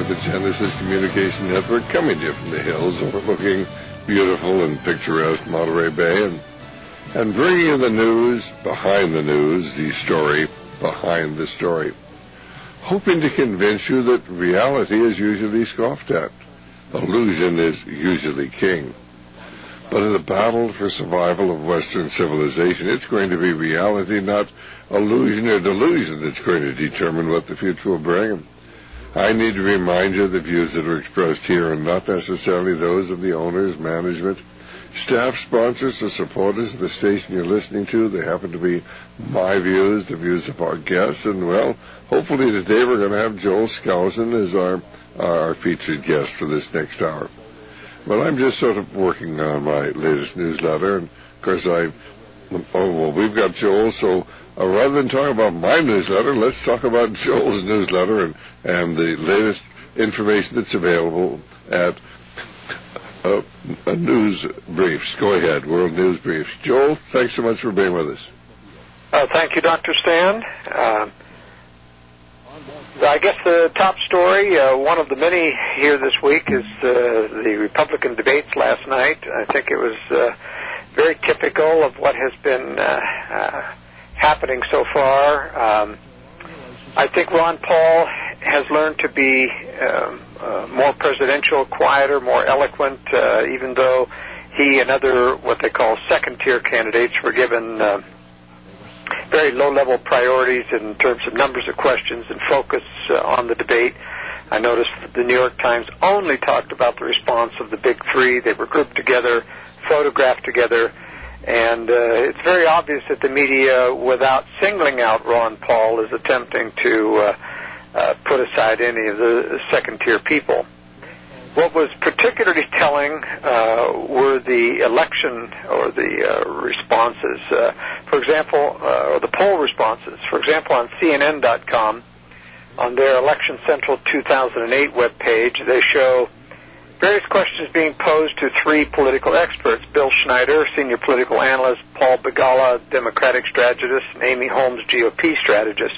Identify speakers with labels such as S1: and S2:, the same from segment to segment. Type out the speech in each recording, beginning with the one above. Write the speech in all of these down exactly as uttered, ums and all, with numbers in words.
S1: the Genesis Communication Network, coming to you from the hills overlooking beautiful and picturesque Monterey Bay, and, and bringing you the news behind the news, the story behind the story. Hoping to convince you that reality is usually scoffed at. Illusion is usually king. But in the battle for survival of Western civilization, it's going to be reality, not illusion or delusion, that's going to determine what the future will bring. I need to remind you the views that are expressed here are not necessarily those of the owners, management, staff, sponsors, or supporters of the station you're listening to. They happen to be my views, the views of our guests, and, well, hopefully today we're going to have Joel Skousen as our, our featured guest for this next hour. Well, I'm just sort of working on my latest newsletter, and, of course, I... Oh, well, we've got Joel, so uh, rather than talk about my newsletter, let's talk about Joel's newsletter and, and the latest information that's available at uh, uh, News Briefs. Go ahead, World News Briefs. Joel, thanks so much for being with us.
S2: Uh, thank you, Doctor Stan. Uh, I guess the top story, uh, one of the many here this week, is uh, the Republican debates last night. I think it was uh, very typical of what has been uh, uh, happening so far. Um, I think Ron Paul has learned to be um, uh, more presidential, quieter, more eloquent, uh, even though he and other what they call second-tier candidates were given uh, very low-level priorities in terms of numbers of questions and focus uh, on the debate. I noticed that the New York Times only talked about the response of the big three. They were grouped together, photographed together, and uh, it's very obvious that the media, without singling out Ron Paul, is attempting to uh, uh, put aside any of the second-tier people. What was particularly telling uh, were the election or the uh, responses. Uh, for example, uh, or the poll responses. For example, on C N N dot com, on their Election Central two thousand eight webpage, they show various questions being posed to three political experts: Bill Schneider, senior political analyst; Paul Begala, Democratic strategist; and Amy Holmes, G O P strategist.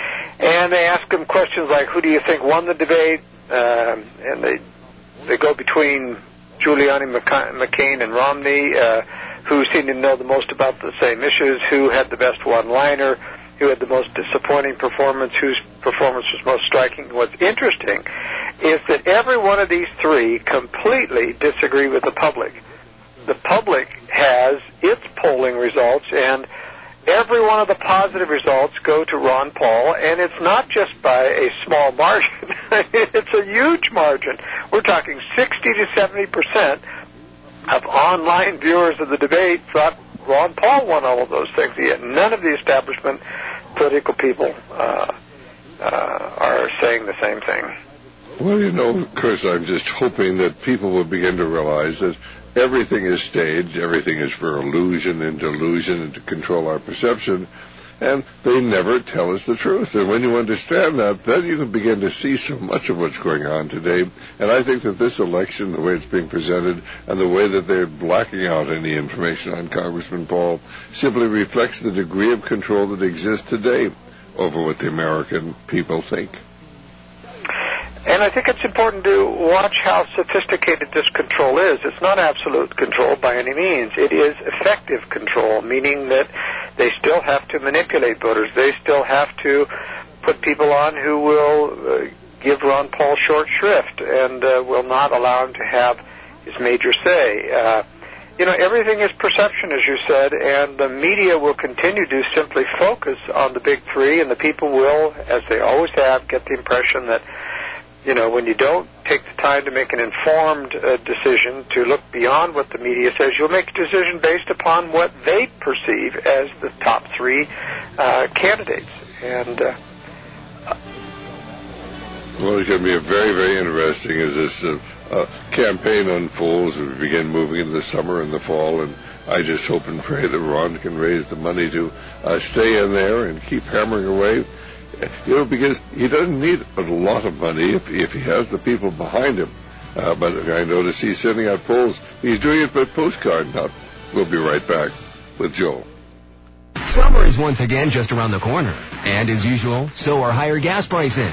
S2: And they ask them questions like, who do you think won the debate? Um, and they They go between Giuliani, McCain, and Romney, uh, who seem to know the most about the same issues, who had the best one-liner, who had the most disappointing performance, whose performance was most striking. What's interesting is that every one of these three completely disagree with the public. The public has its polling results, and every one of the positive results go to Ron Paul, and it's not just by a small margin. It's a huge margin. We're talking sixty to seventy percent of online viewers of the debate thought Ron Paul won all of those things. Yet none of the establishment political people uh, uh, are saying the same thing.
S1: Well, you know, of course, I'm just hoping that people will begin to realize that everything is staged, everything is for illusion and delusion and to control our perception, and they never tell us the truth. And when you understand that, then you can begin to see so much of what's going on today. And I think that this election, the way it's being presented, and the way that they're blacking out any information on Congressman Paul, simply reflects the degree of control that exists today over what the American people think.
S2: And I think it's important to watch how sophisticated this control is. It's not absolute control by any means. It is effective control, meaning that they still have to manipulate voters. They still have to put people on who will uh, give Ron Paul short shrift and uh, will not allow him to have his major say. Uh, you know, everything is perception, as you said, and the media will continue to simply focus on the big three, and the people will, as they always have, get the impression that, you know, when you don't take the time to make an informed uh, decision, to look beyond what the media says, you'll make a decision based upon what they perceive as the top three uh, candidates. And uh,
S1: well, it's going to be a very, very interesting as this uh, uh, campaign unfolds. We begin moving into the summer and the fall, and I just hope and pray that Ron can raise the money to uh, stay in there and keep hammering away. You know, because he doesn't need a lot of money if, if he has the people behind him. Uh, but I notice he's sending out polls. He's doing it by postcard. Now, we'll be right back with Joel.
S3: Summer is once again just around the corner. And as usual, so are higher gas prices.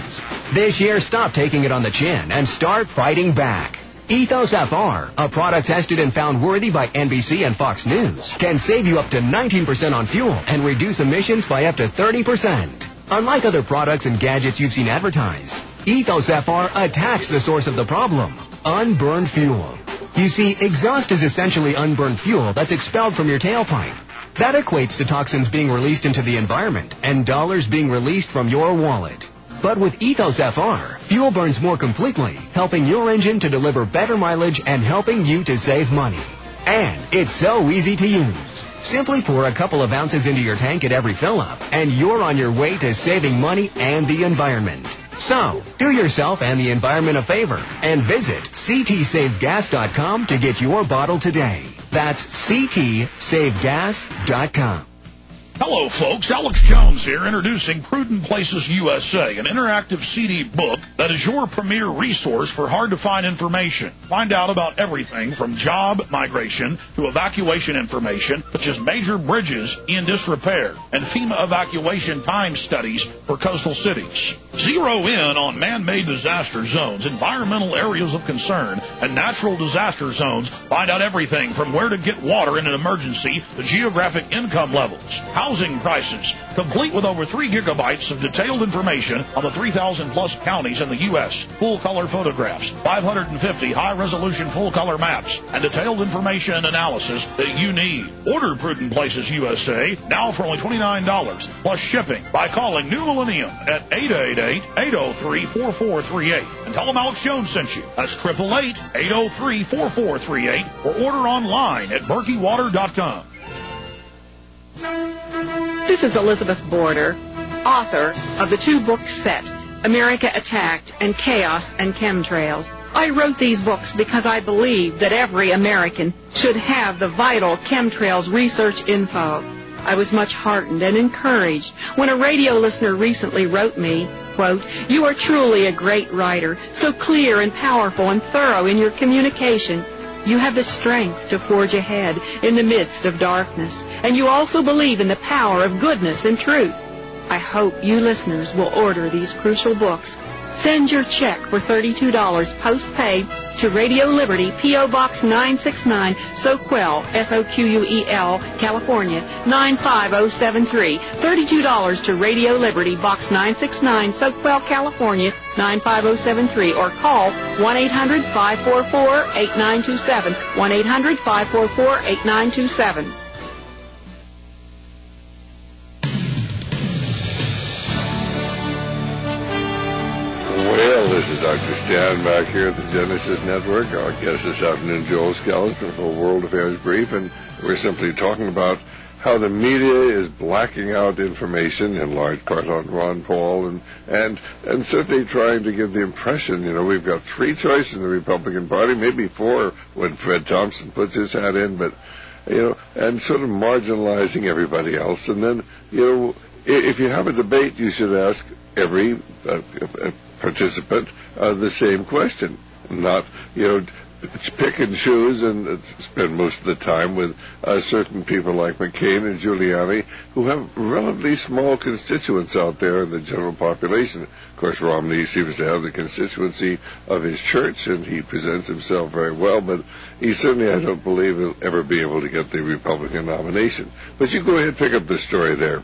S3: This year, stop taking it on the chin and start fighting back. Ethos F R, a product tested and found worthy by N B C and Fox News, can save you up to nineteen percent on fuel and reduce emissions by up to thirty percent. Unlike other products and gadgets you've seen advertised, Ethos F R attacks the source of the problem, unburned fuel. You see, exhaust is essentially unburned fuel that's expelled from your tailpipe. That equates to toxins being released into the environment and dollars being released from your wallet. But with Ethos F R, fuel burns more completely, helping your engine to deliver better mileage and helping you to save money. And it's so easy to use. Simply pour a couple of ounces into your tank at every fill-up, and you're on your way to saving money and the environment. So, do yourself and the environment a favor and visit c t save gas dot com to get your bottle today. That's c t save gas dot com.
S4: Hello, folks. Alex Jones here, introducing Prudent Places U S A, an interactive C D book that is your premier resource for hard-to-find information. Find out about everything from job migration to evacuation information, such as major bridges in disrepair and FEMA evacuation time studies for coastal cities. Zero in on man-made disaster zones, environmental areas of concern, and natural disaster zones. Find out everything from where to get water in an emergency to geographic income levels, housing prices, complete with over three gigabytes of detailed information on the three thousand plus counties in the U S, full-color photographs, five hundred fifty high-resolution full-color maps, and detailed information and analysis that you need. Order Prudent Places U S A now for only twenty-nine dollars plus shipping by calling New Millennium at eight eight eight, eight oh three, four four three eight and tell them Alex Jones sent you. That's eight eight eight, eight oh three, four four three eight or order online at berkey water dot com.
S5: This is Elizabeth Border, author of the two-book set, America Attacked and Chaos and Chemtrails. I wrote these books because I believe that every American should have the vital chemtrails research info. I was much heartened and encouraged when a radio listener recently wrote me, quote, "You are truly a great writer, so clear and powerful and thorough in your communication. You have the strength to forge ahead in the midst of darkness, and you also believe in the power of goodness and truth. I hope you listeners will order these crucial books. Send your check for thirty-two dollars post-pay to Radio Liberty, P O. Box nine sixty-nine, Soquel, S O Q U E L, California, nine five oh seven three. thirty-two dollars to Radio Liberty, Box nine sixty-nine, Soquel, California, nine five oh seven three, or call one eight hundred, five four four, eight nine two seven, one eight hundred, five four four, eight nine two seven.
S1: Well, this is Doctor Stan back here at the Genesis Network. Our guest this afternoon, Joel Skeleton from World Affairs Brief, and we're simply talking about how the media is blacking out information in large part on Ron Paul and, and, and certainly trying to give the impression, you know, we've got three choices in the Republican Party, maybe four when Fred Thompson puts his hat in, but, you know, and sort of marginalizing everybody else. And then, you know, if you have a debate, you should ask every uh, participant uh, the same question, not, you know, pick and choose and spend most of the time with uh, certain people like McCain and Giuliani who have relatively small constituents out there in the general population. Of course, Romney seems to have the constituency of his church, and he presents himself very well, but he certainly, I don't believe, will ever be able to get the Republican nomination. But you go ahead and pick up the story there.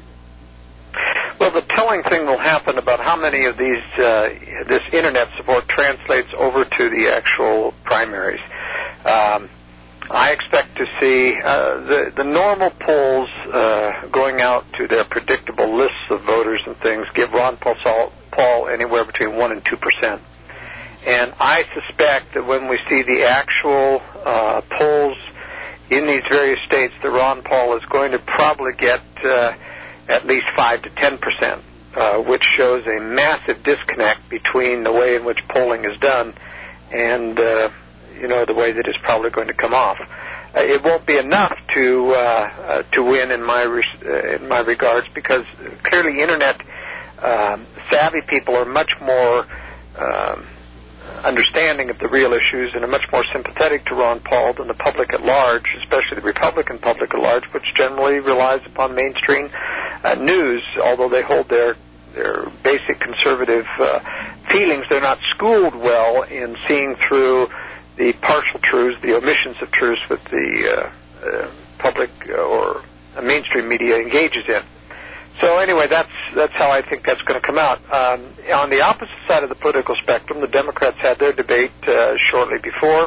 S2: Well, the telling thing will happen about how many of these uh, this internet support translates over to the actual primaries. Um, I expect to see uh, the the normal polls uh, going out to their predictable lists of voters and things give Ron Paul, Paul anywhere between one and two percent. And I suspect that when we see the actual uh, polls in these various states, that Ron Paul is going to probably get Uh, at least five to ten percent, uh, which shows a massive disconnect between the way in which polling is done and, uh, you know, the way that it's probably going to come off. Uh, it won't be enough to uh, uh, to win in my re- uh, in my regards, because clearly internet uh, savvy people are much more um, understanding of the real issues and are much more sympathetic to Ron Paul than the public at large, especially the Republican public at large, which generally relies upon mainstream uh, news, although they hold their their basic conservative uh, feelings. They're not schooled well in seeing through the partial truths, the omissions of truths that the uh, uh, public or mainstream media engages in. So anyway, that's that's how I think that's going to come out. Um, on the opposite side of the political spectrum, the Democrats had their debate uh, shortly before,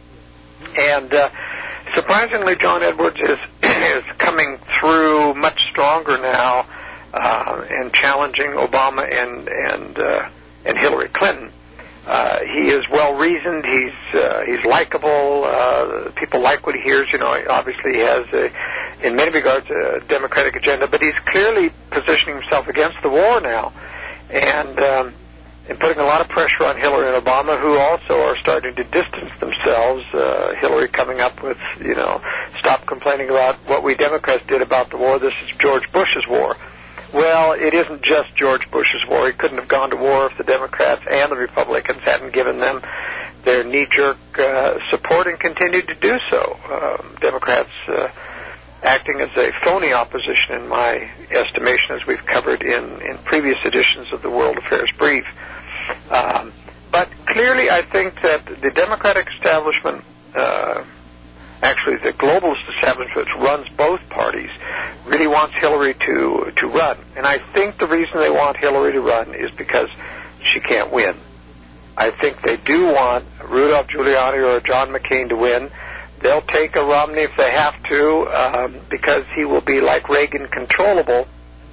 S2: and uh, surprisingly, John Edwards is is coming through much stronger now uh, and challenging Obama and and uh, and Hillary Clinton. Uh, he is well reasoned. He's uh, he's likable. Uh, people like what he hears. You know, obviously he has, a, in many regards, a Democratic agenda, but he's clearly positioning himself against the war now, and um, and putting a lot of pressure on Hillary and Obama, who also are starting to distance themselves. Uh, Hillary coming up with, you know, stop complaining about what we Democrats did about the war. This is George Bush's war. Well, it isn't just George Bush's war. He couldn't have gone to war if the Democrats and the Republicans hadn't given them their knee-jerk uh, support and continued to do so. Um, Democrats uh, acting as a phony opposition, in my estimation, as we've covered in, in previous editions of the World Affairs Brief. Um, but clearly, I think that the Democratic establishment, uh, actually the globalist establishment, which runs both parties, really wants Hillary to to run. And I think the reason they want Hillary to run is because she can't win. I think they do want Rudolph Giuliani or John McCain to win. They'll take a Romney if they have to, um, because he will be like Reagan, controllable,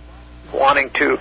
S2: wanting to,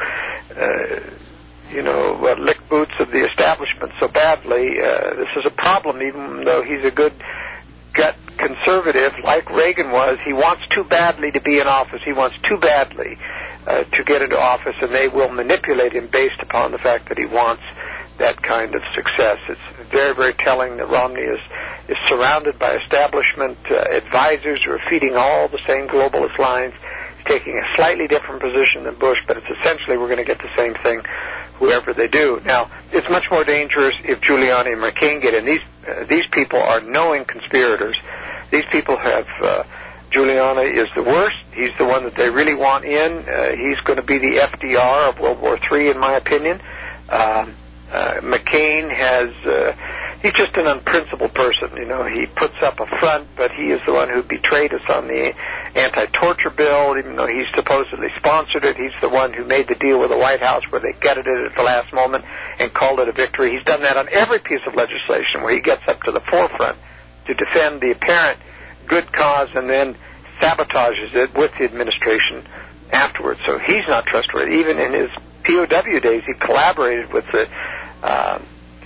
S2: uh, you know, uh, lick boots of the establishment so badly. Uh, this is a problem, even though he's a good gut conservative like Reagan was. He wants too badly to be in office. He wants too badly uh, to get into office, and they will manipulate him based upon the fact that he wants that kind of success. It's very, very telling that Romney is, is surrounded by establishment uh, advisors who are feeding all the same globalist lines. He's taking a slightly different position than Bush, but it's essentially we're going to get the same thing whoever they do. Now, it's much more dangerous if Giuliani and McCain get in. These uh, these people are knowing conspirators. These people have, uh, Giuliani is the worst. He's the one that they really want in. Uh, he's going to be the F D R of World War Three, in my opinion. Um, uh, McCain has, uh, he's just an unprincipled person. You know, he puts up a front, but he is the one who betrayed us on the anti-torture bill, even though he supposedly sponsored it. He's the one who made the deal with the White House where they gutted it at the last moment and called it a victory. He's done that on every piece of legislation where he gets up to the forefront to defend the apparent good cause and then sabotages it with the administration afterwards. So he's not trustworthy. Even in his P O W days, he collaborated with the uh,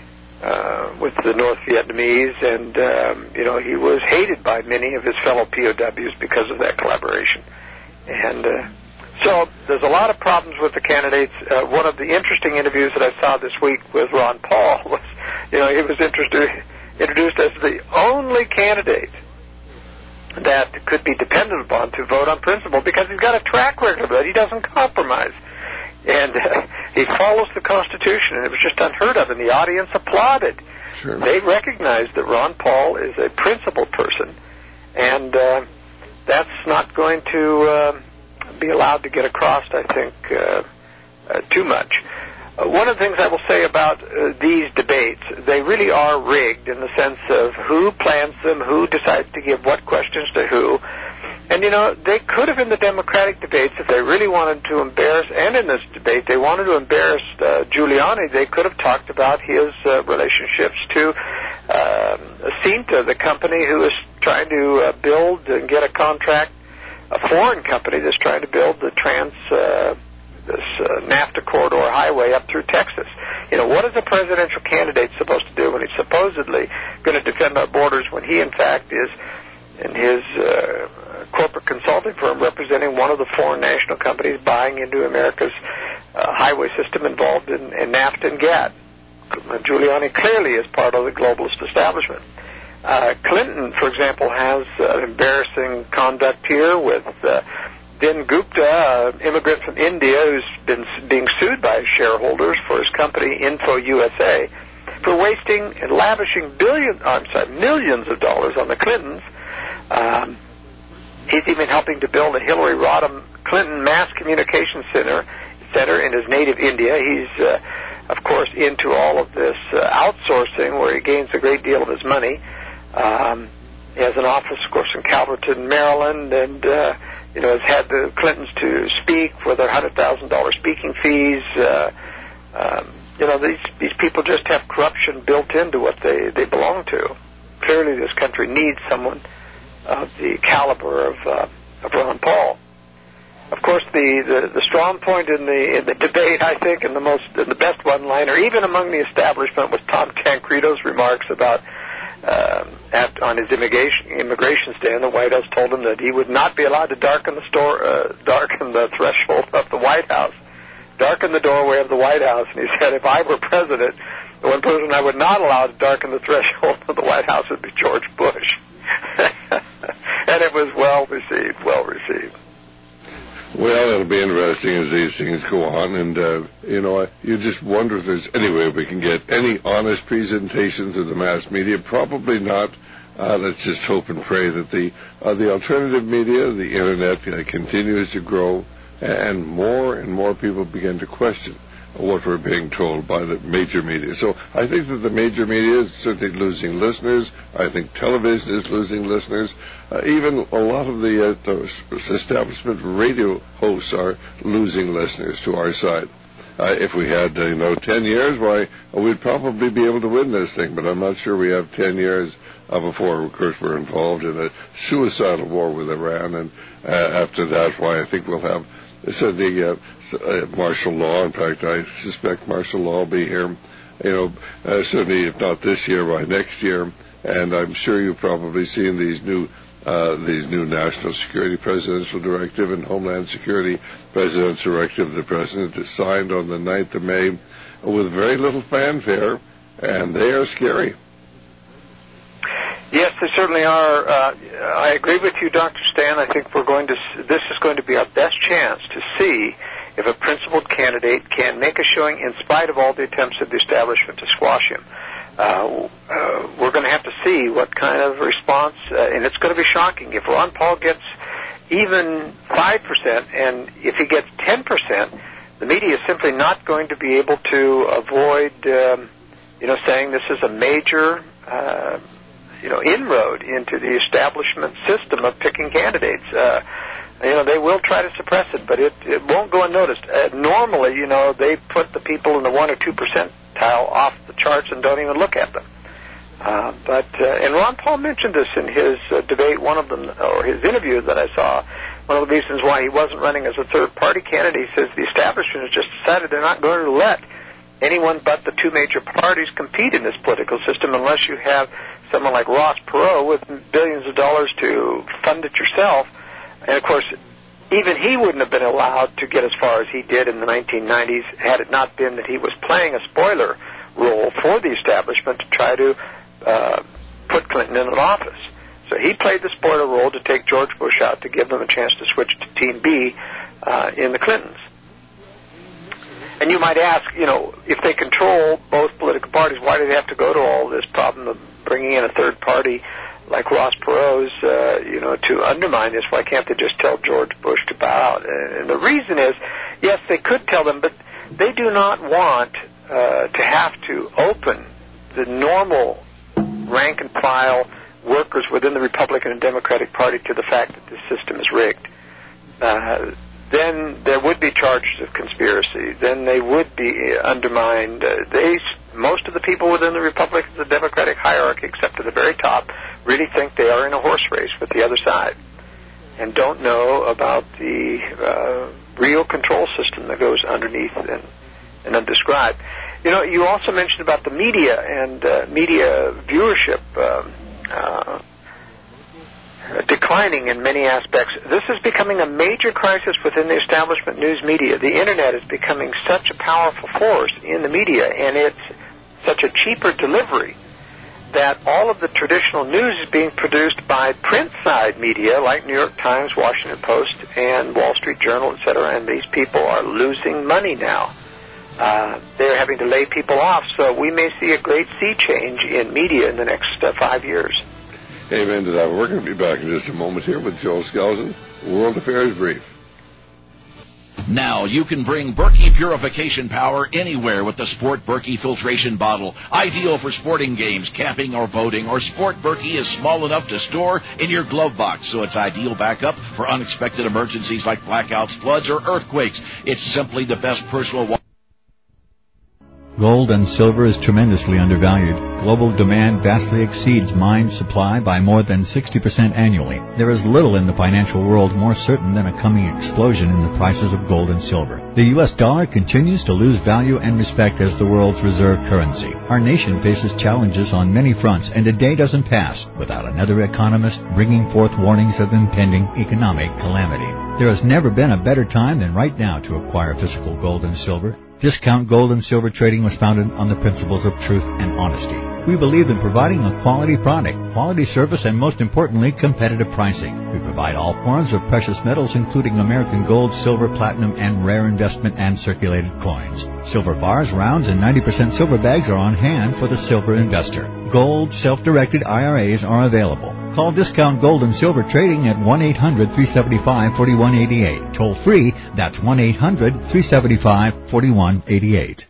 S2: uh, with the North Vietnamese, and um, you know, he was hated by many of his fellow P O Ws because of that collaboration. And uh, so there's a lot of problems with the candidates. Uh, one of the interesting interviews that I saw this week with Ron Paul was, you know, he was introduced introduced as the only candidate that could be depended upon to vote on principle because he's got a track record of that. He doesn't compromise. And uh, he follows the Constitution, and it was just unheard of, and the audience applauded.
S1: Sure. They
S2: recognized that Ron Paul is a principled person, and uh, that's not going to uh, be allowed to get across, I think, uh, uh, too much. Uh, one of the things I will say about uh, these debates, they really are rigged in the sense of who plans them, who decides to give what questions to who. And, you know, they could have in the Democratic debates, if they really wanted to embarrass, and in this debate, they wanted to embarrass uh, Giuliani, they could have talked about his uh, relationships to uh, Cinta, the company who is trying to uh, build and get a contract, a foreign company that's trying to build the trans, uh, this uh, NAFTA corridor highway up through Texas. You know, what is a presidential candidate supposed to do when he's supposedly going to defend our borders when he, in fact, is in his uh, corporate consulting firm representing one of the foreign national companies buying into America's uh, highway system involved in, in NAFTA and GATT. Giuliani clearly is part of the globalist establishment. Uh, Clinton, for example, has uh, embarrassing conduct here with uh, Din Gupta, an immigrant from India who's been being sued by his shareholders for his company Info U S A for wasting and lavishing billions, I'm sorry, millions of dollars on the Clintons. Um, he's even helping to build a Hillary Rodham Clinton mass communication center. It's center in his native India. He's, uh, of course, into all of this uh, outsourcing where he gains a great deal of his money. Um, he has an office, of course, in Calverton, Maryland, and, uh, you know, has had the Clintons to speak for their one hundred thousand dollars speaking fees. Uh, um, you know, these, these people just have corruption built into what they, they belong to. Clearly, this country needs someone of the caliber of, uh, of Ron Paul. Of course, the, the, the strong point in the in the debate, I think, and the most and the best one-liner, even among the establishment, was Tom Tancredo's remarks about uh, at, on his immigration immigration stand. The White House told him that he would not be allowed to darken the store, uh, darken the threshold of the White House, darken the doorway of the White House. And he said, if I were president, the one person I would not allow to darken the threshold of the White House would be George Bush. And it was well received, well received.
S1: Well, it'll be interesting as these things go on, and, uh, you know, you just wonder if there's any way we can get any honest presentation to the mass media. Probably not. Uh, let's just hope and pray that the uh, the alternative media, the Internet, uh, continues to grow, and more and more people begin to question what we're being told by the major media. So I think that the major media is certainly losing listeners. I think television is losing listeners. Uh, even a lot of the, uh, the establishment radio hosts are losing listeners to our side. Uh, if we had, uh, you know, ten years, why, we'd probably be able to win this thing, but I'm not sure we have ten years uh, before, of course, we're involved in a suicidal war with Iran, and uh, after that, why, I think we'll have So the uh, uh, martial law. In fact, I suspect martial law will be here, you know, uh, certainly if not this year, by next year. And I'm sure you've probably seen these new uh, these new National Security Presidential Directive and Homeland Security Presidential Directive the President has signed on the ninth of May with very little fanfare, and they are scary.
S2: Yes, they certainly are. Uh, I agree with you, Doctor Stan. I think we're going to. This is going to be our best chance to see if a principled candidate can make a showing in spite of all the attempts of the establishment to squash him. Uh, uh, we're going to have to see what kind of response, uh, and it's going to be shocking. If Ron Paul gets even five percent, and if he gets ten percent, the media is simply not going to be able to avoid, um, you know, saying this is a major Uh, you know, inroad into the establishment system of picking candidates. Uh, you know, they will try to suppress it, but it, it won't go unnoticed. Uh, normally, you know, they put the people in the one or two percentile off the charts and don't even look at them. Uh, but, uh, and Ron Paul mentioned this in his uh, debate, one of them, or his interview that I saw. One of the reasons why he wasn't running as a third-party candidate, he says the establishment has just decided they're not going to let anyone but the two major parties compete in this political system unless you have someone like Ross Perot with billions of dollars to fund it yourself. And, of course, even he wouldn't have been allowed to get as far as he did in the nineteen nineties had it not been that he was playing a spoiler role for the establishment to try to uh, put Clinton in an office. So he played the spoiler role to take George Bush out to give them a chance to switch to Team B uh, in the Clintons. And you might ask, you know, if they control both political parties, why do they have to go to all this problem of bringing in a third party like Ross Perot's, uh, you know, to undermine this? Why can't they just tell George Bush to bow out? And the reason is, yes, they could tell them, but they do not want uh, to have to open the normal rank and file workers within the Republican and Democratic Party to the fact that this system is rigged. Uh, then there would be charges of conspiracy. Then they would be undermined. Uh, they, most of the people within the Republican and the Democratic hierarchy, except at the very top, really think they are in a horse race with the other side and don't know about the uh, real control system that goes underneath and, and undescribed. You know, you also mentioned about the media and uh, media viewership um, uh, declining in many aspects. This is becoming a major crisis within the establishment news media. The Internet is becoming such a powerful force in the media, and it's such a cheaper delivery that all of the traditional news is being produced by print-side media like New York Times, Washington Post, and Wall Street Journal, et cetera, and these people are losing money now. Uh, they're having to lay people off, so we may see a great sea change in media in the next uh, five years.
S1: Amen to that. We're going to be back in just a moment here with Joel Skeleton, World Affairs Brief.
S6: Now you can bring Berkey purification power anywhere with the Sport Berkey filtration bottle. Ideal for sporting games, camping, or boating. Or Sport Berkey is small enough to store in your glove box, so it's ideal backup for unexpected emergencies like blackouts, floods, or earthquakes. It's simply the best personal water.
S7: Gold and silver is tremendously undervalued. Global demand vastly exceeds mine supply by more than sixty percent annually. There is little in the financial world more certain than a coming explosion in the prices of gold and silver. The U S dollar continues to lose value and respect as the world's reserve currency. Our nation faces challenges on many fronts, and a day doesn't pass without another economist bringing forth warnings of impending economic calamity. There has never been a better time than right now to acquire physical gold and silver. Discount Gold and Silver Trading was founded on the principles of truth and honesty. We believe in providing a quality product, quality service, and most importantly, competitive pricing. We provide all forms of precious metals, including American gold, silver, platinum, and rare investment and circulated coins. Silver bars, rounds, and ninety percent silver bags are on hand for the silver investor. Gold self-directed I R As are available. Call Discount Gold and Silver Trading at one eight hundred, three seven five, four one eight eight. Toll free, that's one eight hundred, three seven five, four one eight eight.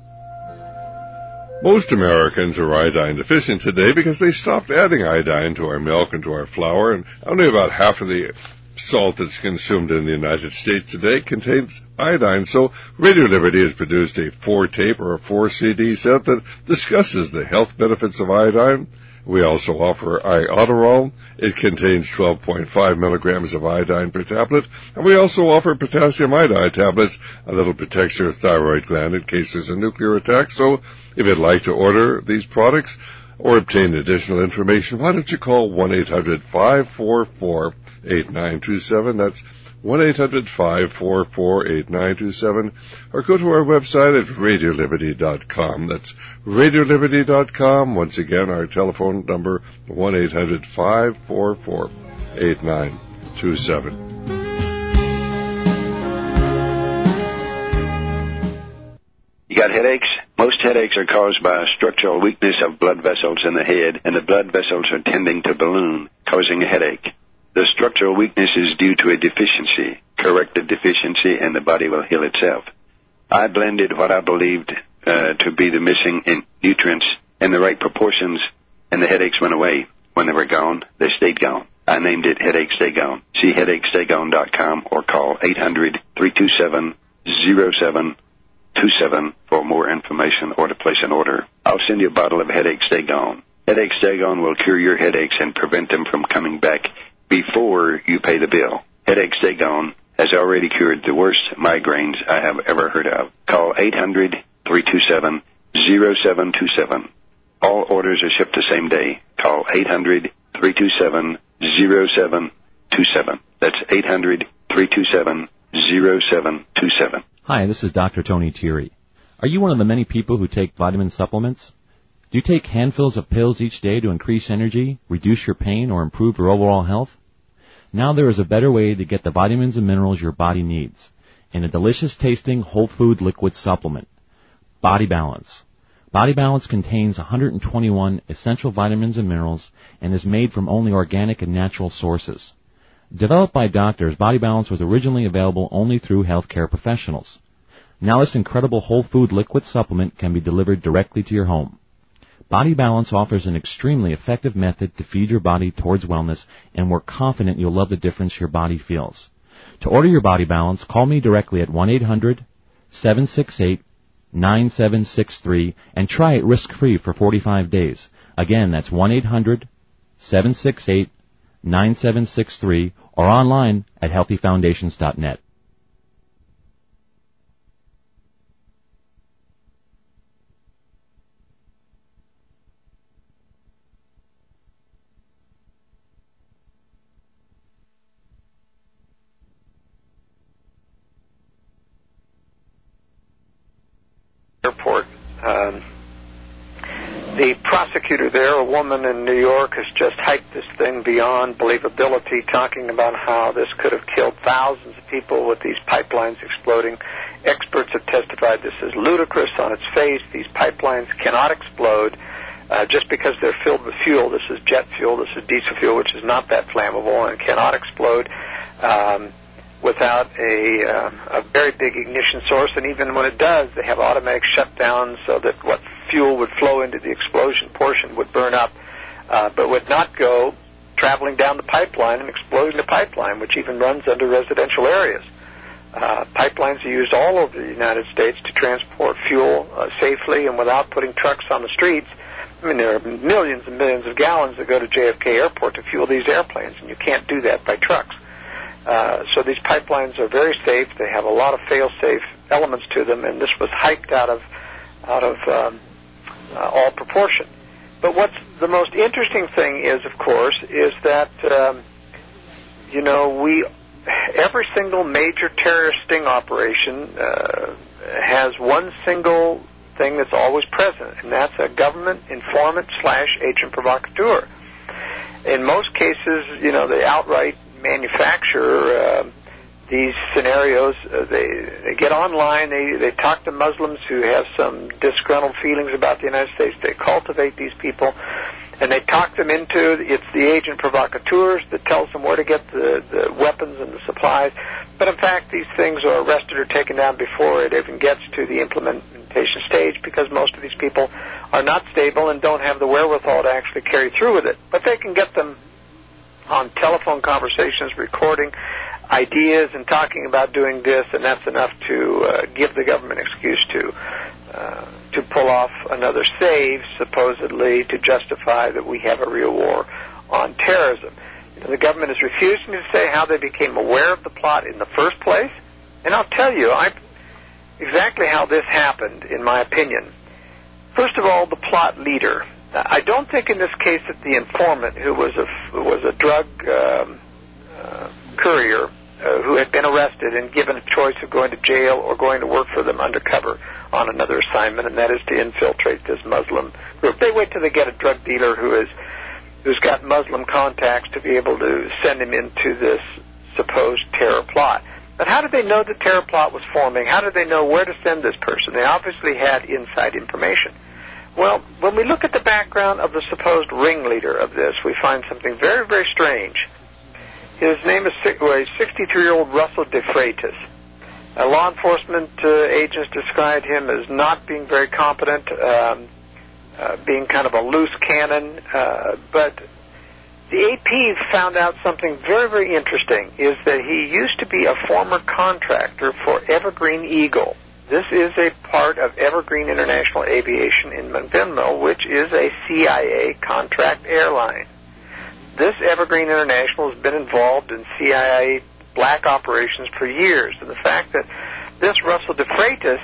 S1: Most Americans are iodine deficient today because they stopped adding iodine to our milk and to our flour, and only about half of the salt that's consumed in the United States today contains iodine. So Radio Liberty has produced a four-tape or a four-C D set that discusses the health benefits of iodine. We also offer Iodoral. It contains twelve point five milligrams of iodine per tablet. And we also offer potassium iodide tablets, a little protects your thyroid gland in case there's a nuclear attack. So if you'd like to order these products or obtain additional information, why don't you call one eight hundred, five four four, eight nine two seven. That's one eight hundred, five four four, eight nine two seven, or go to our website at radio liberty dot com. That's radio liberty dot com. Once again, our telephone number, one eight hundred, five four four, eight nine two seven.
S8: You got headaches? Most headaches are caused by a structural weakness of blood vessels in the head, and the blood vessels are tending to balloon, causing a headache. The structural weakness is due to a deficiency. Correct the deficiency, and the body will heal itself. I blended what I believed uh, to be the missing in nutrients in the right proportions, and the headaches went away. When they were gone, they stayed gone. I named it Headache Stay Gone. See headache stay gone dot com or call eight hundred, three two seven, zero seven two seven for more information or to place an order. I'll send you a bottle of Headache Stay Gone. Headache Stay Gone will cure your headaches and prevent them from coming back before you pay the bill. Headache Stay Gone has already cured the worst migraines I have ever heard of. Call eight hundred, three two seven, zero seven two seven. All orders are shipped the same day. Call eight hundred, three two seven, zero seven two seven. That's eight hundred, three two seven, zero seven two seven.
S9: Hi, this is Doctor Tony Thierry. Are you one of the many people who take vitamin supplements? Do you take handfuls of pills each day to increase energy, reduce your pain, or improve your overall health? Now there is a better way to get the vitamins and minerals your body needs in a delicious-tasting whole food liquid supplement, Body Balance. Body Balance contains one hundred twenty-one essential vitamins and minerals and is made from only organic and natural sources. Developed by doctors, Body Balance was originally available only through healthcare professionals. Now this incredible whole food liquid supplement can be delivered directly to your home. Body Balance offers an extremely effective method to feed your body towards wellness, and we're confident you'll love the difference your body feels. To order your Body Balance, call me directly at one eight hundred, seven six eight, nine seven six three and try it risk-free for forty-five days. Again, that's one eight hundred, seven six eight, nine seven six three or online at healthy foundations dot net.
S2: Airport. Um, the prosecutor there, a woman in New York, has just hyped this thing beyond believability, talking about how this could have killed thousands of people with these pipelines exploding. Experts have testified this is ludicrous on its face. These pipelines cannot explode uh, just because they're filled with fuel. This is jet fuel. This is diesel fuel, which is not that flammable and cannot explode. Um, without a, uh, a very big ignition source, and even when it does, they have automatic shutdowns so that what fuel would flow into the explosion portion would burn up, uh, but would not go traveling down the pipeline and exploding the pipeline, which even runs under residential areas. Uh, pipelines are used all over the United States to transport fuel uh, safely and without putting trucks on the streets. I mean, there are millions and millions of gallons that go to J F K Airport to fuel these airplanes, and you can't do that by trucks. Uh, so these pipelines are very safe. They have a lot of fail-safe elements to them, and this was hyped out of out of um, uh, all proportion. But what's the most interesting thing is, of course, is that um, you know we every single major terrorist sting operation uh, has one single thing that's always present, and that's a government informant slash agent provocateur. In most cases, you know, they outright manufacture uh, these scenarios. Uh, they, they get online, they, they talk to Muslims who have some disgruntled feelings about the United States, they cultivate these people, and they talk them into, it's the agent provocateurs that tells them where to get the, the weapons and the supplies. But in fact, these things are arrested or taken down before it even gets to the implementation stage, because most of these people are not stable and don't have the wherewithal to actually carry through with it. But they can get them on telephone conversations, recording ideas and talking about doing this, and that's enough to uh, give the government an excuse to uh, to pull off another save, supposedly to justify that we have a real war on terrorism. You know, the government is refusing to say how they became aware of the plot in the first place, and I'll tell you I, exactly how this happened, in my opinion. First of all, the plot leader. I don't think in this case that the informant, who was a, was a drug um, uh, courier uh, who had been arrested and given a choice of going to jail or going to work for them undercover on another assignment, and that is to infiltrate this Muslim group. They wait till they get a drug dealer who is, who's got Muslim contacts to be able to send him into this supposed terror plot. But how did they know the terror plot was forming? How did they know where to send this person? They obviously had inside information. Well, when we look at the background of the supposed ringleader of this, we find something very, very strange. His name is sixty-three-year-old Russell DeFreitas. Uh, law enforcement uh, agents described him as not being very competent, um, uh, being kind of a loose cannon. Uh, but the A P found out something very, very interesting, is that he used to be a former contractor for Evergreen Eagle. This is a part of Evergreen International Aviation in McMinnville, which is a C I A contract airline. This Evergreen International has been involved in C I A black operations for years. And the fact that this Russell DeFreitas,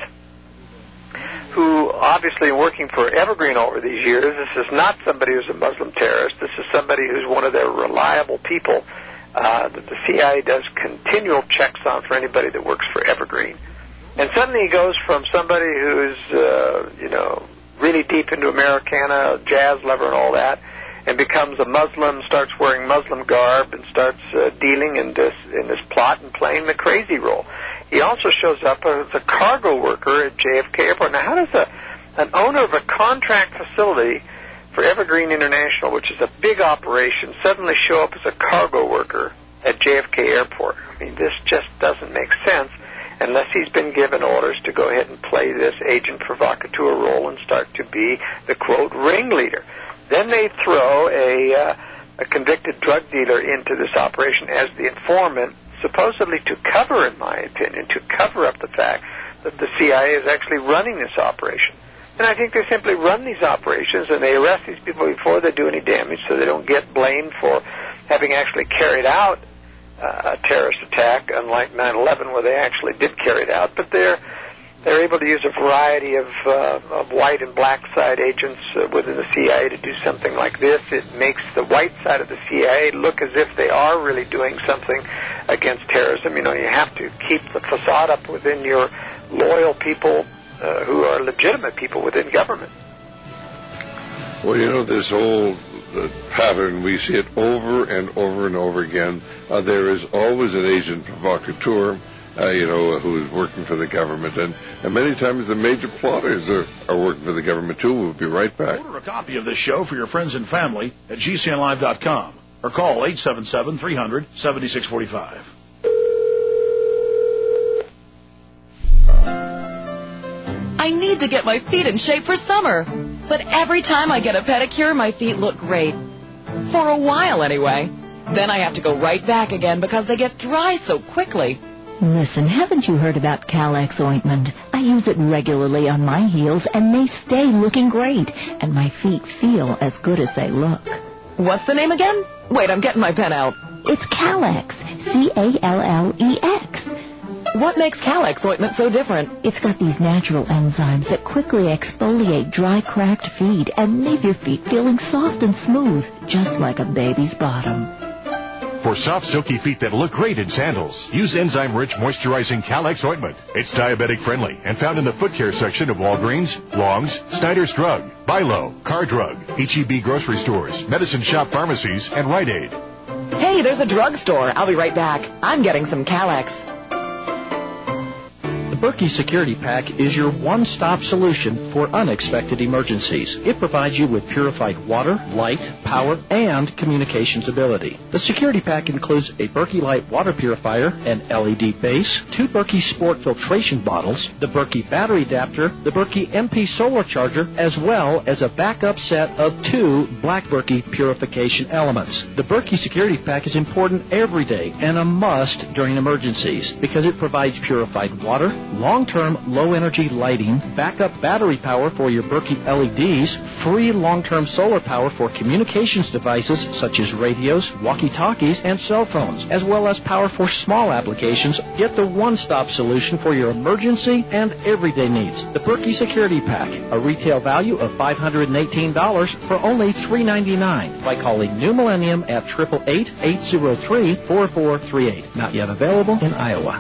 S2: who obviously working for Evergreen over these years, this is not somebody who's a Muslim terrorist. This is somebody who's one of their reliable people uh, that the C I A does continual checks on for anybody that works for Evergreen. And suddenly he goes from somebody who's, uh, you know, really deep into Americana, jazz lover and all that, and becomes a Muslim, starts wearing Muslim garb, and starts uh, dealing in this in this plot and playing the crazy role. He also shows up as a cargo worker at J F K Airport. Now, how does a, an owner of a contract facility for Evergreen International, which is a big operation, suddenly show up as a cargo worker at J F K Airport? I mean, this just doesn't make sense, unless he's been given orders to go ahead and play this agent provocateur role and start to be the, quote, ringleader. Then they throw a, uh, a convicted drug dealer into this operation as the informant, supposedly to cover, in my opinion, to cover up the fact that the C I A is actually running this operation. And I think they simply run these operations and they arrest these people before they do any damage, so they don't get blamed for having actually carried out Uh, a terrorist attack, unlike nine eleven, where they actually did carry it out. But they're they're able to use a variety of, uh, of white and black side agents uh, within the C I A to do something like this. It makes the white side of the C I A look as if they are really doing something against terrorism. You know, you have to keep the facade up within your loyal people uh, who are legitimate people within government.
S1: Well, you know, this whole uh, pattern, we see it over and over and over again. Uh, there is always an agent provocateur, uh, you know, uh, who is working for the government. And, and many times the major plotters are, are working for the government, too. We'll be right back.
S4: Order a copy of this show for your friends and family at G C N live dot com or call eight seven seven, three hundred, seventy-six forty-five.
S10: I need to get my feet in shape for summer. But every time I get a pedicure, my feet look great. For a while, anyway. Then I have to go right back again because they get dry so quickly.
S11: Listen, haven't you heard about Calex ointment? I use it regularly on my heels, and they stay looking great. And my feet feel as good as they look.
S10: What's the name again? Wait, I'm getting my pen out.
S11: It's Calex. C A L L E X.
S10: What makes Calex ointment so different?
S11: It's got these natural enzymes that quickly exfoliate dry, cracked feet and leave your feet feeling soft and smooth, just like a baby's bottom.
S12: For soft, silky feet that look great in sandals, use enzyme-rich moisturizing Calex ointment. It's diabetic-friendly and found in the foot care section of Walgreens, Long's, Snyder's Drug, Bilo, Car Drug, H E B grocery stores, medicine shop pharmacies, and Rite Aid.
S10: Hey, there's a drugstore. I'll be right back. I'm getting some Calex.
S13: The Berkey Security Pack is your one-stop solution for unexpected emergencies. It provides you with purified water, light, power, and communications ability. The Security Pack includes a Berkey Light water purifier, an L E D base, two Berkey Sport filtration bottles, the Berkey battery adapter, the Berkey M P solar charger, as well as a backup set of two Black Berkey purification elements. The Berkey Security Pack is important every day and a must during emergencies because it provides purified water, long-term low-energy lighting, backup battery power for your Berkey L E Ds, free long-term solar power for communications devices such as radios, walkie-talkies, and cell phones, as well as power for small applications. Get the one-stop solution for your emergency and everyday needs. The Berkey Security Pack, a retail value of five hundred eighteen dollars for only three hundred ninety-nine dollars by calling New Millennium at eight eight eight, eight zero three, four four three eight. Not yet available in Iowa.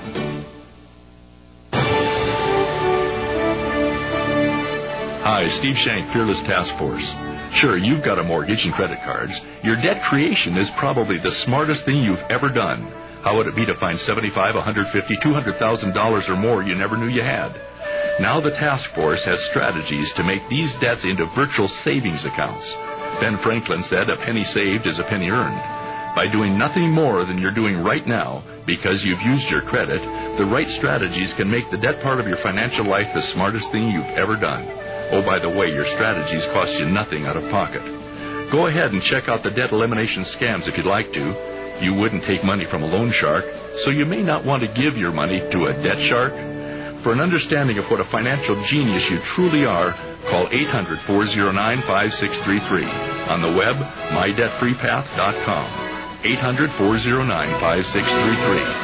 S14: Hi, Steve Shank, Fearless Task Force. Sure, you've got a mortgage and credit cards. Your debt creation is probably the smartest thing you've ever done. How would it be to find seventy-five, one hundred fifty, two hundred thousand dollars or more you never knew you had? Now the task force has strategies to make these debts into virtual savings accounts. Ben Franklin said a penny saved is a penny earned. By doing nothing more than you're doing right now, because you've used your credit, the right strategies can make the debt part of your financial life the smartest thing you've ever done. Oh, by the way, your strategies cost you nothing out of pocket. Go ahead and check out the debt elimination scams if you'd like to. You wouldn't take money from a loan shark, so you may not want to give your money to a debt shark. For an understanding of what a financial genius you truly are, call eight hundred, four oh nine, five six three three. On the web, my debt free path dot com. eight hundred, four oh nine, five six three three.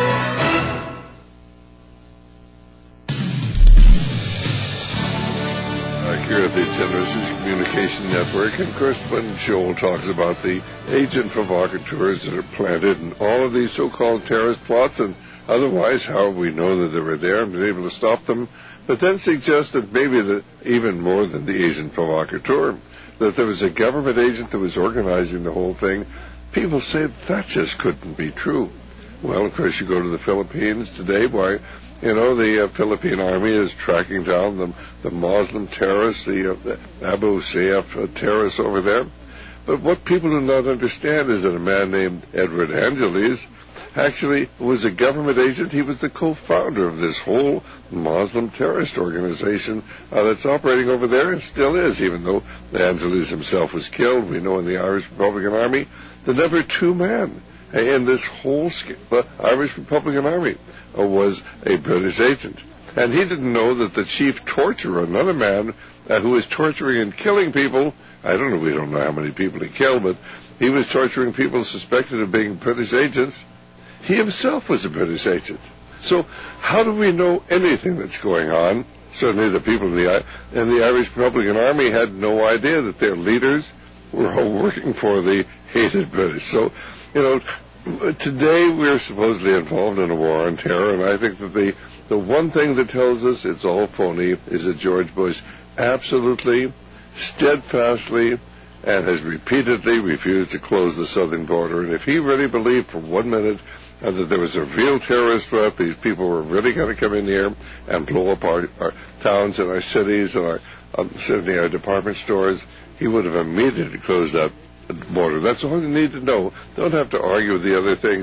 S1: Here at the Genesis Communication Network, and of course when Joel talks about the agent provocateurs that are planted in all of these so-called terrorist plots and otherwise, how we know that they were there and been able to stop them, but then suggest that maybe that even more than the agent provocateur, that there was a government agent that was organizing the whole thing. People say that just couldn't be true. Well, of course, you go to the Philippines today, why, you know, the uh, Philippine Army is tracking down the, the Muslim terrorists, the, uh, the Abu Sayyaf uh, terrorists over there. But what people do not understand is that a man named Edward Angeles actually was a government agent. He was the co-founder of this whole Muslim terrorist organization uh, that's operating over there and still is, even though Angeles himself was killed. We know in the Irish Republican Army, the number two man in this whole uh, Irish Republican Army uh, was a British agent. And he didn't know that the chief torturer, another man uh, who was torturing and killing people, I don't know, we don't know how many people he killed, but he was torturing people suspected of being British agents. He himself was a British agent. So how do we know anything that's going on? Certainly the people in the, in the Irish Republican Army had no idea that their leaders were all working for the hated British. So, you know, today we're supposedly involved in a war on terror, and I think that the, the one thing that tells us it's all phony is that George Bush absolutely, steadfastly, and has repeatedly refused to close the southern border. And if he really believed for one minute uh, that there was a real terrorist threat, these people were really going to come in here and blow up our, our towns and our cities and our, um, certainly our department stores, he would have immediately closed that border. That's all you need to know. Don't have to argue with the other things.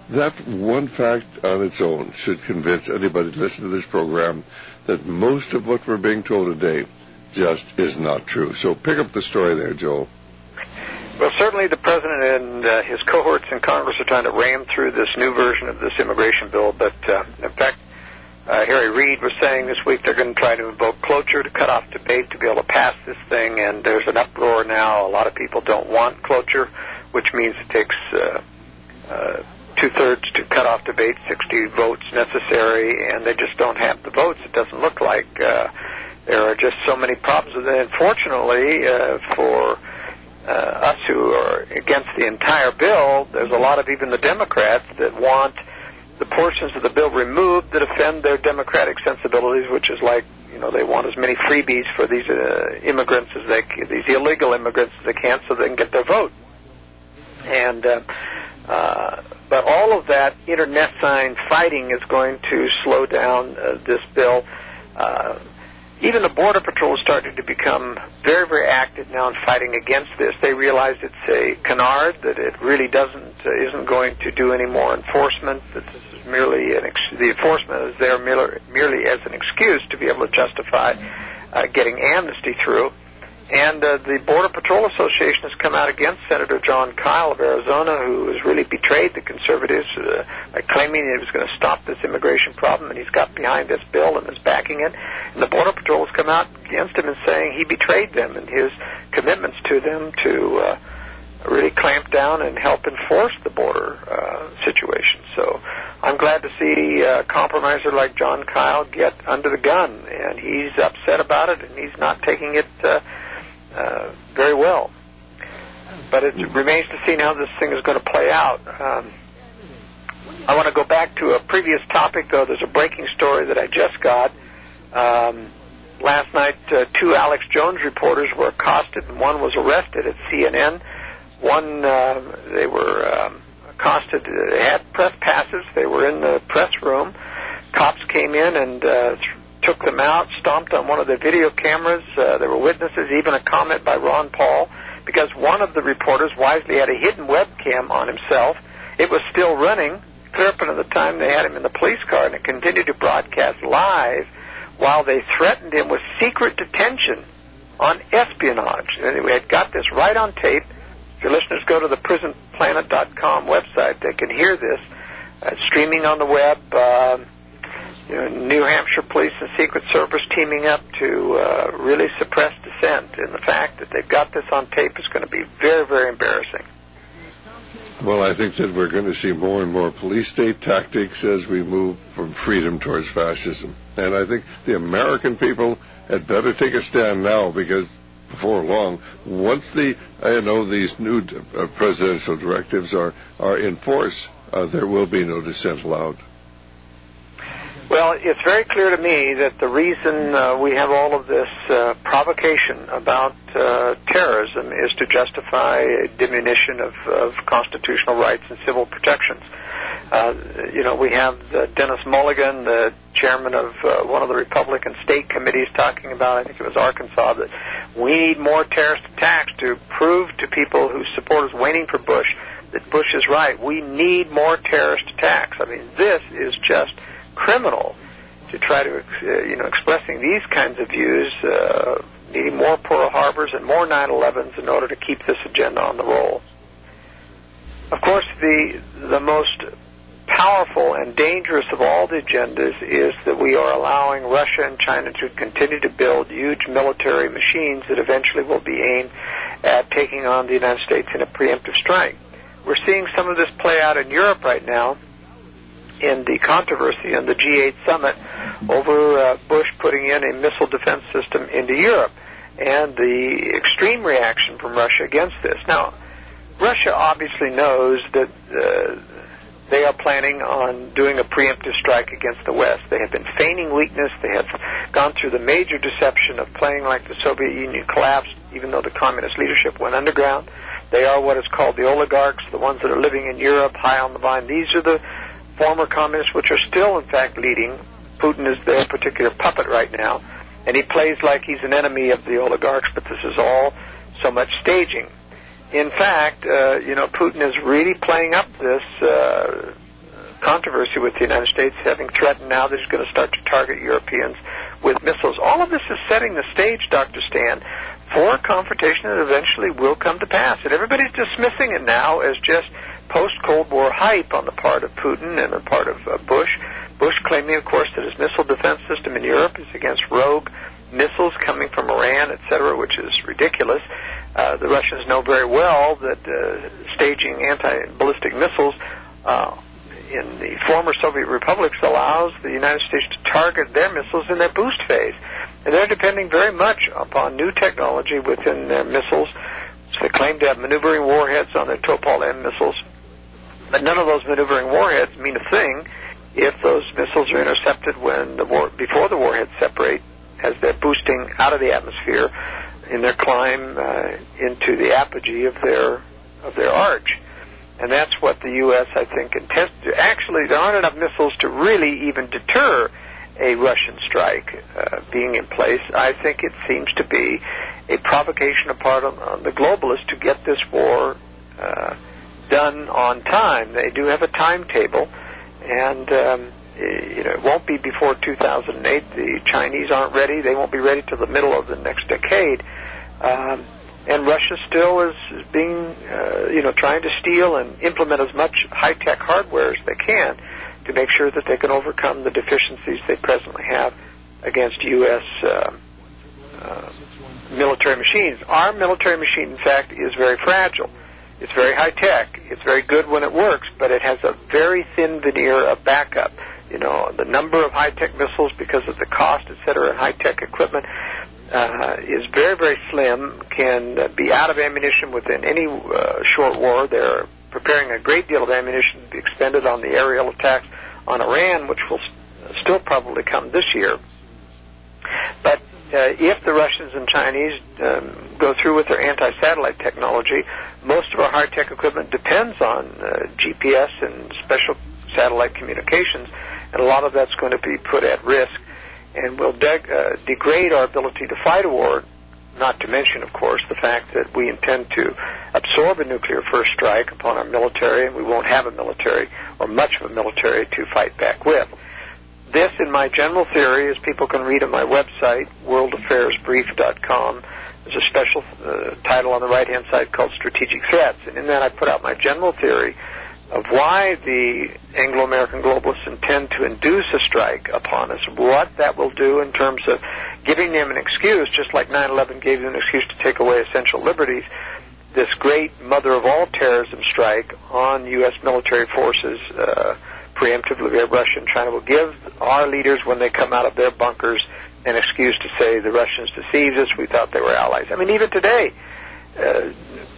S1: That one fact on its own should convince anybody to listen to this program that most of what we're being told today just is not true. So pick up the story there, Joel.
S2: Well, certainly the president and uh, his cohorts in Congress are trying to ram through this new version of this immigration bill. But, uh, in fact, uh, Harry Reid was saying this week they're going to try to invoke cloture to cut off debate to be able to pass this thing. And there's an uproar now. A lot of people don't want cloture, which means it takes uh, uh, two-thirds to cut off debate, sixty votes necessary, and they just don't have the votes. It doesn't look like uh, there are just so many problems with it. Unfortunately, uh, for Uh, us who are against the entire bill, there's a lot of even the Democrats that want the portions of the bill removed that offend their democratic sensibilities, which is like, you know, they want as many freebies for these uh, immigrants as they, these illegal immigrants as they can, so they can get their vote. And uh, uh, but all of that internecine fighting is going to slow down uh, this bill. Uh, Even the Border Patrol is starting to become very, very active now in fighting against this. They realize it's a canard, that it really doesn't, uh, isn't going to do any more enforcement, that this is merely, an ex- the enforcement is there merely, merely as an excuse to be able to justify uh, getting amnesty through. And uh, the Border Patrol Association has come out against Senator John Kyle of Arizona, who has really betrayed the conservatives uh, by claiming he was going to stop this immigration problem, and he's got behind this bill and is backing it. And the Border Patrol has come out against him and saying he betrayed them and his commitments to them to uh, really clamp down and help enforce the border uh, situation. So I'm glad to see a compromiser like John Kyle get under the gun, and he's upset about it, and he's not taking it uh, Uh, very well. But it remains to see how this thing is going to play out. Um, I want to go back to a previous topic, though. There's a breaking story that I just got. Um, last night, uh, two Alex Jones reporters were accosted, and one was arrested at C N N. One, uh, they were um, accosted. They had press passes. They were in the press room. Cops came in and uh, took them out, stomped on one of their video cameras. Uh, there were witnesses, even a comment by Ron Paul, because one of the reporters wisely had a hidden webcam on himself. It was still running, clear up into the time they had him in the police car, and it continued to broadcast live while they threatened him with secret detention on espionage. And we had got this right on tape. If your listeners go to the prison planet dot com website, they can hear this. Uh, streaming on the web. Uh, You know, New Hampshire Police and Secret Service teaming up to uh, really suppress dissent. And the fact that they've got this on tape is going to be very, very embarrassing.
S1: Well, I think that we're going to see more and more police state tactics as we move from freedom towards fascism. And I think the American people had better take a stand now, because before long, once the, I know these new uh, presidential directives are, are in force, uh, there will be no dissent allowed.
S2: Well, it's very clear to me that the reason uh, we have all of this uh, provocation about uh, terrorism is to justify a diminution of, of constitutional rights and civil protections. Uh, you know, we have uh, Dennis Mulligan, the chairman of uh, one of the Republican state committees, talking about, I think it was Arkansas, that we need more terrorist attacks to prove to people whose supporters waiting for Bush that Bush is right. We need more terrorist attacks. I mean, this is just criminal to try to, uh, you know, expressing these kinds of views, uh, needing more Pearl Harbors and more nine elevens in order to keep this agenda on the roll. Of course, the the most powerful and dangerous of all the agendas is that we are allowing Russia and China to continue to build huge military machines that eventually will be aimed at taking on the United States in a preemptive strike. We're seeing some of this play out in Europe right now, in the controversy on the G eight summit over uh, Bush putting in a missile defense system into Europe, and the extreme reaction from Russia against this. Now, Russia obviously knows that uh, they are planning on doing a preemptive strike against the West. They have been feigning weakness. They have gone through the major deception of playing like the Soviet Union collapsed, even though the communist leadership went underground. They are what is called the oligarchs, the ones that are living in Europe, high on the vine. These are the former communists, which are still, in fact, leading. Putin is their particular puppet right now, and he plays like he's an enemy of the oligarchs, but this is all so much staging. In fact, uh, you know, Putin is really playing up this uh, controversy with the United States having threatened now that he's going to start to target Europeans with missiles. All of this is setting the stage, Doctor Stan, for a confrontation that eventually will come to pass. And everybody's dismissing it now as just post-Cold War hype on the part of Putin and the part of uh, Bush. Bush claiming, of course, that his missile defense system in Europe is against rogue missiles coming from Iran, et cetera, which is ridiculous. Uh, the Russians know very well that uh, staging anti-ballistic missiles uh, in the former Soviet republics allows the United States to target their missiles in their boost phase. And they're depending very much upon new technology within their missiles. So they claim to have maneuvering warheads on their Topol M missiles. But none of those maneuvering warheads mean a thing if those missiles are intercepted when the war, before the warheads separate, as they're boosting out of the atmosphere in their climb uh, into the apogee of their of their arch. And that's what the U S, I think, intends to do. Actually, there aren't enough missiles to really even deter a Russian strike uh, being in place. I think it seems to be a provocation upon on the globalists to get this war uh, done on time. They do have a timetable, and um, you know, it won't be before two thousand eight. The Chinese aren't ready. They won't be ready till the middle of the next decade. Um, and Russia still is, is being, uh, you know, trying to steal and implement as much high-tech hardware as they can to make sure that they can overcome the deficiencies they presently have against U S Uh, uh, military machines. Our military machine, in fact, is very fragile. It's very high-tech. It's very good when it works, but it has a very thin veneer of backup. You know, the number of high-tech missiles, because of the cost, et cetera, and high-tech equipment, uh, is very, very slim, can uh, be out of ammunition within any uh, short war. They're preparing a great deal of ammunition to be expended on the aerial attacks on Iran, which will st- still probably come this year. But uh, if the Russians and Chinese um, go through with their anti-satellite technology, most of our high-tech equipment depends on uh, G P S and special satellite communications, and a lot of that's going to be put at risk and will de- uh, degrade our ability to fight a war, not to mention, of course, the fact that we intend to absorb a nuclear first strike upon our military, and we won't have a military or much of a military to fight back with. This, in my general theory, as people can read on my website, world affairs brief dot com, there's a special uh, title on the right-hand side called Strategic Threats, and in that I put out my general theory of why the Anglo-American globalists intend to induce a strike upon us, what that will do in terms of giving them an excuse, just like nine eleven gave them an excuse to take away essential liberties. This great mother of all terrorism strike on U S military forces, uh, preemptively via Russia and China, will give our leaders, when they come out of their bunkers, an excuse to say the Russians deceived us, we thought they were allies. I mean, even today, uh,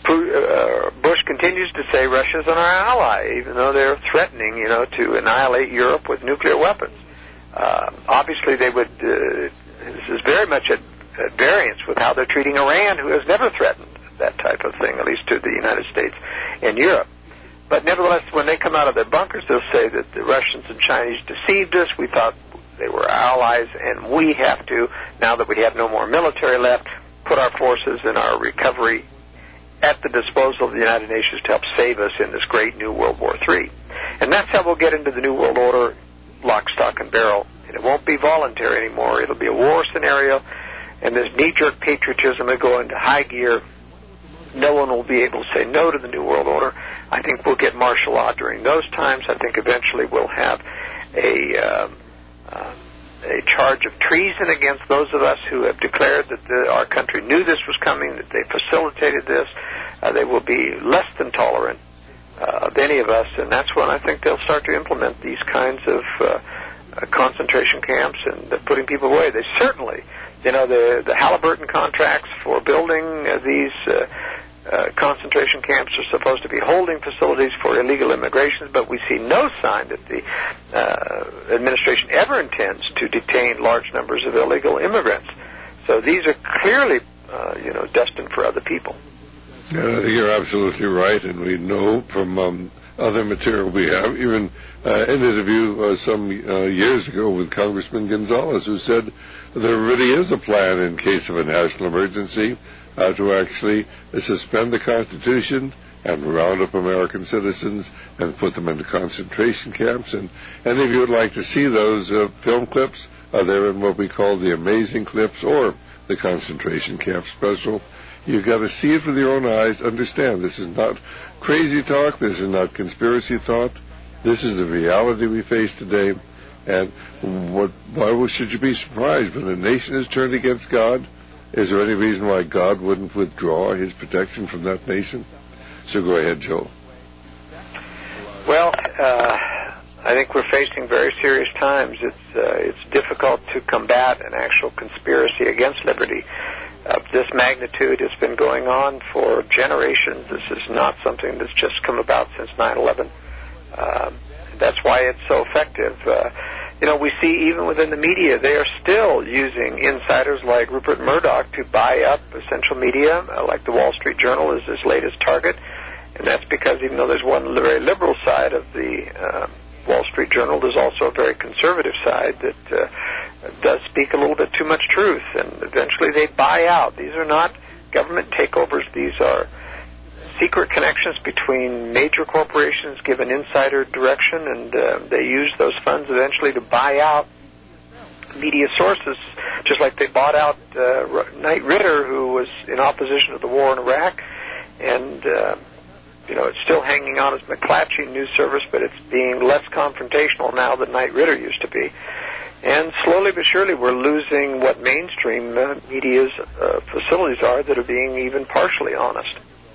S2: uh, Bush continues to say Russia's an our ally, even though they're threatening, you know, to annihilate Europe with nuclear weapons. Uh, obviously, they would. Uh, this is very much at, at variance with how they're treating Iran, who has never threatened that type of thing, at least to the United States and Europe. But nevertheless, when they come out of their bunkers, they'll say that the Russians and Chinese deceived us. We thought they were allies, and we have to, now that we have no more military left, put our forces and our recovery at the disposal of the United Nations to help save us in this great new World War Three. And that's how we'll get into the New World Order, lock, stock, and barrel. And it won't be voluntary anymore. It'll be a war scenario, and this knee-jerk patriotism will go into high gear. No one will be able to say no to the New World Order. I think we'll get martial law during those times. I think eventually we'll have a... Uh, uh, a charge of treason against those of us who have declared that the, our country knew this was coming, that they facilitated this. Uh, they will be less than tolerant uh, of any of us, and that's when I think they'll start to implement these kinds of uh, uh, concentration camps and uh, putting people away. They certainly, you know, the, the Halliburton contracts for building uh, these uh, uh, concentration camps are supposed to be holding facilities for illegal immigration, but we see no sign that the uh, administration ever intends to detain large numbers of illegal immigrants. So these are clearly, uh, you know, destined for other people.
S1: Yeah, I think you're absolutely right, and we know from um, other material we have, even uh, an interview uh, some uh, years ago with Congressman Gonzalez, who said there really is a plan in case of a national emergency uh, to actually suspend the Constitution and round up American citizens and put them into concentration camps. And, and if you would like to see those uh, film clips, uh, they're in what we call the Amazing Clips or the Concentration Camp Special. You've got to see it with your own eyes. Understand, this is not crazy talk. This is not conspiracy thought. This is the reality we face today. And what, why should you be surprised when a nation is turned against God? Is there any reason why God wouldn't withdraw his protection from that nation? So go ahead, Joe.
S2: Well, uh, I think we're facing very serious times. It's uh, it's difficult to combat an actual conspiracy against liberty of this magnitude. Has been going on for generations. This is not something that's just come about since nine eleven. Um, that's why it's so effective. Uh, you know, we see even within the media, they are still using insiders like Rupert Murdoch to buy up essential media, uh, like the Wall Street Journal is his latest target. And that's because even though there's one very liberal side of the uh, Wall Street Journal, there's also a very conservative side that uh, does speak a little bit too much truth. And eventually they buy out. These are not government takeovers. These are secret connections between major corporations given insider direction, and uh, they use those funds eventually to buy out media sources, just like they bought out uh, Knight Ridder, who was in opposition to the war in Iraq. And, uh, you know, it's still hanging on as McClatchy News Service, but it's being less confrontational now than Knight Ridder used to be. And slowly but surely we're losing what mainstream uh, media's uh, facilities are that are being even partially honest.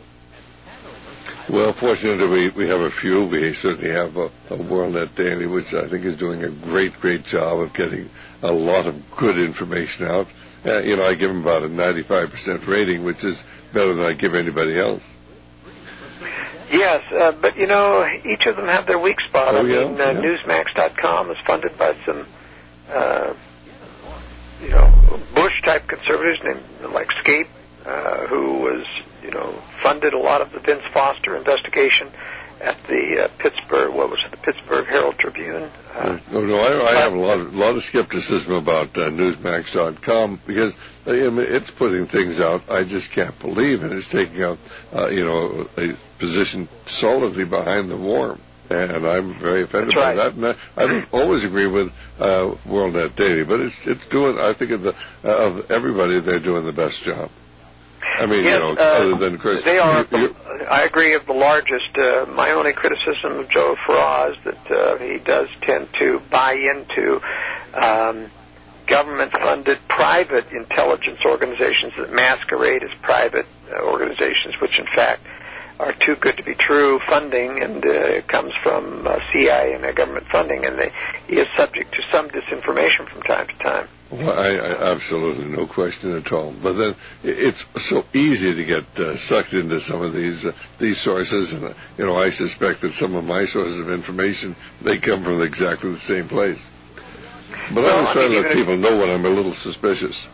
S1: Well, fortunately, we, we have a few. We certainly have a, a WorldNet Daily, which I think is doing a great, great job of getting a lot of good information out. Uh, you know, I give them about a ninety-five percent rating, which is better than I give anybody else.
S2: Yes, uh, but, you know, each of them have their weak spot.
S1: Oh,
S2: I
S1: yeah?
S2: mean, uh,
S1: yeah.
S2: Newsmax dot com is funded by some, uh, you know, Bush-type conservatives named, like Scape, uh, who was, you know, funded a lot of the Vince Foster investigation at the uh, Pittsburgh, what was it, the Pittsburgh Herald Tribune. Uh,
S1: no, no, I, I have a lot of, lot of skepticism about uh, Newsmax dot com because uh, I mean, it's putting things out I just can't believe, and it's taking out, uh, you know, a position solidly behind the war. And I'm very offended by that. And I, I don't always agree with uh, WorldNet Daily, but it's it's doing, I think, of, the, uh, of everybody, they're doing the best job. I mean,
S2: yes,
S1: you know,
S2: uh,
S1: other than Chris.
S2: They are,
S1: you, you,
S2: I agree, of the largest. Uh, my only criticism of Joe Faraz is that uh, he does tend to buy into um, government-funded private intelligence organizations that masquerade as private uh, organizations, which in fact are too good to be true funding, and uh, it comes from uh, C I A and uh, government funding, and they, he is subject to some disinformation from time to time.
S1: Well, I, I, absolutely, no question at all. But then it's so easy to get uh, sucked into some of these uh, these sources, and uh, you know, I suspect that some of my sources of information, they come from exactly the same place. But well, I was trying I mean, to let people know when I'm a little suspicious.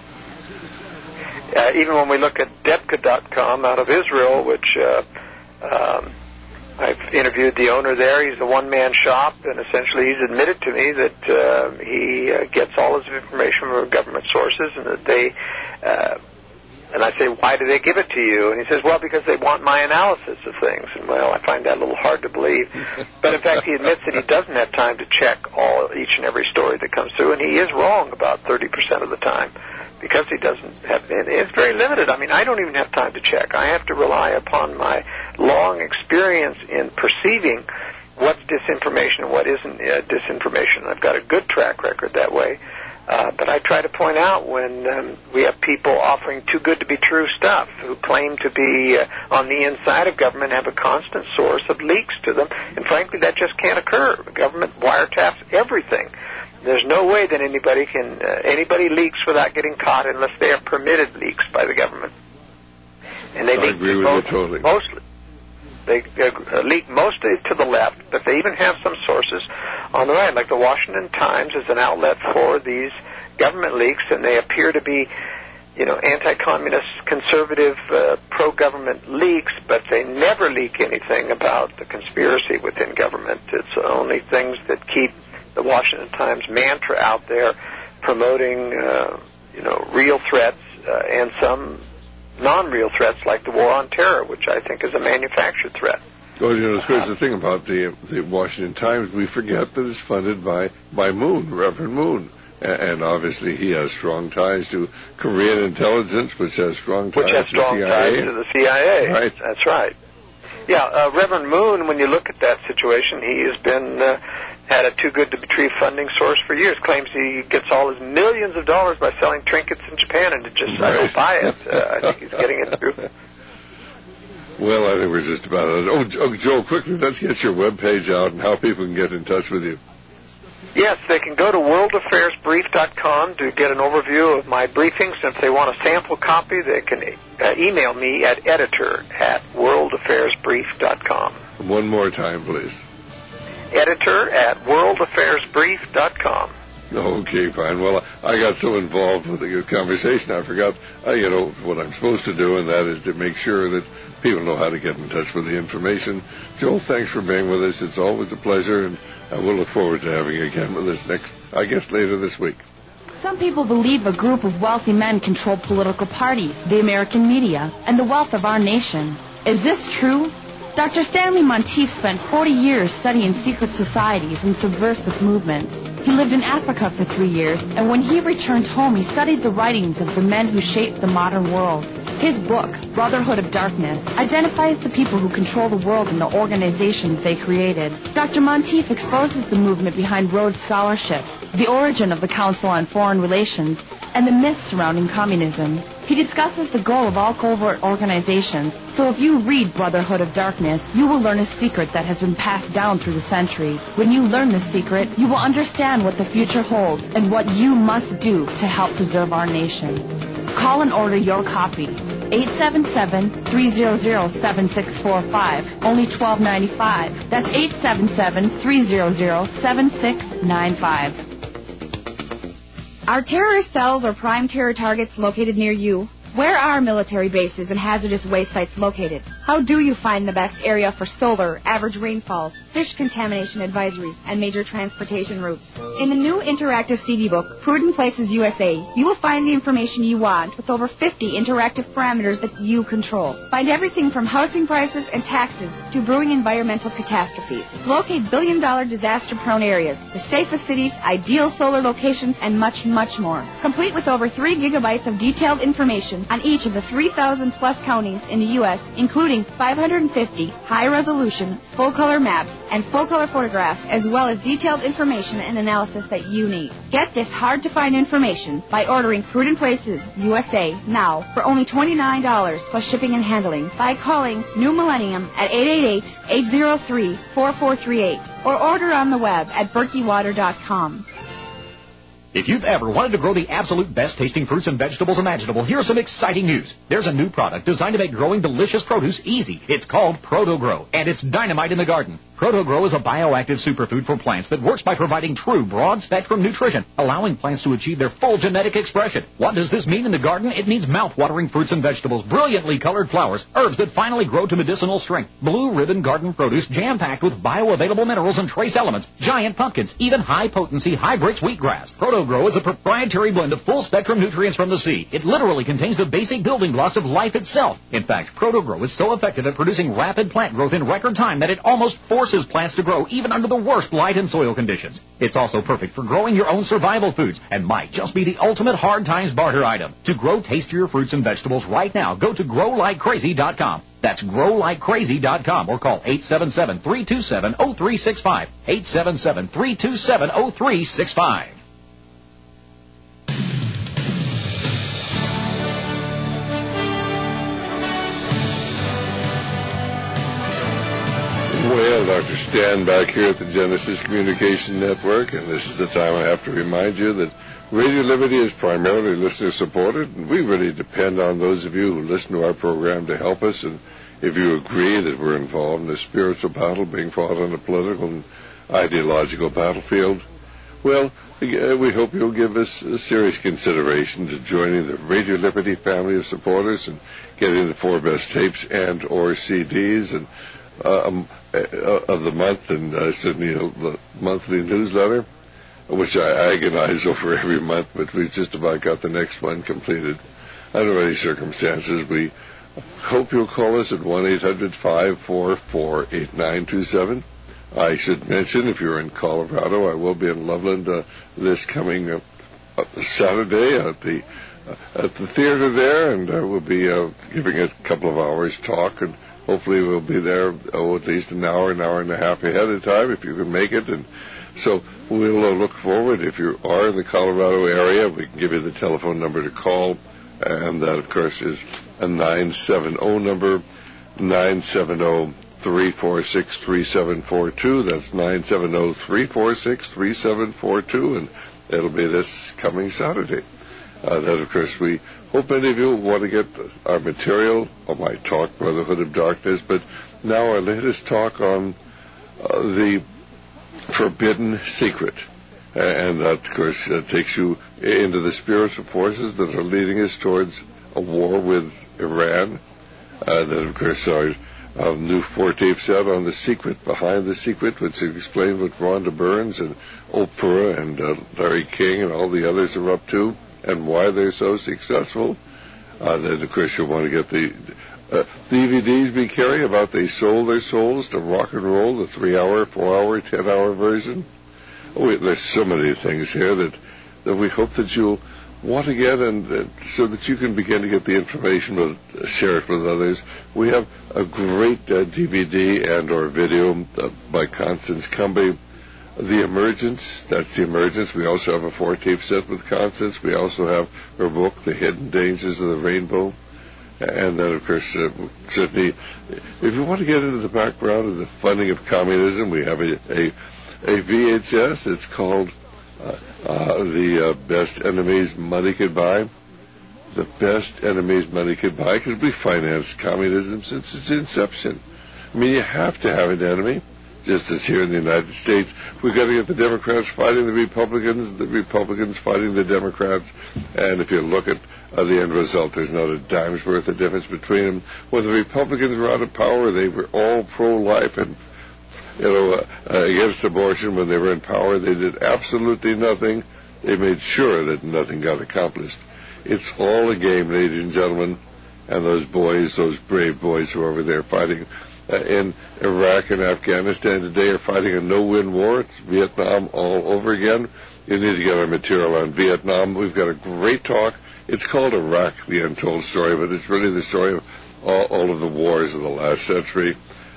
S2: Uh, even when we look at Debka dot com out of Israel, which uh, um, I've interviewed the owner there. He's a one-man shop, and essentially he's admitted to me that uh, he uh, gets all his information from government sources, and that they, uh, and I say, why do they give it to you? And he says, well, because they want my analysis of things. And, well, I find that a little hard to believe. But, in fact, he admits that he doesn't have time to check all each and every story that comes through, and he is wrong about thirty percent of the time. Because he doesn't have, it's very limited. I mean, I don't even have time to check. I have to rely upon my long experience in perceiving what's disinformation and what isn't uh, disinformation. I've got a good track record that way. Uh, but I try to point out when um, we have people offering too good to be true stuff, who claim to be uh, on the inside of government, have a constant source of leaks to them. And frankly, that just can't occur. The government wiretaps everything. There's no way that anybody can uh, anybody leaks without getting caught unless they are permitted leaks by the government. And they
S1: I
S2: leak
S1: agree with
S2: both,
S1: you totally.
S2: mostly. They uh, leak mostly to the left, but they even have some sources on the right, like the Washington Times is an outlet for these government leaks, and they appear to be, you know, anti-communist, conservative, uh, pro-government leaks, but they never leak anything about the conspiracy within government. It's only things that keep the Washington Times mantra out there, promoting, uh, you know, real threats uh, and some non-real threats like the war on terror, which I think is a manufactured threat.
S1: Well, you know, here's the thing about the the Washington Times. We forget that it's funded by, by Moon, Reverend Moon. And obviously he has strong ties to Korean intelligence, which has strong ties
S2: which has strong
S1: to the C I A.
S2: ties to the C I A.
S1: Right.
S2: That's right. Yeah, uh, Reverend Moon, when you look at that situation, he has been uh, had a too-good-to-be-true funding source for years. Claims he gets all his millions of dollars by selling trinkets in Japan, and it just,
S1: right.
S2: I don't buy it. Uh, I think he's getting into...
S1: Well, I think we're just about it. Oh, oh, Joe, quickly, let's get your webpage out and how people can get in touch with you.
S2: Yes, they can go to world affairs brief dot com to get an overview of my briefings. If they want a sample copy, they can uh, email me at editor at world affairs brief dot com.
S1: One more time, please.
S2: Editor at world affairs brief dot com.
S1: Okay, fine. Well, I got so involved with the conversation, I forgot, uh, you know, what I'm supposed to do, and that is to make sure that people know how to get in touch with the information. Joel, thanks for being with us. It's always a pleasure, and I will look forward to having you again with us next, I guess, later this week.
S15: Some people believe a group of wealthy men control political parties, the American media, and the wealth of our nation. Is this true? Doctor Stanley Monteith spent forty years studying secret societies and subversive movements. He lived in Africa for three years, and when he returned home, he studied the writings of the men who shaped the modern world. His book, Brotherhood of Darkness, identifies the people who control the world and the organizations they created. Doctor Monteith exposes the movement behind Rhodes Scholarships, the origin of the Council on Foreign Relations, and the myths surrounding communism. He discusses the goal of all covert organizations, so if you read Brotherhood of Darkness, you will learn a secret that has been passed down through the centuries. When you learn this secret, you will understand what the future holds and what you must do to help preserve our nation. Call and order your copy. eight seven seven, three hundred, seven six four five. Only twelve ninety-five. That's eight seven seven, three hundred, seven six nine five.
S16: Are terrorist cells or prime terror targets located near you? Where are military bases and hazardous waste sites located? How do you find the best area for solar, average rainfalls, fish contamination advisories, and major transportation routes? In the new interactive C D book, Prudent Places U S A, you will find the information you want with over fifty interactive parameters that you control. Find everything from housing prices and taxes to brewing environmental catastrophes. Locate billion-dollar disaster-prone areas, the safest cities, ideal solar locations, and much, much more. Complete with over three gigabytes of detailed information on each of the three thousand plus counties in the U S, including five hundred fifty high-resolution, full-color maps and full-color photographs, as well as detailed information and analysis that you need. Get this hard-to-find information by ordering Prudent Places U S A now for only twenty-nine dollars plus shipping and handling by calling New Millennium at eight eight eight, eight zero three, four four three eight or order on the web at berkey water dot com.
S17: If you've ever wanted to grow the absolute best-tasting fruits and vegetables imaginable, here's some exciting news. There's a new product designed to make growing delicious produce easy. It's called ProtoGrow, and it's dynamite in the garden. ProtoGrow is a bioactive superfood for plants that works by providing true broad-spectrum nutrition, allowing plants to achieve their full genetic expression. What does this mean in the garden? It means mouth-watering fruits and vegetables, brilliantly colored flowers, herbs that finally grow to medicinal strength, blue ribbon garden produce jam-packed with bioavailable minerals and trace elements, giant pumpkins, even high-potency, high-bridge wheatgrass. ProtoGrow is a proprietary blend of full-spectrum nutrients from the sea. It literally contains the basic building blocks of life itself. In fact, ProtoGrow is so effective at producing rapid plant growth in record time that it almost forces plants to grow even under the worst light and soil conditions. It's also perfect for growing your own survival foods and might just be the ultimate hard times barter item. To grow tastier fruits and vegetables right now, go to grow like crazy dot com. That's grow like crazy dot com or call eight seven seven, three two seven, zero three six five. eight seven seven, three two seven, zero three six five.
S1: Well, Doctor Stan back here at the Genesis Communication Network, and this is the time I have to remind you that Radio Liberty is primarily listener-supported, and we really depend on those of you who listen to our program to help us, and if you agree that we're involved in a spiritual battle being fought on a political and ideological battlefield, well, we hope you'll give us a serious consideration to joining the Radio Liberty family of supporters and getting the four best tapes and or C Ds and uh, um, uh, of the month, and uh, certainly you know, the monthly newsletter, which I agonize over every month, but we've just about got the next one completed. under any circumstances, we hope you'll call us at one eight hundred five four four eight nine two seven. I should mention, if you're in Colorado, I will be in Loveland uh, this coming uh, Saturday at the uh, at the theater there, and I will be uh, giving a couple of hours talk, and hopefully we'll be there oh, at least an hour, an hour and a half ahead of time if you can make it. And so we'll uh, look forward. If you are in the Colorado area, we can give you the telephone number to call, and that, of course, is a nine seven zero number, nine seven zero, three four six, three seven four two. That's nine seven zero, three four six, three seven four two, and it'll be this coming Saturday. Uh, that, of course, we hope many of you want to get our material on my talk, Brotherhood of Darkness, but now our latest talk on uh, the Forbidden Secret. And that, of course, uh, takes you into the spiritual forces that are leading us towards a war with Iran. Uh, that, of course, our uh, new four-tape set on The Secret, Behind the Secret, which explains what Rhonda Burns and Oprah and uh, Larry King and all the others are up to and why they're so successful. Uh, then, of course, you'll want to get the uh, D V Ds we carry about they sold their souls to rock and roll, the three-hour, four-hour, ten-hour version. Oh, there's so many things here that, that we hope that you'll want to get, and uh, so that you can begin to get the information, but uh, share it with others. We have a great uh, D V D and or video uh, by Constance Cumby, The Emergence. That's The Emergence. We also have a four-tape set with Constance. We also have her book, The Hidden Dangers of the Rainbow. And then, of course, uh, certainly, if you want to get into the background of the funding of communism, we have a, a, a V H S. It's called uh, uh, The uh, Best Enemies Money Could Buy. The Best Enemies Money Could Buy, because we financed communism since its inception. I mean, you have to have an enemy. Just as here in the United States, we've got to get the Democrats fighting the Republicans, the Republicans fighting the Democrats, and if you look at uh, the end result, there's not a dime's worth of difference between them. When the Republicans were out of power, they were all pro-life and, you know, uh, uh, against abortion. When they were in power, they did absolutely nothing. They made sure that nothing got accomplished. It's all a game, ladies and gentlemen, and those boys, those brave boys who are over there fighting Uh, in Iraq and Afghanistan today are fighting a no-win war. It's Vietnam all over again. You need to get our material on Vietnam. We've got a great talk. It's called Iraq, the Untold Story, but it's really the story of all, all of the wars of the last century.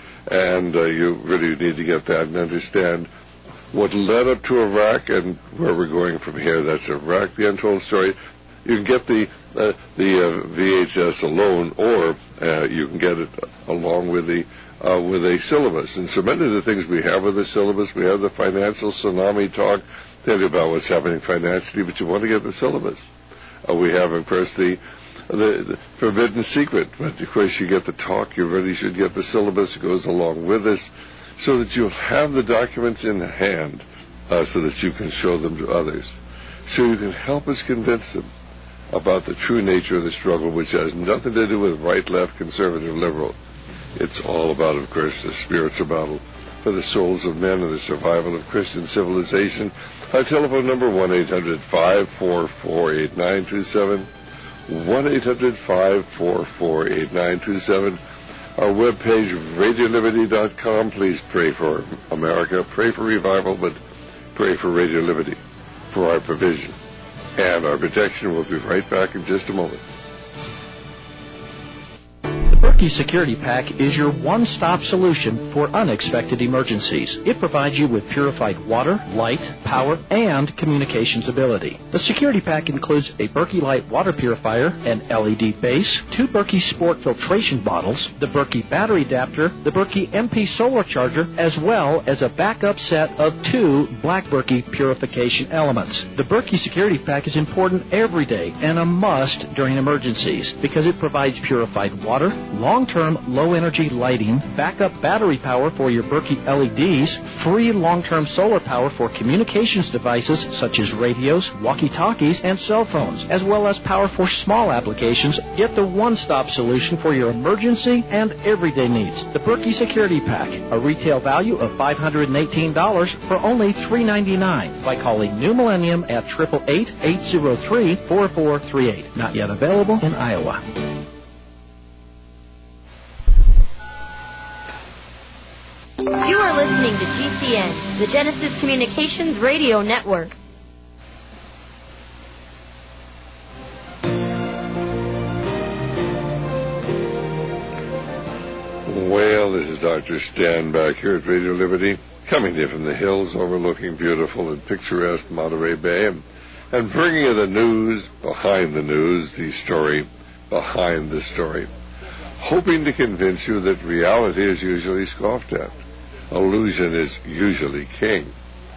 S1: And uh, you really need to get that and understand what led up to Iraq and where we're going from here. That's Iraq, the Untold Story. You can get the uh, the uh, V H S alone, or uh, you can get it along with the uh, with a syllabus. And so many of the things we have with the syllabus, we have the financial tsunami talk, tell you about what's happening financially, but you want to get the syllabus. Uh, we have, of course, the, the the Forbidden Secret, but of course you get the talk. You really should get the syllabus. It goes along with this, so that you'll have the documents in hand, uh, so that you can show them to others, so you can help us convince them about the true nature of the struggle, which has nothing to do with right, left, conservative, liberal. It's all about, of course, the spiritual battle for the souls of men and the survival of Christian civilization. Our telephone number, one eight hundred five four four eight nine two seven, one eight hundred five four four eight nine two seven. Our webpage, radio liberty dot com. Please pray for America, pray for revival, but pray for Radio Liberty, for our provision and our protection. We'll be right back in just a moment.
S13: The Berkey Security Pack is your one-stop solution for unexpected emergencies. It provides you with purified water, light, power, and communications ability. The Security Pack includes a Berkey Light water purifier, an L E D base, two Berkey Sport filtration bottles, the Berkey battery adapter, the Berkey M P solar charger, as well as a backup set of two Black Berkey purification elements. The Berkey Security Pack is important every day and a must during emergencies because it provides purified water, light, long-term low-energy lighting, backup battery power for your Berkey L E Ds, free long-term solar power for communications devices such as radios, walkie-talkies, and cell phones, as well as power for small applications. Get the one-stop solution for your emergency and everyday needs. The Berkey Security Pack, a retail value of five hundred eighteen dollars for only three hundred ninety-nine dollars by calling New Millennium at eight eight eight, eight zero three, four four three eight. Not yet available in Iowa.
S18: You are listening to G C N, the Genesis Communications Radio Network.
S1: Well, this is Doctor Stan back here at Radio Liberty, coming to you from the hills overlooking beautiful and picturesque Monterey Bay, and, and bringing you the news behind the news, the story behind the story, hoping to convince you that reality is usually scoffed at. Illusion is usually king.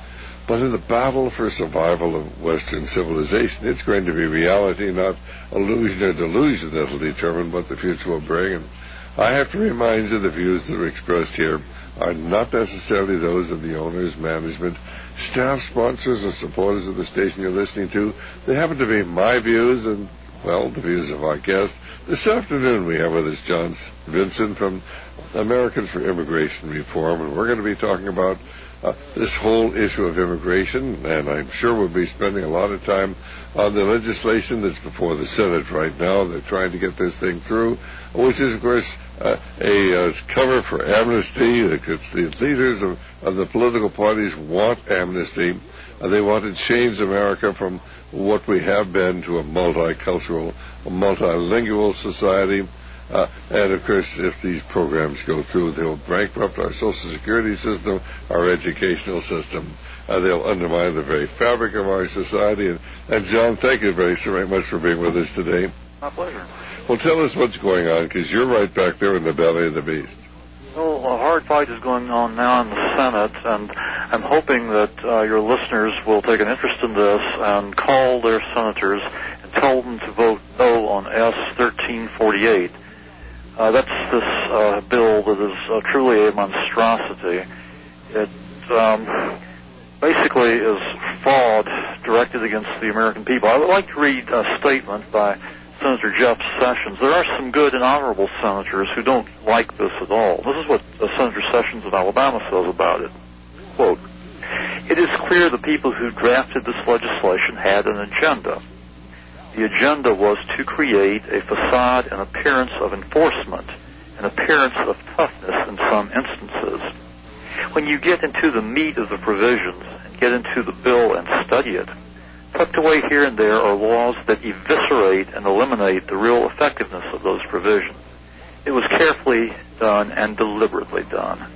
S1: But in the battle for survival of Western civilization, it's going to be reality, not illusion or delusion, that will determine what the future will bring. And I have to remind you the views that are expressed here are not necessarily those of the owners, management, staff, sponsors, or supporters of the station you're listening to. They happen to be my views and, well, the views of our guest. This afternoon we have with us John Vincent from Americans for Immigration Reform, and we're going to be talking about uh, this whole issue of immigration, and I'm sure we'll be spending a lot of time on the legislation that's before the Senate right now. They're trying to get this thing through, which is, of course, uh, a uh, cover for amnesty. The leaders of, of the political parties want amnesty. Uh, they want to change America from what we have been to a multicultural, a multilingual society. Uh, and, of course, if these programs go through, they'll bankrupt our Social Security system, our educational system. Uh, they'll undermine the very fabric of our society. And, and John, thank you very, very much for being with us today.
S19: My pleasure.
S1: Well, tell us what's going on, because you're right back there in the belly of the beast.
S19: Well, a hard fight is going on now in the Senate, and I'm hoping that uh, your listeners will take an interest in this and call their senators and tell them to vote no on S thirteen forty-eight. Uh, that's this uh, bill that is uh, truly a monstrosity. It um, basically is fraud directed against the American people. I would like to read a statement by Senator Jeff Sessions. There are some good and honorable senators who don't like this at all. This is what uh, Senator Sessions of Alabama says about it. Quote, "It is clear the people who drafted this legislation had an agenda. The agenda was to create a facade and appearance of enforcement, an appearance of toughness in some instances. When you get into the meat of the provisions and get into the bill and study it, tucked away here and there are laws that eviscerate and eliminate the real effectiveness of those provisions. It was carefully done and deliberately done."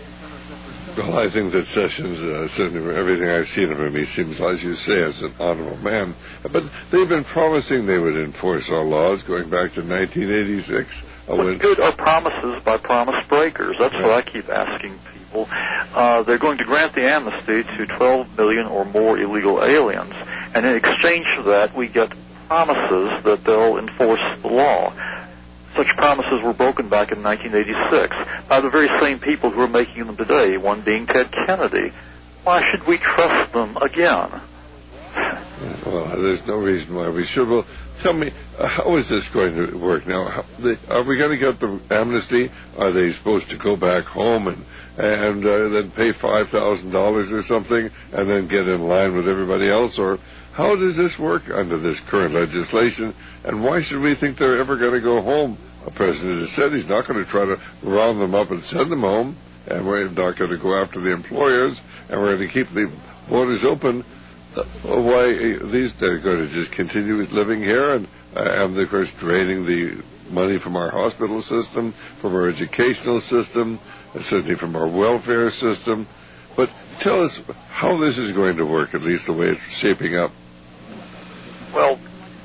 S1: Well, I think that Sessions, uh, certainly from everything I've seen of him, he seems, as you say, as an honorable man. But they've been promising they would enforce our laws going back to nineteen eighty-six.
S19: What when... good are promises by promise breakers? That's right. What I keep asking people. Uh, they're going to grant the amnesty to twelve million or more illegal aliens, and in exchange for that, we get promises that they'll enforce the law. Such promises were broken back in nineteen eighty-six by the very same people who are making them today, one being Ted Kennedy. Why should we trust them again?
S1: Well, there's no reason why we should. Well, tell me, uh, how is this going to work now? How, they, are we going to get the amnesty? Are they supposed to go back home and and uh, then pay five thousand dollars or something and then get in line with everybody else? Or how does this work under this current legislation? And why should we think they're ever going to go home? The president has said he's not going to try to round them up and send them home, and we're not going to go after the employers, and we're going to keep the borders open. Uh, why these they're going to just continue living here and, uh, and of course, draining the money from our hospital system, from our educational system, and certainly from our welfare system. But tell us how this is going to work, at least the way it's shaping up.
S19: Well,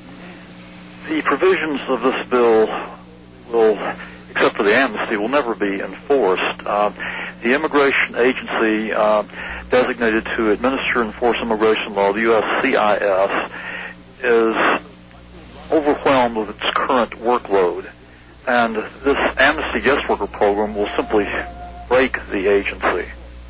S19: the provisions of this bill will, except for the amnesty, will never be enforced. Uh, the immigration agency uh, designated to administer and enforce immigration law, the U S C I S, is overwhelmed with its current workload. and this amnesty guest worker program will simply break the agency.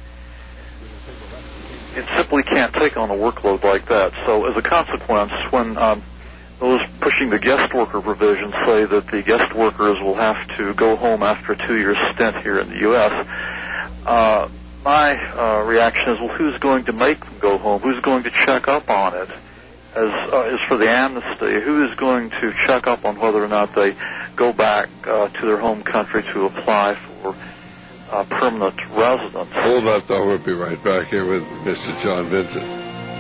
S19: It simply can't take on a workload like that. So as a consequence, when um, those pushing the guest worker provisions say that the guest workers will have to go home after a two-year stint here in the U S, uh, my uh, reaction is, well, who's going to make them go home? Who's going to check up on it? As, uh, as for the amnesty, who is going to check up on whether or not they go back uh, to their home country to apply for uh, permanent residence?
S1: Hold that thought. We'll be right back here with Mister John Vincent.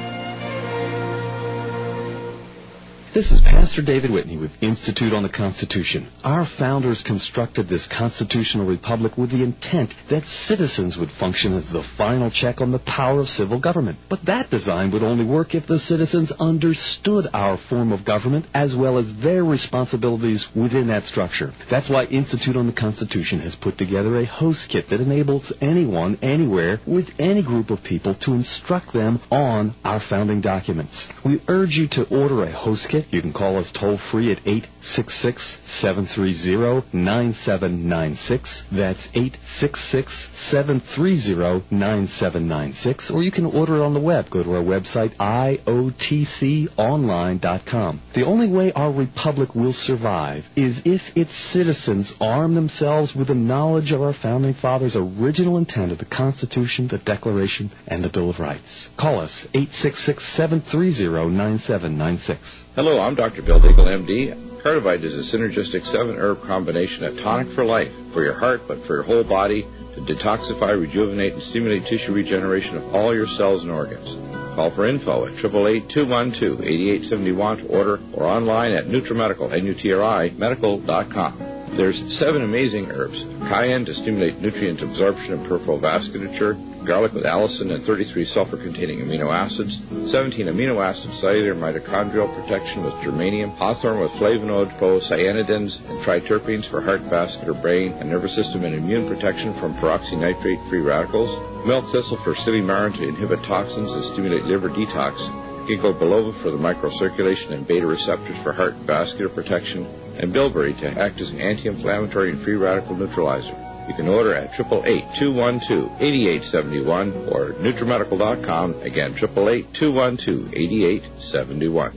S20: This is Pastor David Whitney with Institute on the Constitution. Our founders constructed this constitutional republic with the intent that citizens would function as the final check on the power of civil government. But that design would only work if the citizens understood our form of government as well as their responsibilities within that structure. That's why Institute on the Constitution has put together a host kit that enables anyone, anywhere, with any group of people to instruct them on our founding documents. We urge you to order a host kit. You can call us toll-free at eight six six, seven three zero, nine seven nine six. That's eight six six, seven three zero, nine seven nine six. Or you can order it on the web. Go to our website, I O T C online dot com. The only way our republic will survive is if its citizens arm themselves with the knowledge of our Founding Fathers' original intent of the Constitution, the Declaration, and the Bill of Rights. Call us, eight six six, seven three zero, nine seven nine six.
S21: Hello, I'm Doctor Bill Deagle, M D. Cardivite is a synergistic seven-herb combination, a tonic for life, for your heart, but for your whole body, to detoxify, rejuvenate, and stimulate tissue regeneration of all your cells and organs. Call for info at eight eight eight, two one two, eight eight seven one to order, or online at NutriMedical, N U T R I, medical dot com. There's seven amazing herbs. Cayenne to stimulate nutrient absorption and peripheral vasculature, garlic with allicin and thirty-three sulfur-containing amino acids, seventeen amino acid cellular mitochondrial protection with germanium, hawthorn with flavonoid, cyanidins, and triterpenes for heart, vascular, brain, and nervous system and immune protection from peroxynitrate-free radicals, milk thistle for silymarin to inhibit toxins and stimulate liver detox, ginkgo biloba for the microcirculation and beta receptors for heart and vascular protection, and bilberry to act as an anti-inflammatory and free radical neutralizer. You can order at eight eight eight, two one two, eight eight seven one or NutriMedical dot com. Again, eight eight eight, two one two, eight eight seven one.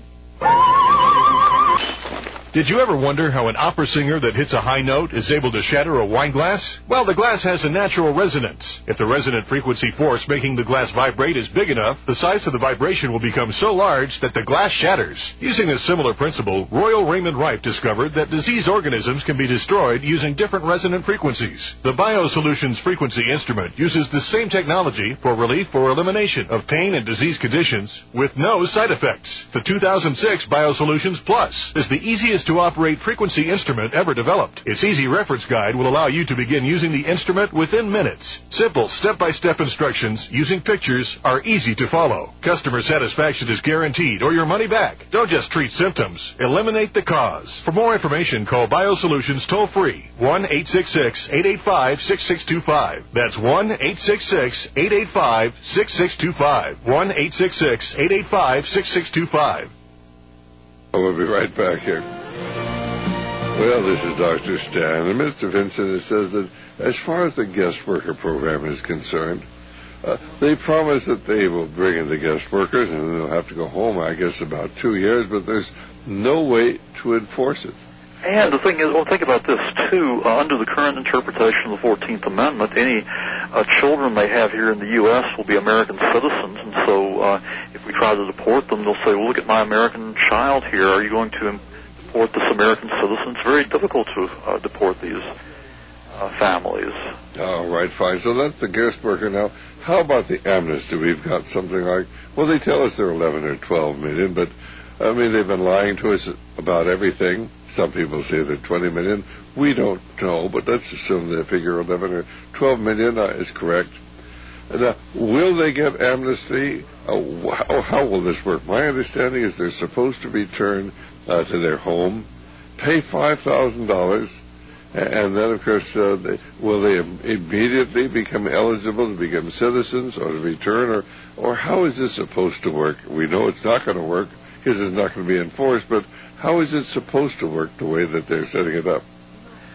S12: Did you ever wonder how an opera singer that hits a high note is able to shatter a wine glass? Well, the glass has a natural resonance. If the resonant frequency force making the glass vibrate is big enough, the size of the vibration will become so large that the glass shatters. Using a similar principle, Royal Raymond Rife discovered that diseased organisms can be destroyed using different resonant frequencies. The BioSolutions frequency instrument uses the same technology for relief or elimination of pain and disease conditions with no side effects. The two thousand six BioSolutions Plus is the easiest to operate frequency instrument ever developed. Its easy reference guide will allow you to begin using the instrument within minutes. Simple step-by-step instructions using pictures are easy to follow. Customer satisfaction is guaranteed or your money back. Don't just treat symptoms. Eliminate the cause. For more information, call BioSolutions toll-free, one eight six six, eight eight five, six six two five. That's one eight six six, eight eight five, six six two five. one eight six six, eight eight five, six six two five.
S1: We'll be right back here. Well, this is Doctor Stan, and Mister Vincent says that as far as the guest worker program is concerned, uh, they promise that they will bring in the guest workers, and they'll have to go home, I guess, about two years, but there's no way to enforce it.
S19: And the thing is, well, think about this, too. Uh, under the current interpretation of the fourteenth Amendment, any uh, children they have here in the U S will be American citizens. And so uh, if we try to deport them, they'll say, well, look at my American child here. Are you going to deport this American citizen? It's very difficult to uh, deport these uh, families.
S1: All right, fine. So that's the guest worker. Now, how about the amnesty? We've got something like, well, they tell us they're eleven or twelve million, but, I mean, they've been lying to us about everything. Some people say they're twenty million. We don't know, but let's assume the figure eleven or twelve million uh, is correct. And, uh, will they get amnesty? Uh, how, how will this work? My understanding is they're supposed to return uh, to their home, pay five thousand dollars, and then, of course, uh, they, will they immediately become eligible to become citizens or to return? Or, or how is this supposed to work? We know it's not going to work because it's not going to be enforced, but how is it supposed to work the way that they're setting it up?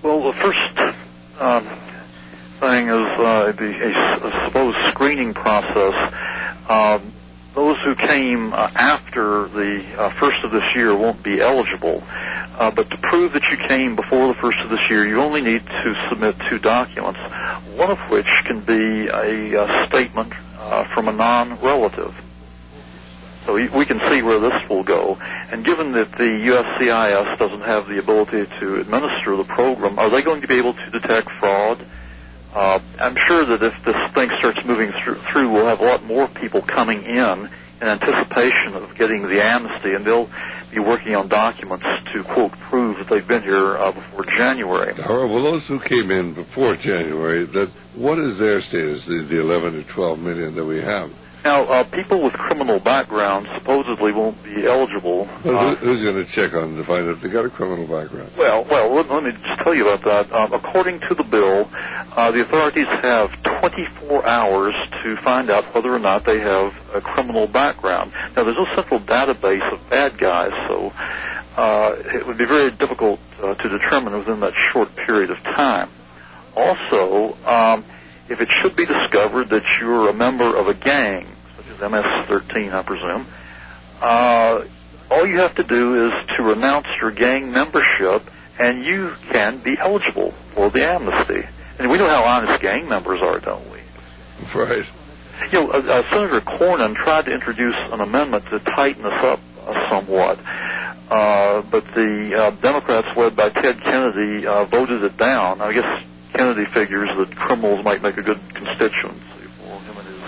S19: Well, the first um, thing is uh, the a, a supposed screening process. Um, those who came uh, after the uh, first of this year won't be eligible. Uh, but to prove that you came before the first of this year, you only need to submit two documents, one of which can be a, a statement uh, from a non-relative. So we can see where this will go. And given that the U S C I S doesn't have the ability to administer the program, are they going to be able to detect fraud? Uh, I'm sure that if this thing starts moving through, through, we'll have a lot more people coming in in anticipation of getting the amnesty, and they'll be working on documents to, quote, prove that they've been here uh, before January.
S1: All right, well, those who came in before January, that what is their status, the, the eleven to twelve million that we have?
S19: Now, uh, people with criminal backgrounds supposedly won't be eligible.
S1: Well,
S19: uh,
S1: who's going to check on them to find out if they got a criminal background?
S19: Well, well, let, let me just tell you about that. Um, according to the bill, uh, the authorities have twenty-four hours to find out whether or not they have a criminal background. Now, there's no central database of bad guys, so uh, it would be very difficult uh, to determine within that short period of time. Also, um, if it should be discovered that you're a member of a gang, such as M S thirteen, I presume, uh, all you have to do is to renounce your gang membership, and you can be eligible for the amnesty. And we know how honest gang members are, don't we?
S1: Right.
S19: You know, uh, uh, Senator Cornyn tried to introduce an amendment to tighten us up uh, somewhat, uh, but the uh, Democrats, led by Ted Kennedy, uh, voted it down. I guess Kennedy figures that criminals might make a good constituency for him and his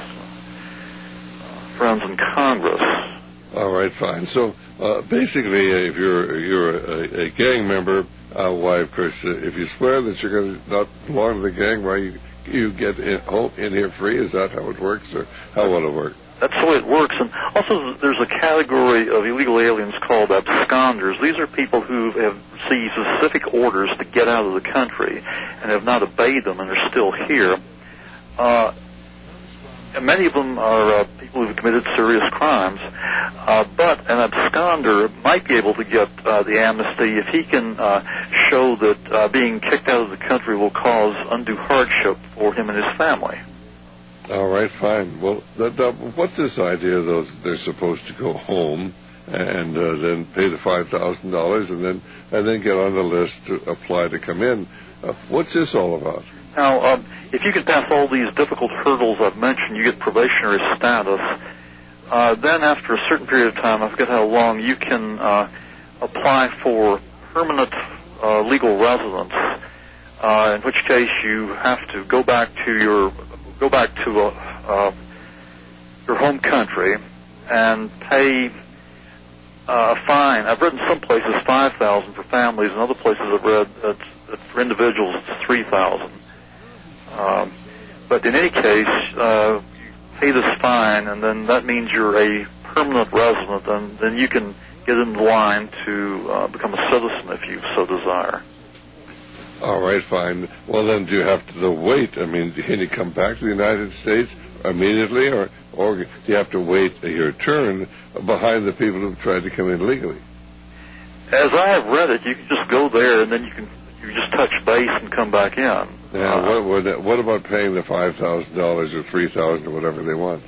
S19: uh, friends in Congress.
S1: All right, fine. So uh, basically, uh, if you're you're a, a gang member, uh, why, of course, uh, if you swear that you're going to not belong to the gang, why you you get in, home, in here free? Is that how it works, or how will it work?
S19: That's the way it works. And also, there's a category of illegal aliens called absconders. These are people who have received specific orders to get out of the country and have not obeyed them and are still here. Uh, and many of them are uh, people who have committed serious crimes. Uh, but an absconder might be able to get uh, the amnesty if he can uh, show that uh, being kicked out of the country will cause undue hardship for him and his family.
S1: All right, fine. Well, that, that, what's this idea, though, that they're supposed to go home and uh, then pay the five thousand dollars and then and then get on the list to apply to come in? Uh, what's this all about?
S19: Now, um, if you can pass all these difficult hurdles I've mentioned, you get probationary status. Uh, then after a certain period of time, I forget how long, you can uh, apply for permanent uh, legal residence, uh, in which case you have to go back to your go back to uh, uh, your home country and pay uh, a fine. I've read in some places five thousand dollars for families, and other places I've read that, that for individuals it's three thousand dollars. Um, but in any case, uh, you pay this fine, and then that means you're a permanent resident, and then you can get in line to uh, become a citizen if you so desire.
S1: All right, fine. Well, then, do you have to wait? I mean, can you come back to the United States immediately, or or do you have to wait your turn behind the people who've tried to come in legally?
S19: As I have read it, you can just go there, and then you can you just touch base and come back in.
S1: Yeah. Uh, what, what, what about paying the five thousand dollars or three thousand dollars or whatever they want?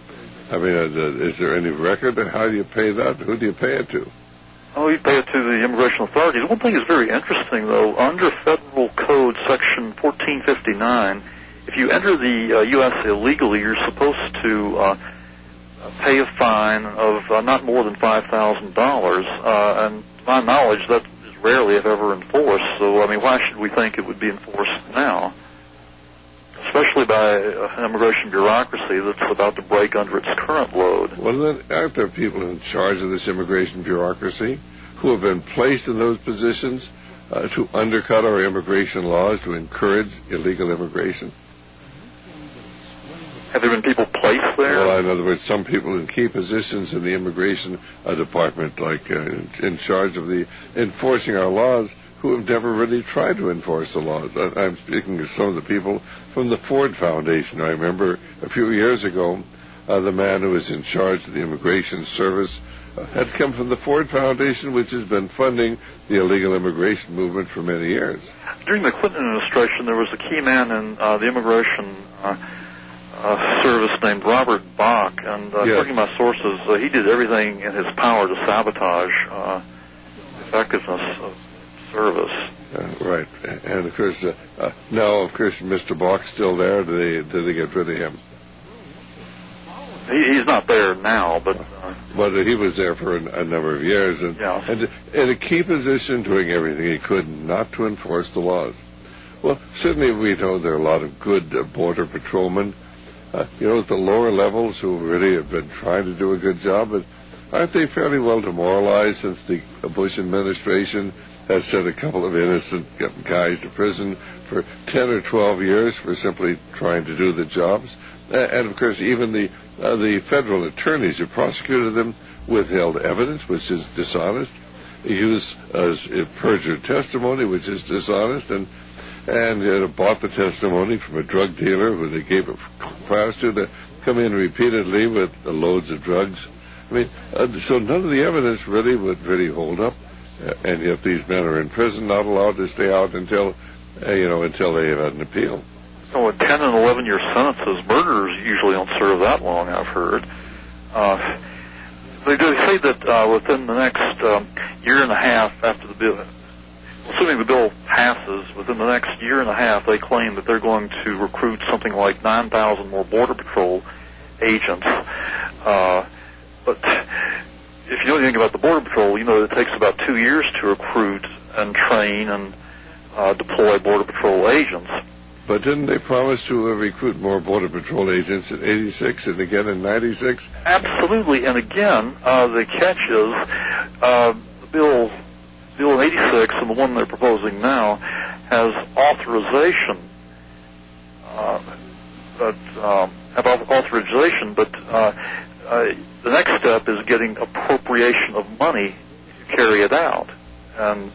S1: I mean, uh, is there any record? How do you pay that? Who do you pay it to?
S19: Oh, you pay it to the immigration authorities. One thing is very interesting, though. Under Federal Code Section fourteen fifty-nine, if you enter the uh, U S illegally, you're supposed to uh, pay a fine of uh, not more than five thousand dollars. Uh, and to my knowledge, that is rarely, if ever, enforced. So, I mean, why should we think it would be enforced now? Especially by an immigration bureaucracy that's about to break under its current load.
S1: Well, then, aren't there people in charge of this immigration bureaucracy who have been placed in those positions uh, to undercut our immigration laws, to encourage illegal immigration?
S19: Have there been people placed there?
S1: Well, in other words, some people in key positions in the immigration uh, department, like uh, in, in charge of the enforcing our laws, who have never really tried to enforce the laws. I, I'm speaking of some of the people from the Ford Foundation. I remember a few years ago, uh, the man who was in charge of the Immigration Service had come from the Ford Foundation, which has been funding the illegal immigration movement for many years.
S19: During the Clinton administration, there was a key man in uh, the immigration uh, uh, service named Robert Bach, and uh,
S1: Yes.
S19: according to my sources, uh, he did everything in his power to sabotage uh, the effectiveness of service.
S1: Uh, right, and of course, uh, uh, now, of course, Mister Bach's still there. Did they, did they get rid of him?
S19: He, he's not there now, but... Uh,
S1: but he was there for a, a number of years, and,
S19: Yeah.
S1: and in a key position, doing everything he could not to enforce the laws. Well, certainly we know there are a lot of good uh, border patrolmen, uh, you know, at the lower levels who really have been trying to do a good job, but aren't they fairly well demoralized since the Bush administration has sent a couple of innocent guys to prison for ten or twelve years for simply trying to do the jobs? Uh, and, of course, even the uh, the federal attorneys who prosecuted them withheld evidence, which is dishonest, used as uh, perjured testimony, which is dishonest, and and uh, bought the testimony from a drug dealer who they gave a class to to come in repeatedly with uh, loads of drugs. I mean, uh, so none of the evidence really would really hold up, uh, and yet these men are in prison, not allowed to stay out until, uh, you know, until they have had an appeal.
S19: So in ten and eleven year sentences, murderers usually don't serve that long, I've heard. Uh, they do say that uh, within the next um, year and a half after the bill, assuming the bill passes, within the next year and a half, they claim that they're going to recruit something like nine thousand more Border Patrol agents. Uh, but if you know anything about the Border Patrol, you know that it takes about two years to recruit and train and uh, deploy Border Patrol agents.
S1: But didn't they promise to uh, recruit more Border Patrol agents in eighty-six and again in ninety-six?
S19: Absolutely, and again, uh, the catch is uh, the bill, bill in eighty-six and the one they're proposing now has authorization, uh, but um, have authorization, but uh, uh, the next step is getting appropriation of money to carry it out, and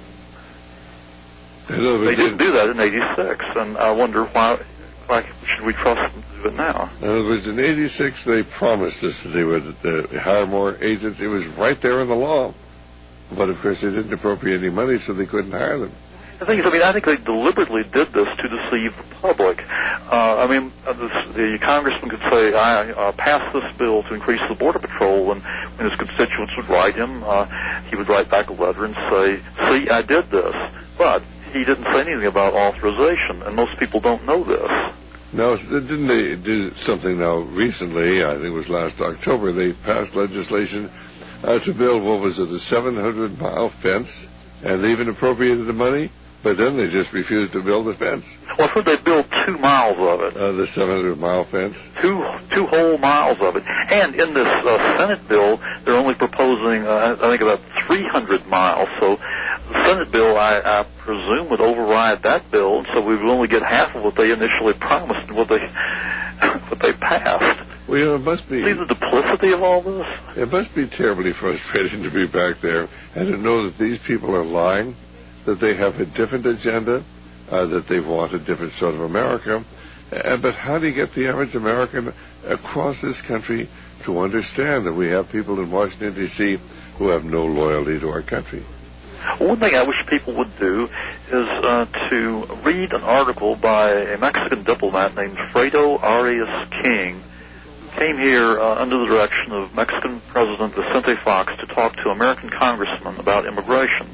S19: they didn't do that in eighty-six, and I wonder why, why should we trust them to do it now?
S1: In other words, in eighty-six, they promised us that they would uh, hire more agents. It was right there in the law. But, of course, they didn't appropriate any money, so they couldn't hire them.
S19: The thing is, I mean, I think they deliberately did this to deceive the public. Uh, I mean, uh, this, the congressman could say, I uh, passed this bill to increase the Border Patrol, and when his constituents would write him, uh, he would write back a letter and say, see, I did this. But he didn't say anything about authorization, and most people don't know this.
S1: Now, didn't they do something now recently? I think it was last October. They passed legislation uh, to build, what was it, a seven hundred mile fence, and they even appropriated the money, but then they just refused to build the fence.
S19: Well, I heard they built two miles of it.
S1: Uh, the seven hundred mile fence?
S19: Two two whole miles of it. And in this uh, Senate bill, they're only proposing, uh, I think, about three hundred miles. So the Senate bill, I, I presume, would override that bill, and so we would only get half of what they initially promised and what they what they passed.
S1: Well, you know, it must be...
S19: See the duplicity of all this?
S1: It must be terribly frustrating to be back there and to know that these people are lying, that they have a different agenda, uh, that they want a different sort of America. Uh, but how do you get the average American across this country to understand that we have people in Washington, D C who have no loyalty to our country?
S19: One thing I wish people would do is uh, to read an article by a Mexican diplomat named Fredo Arias King, who came here uh, under the direction of Mexican President Vicente Fox to talk to American congressmen about immigration.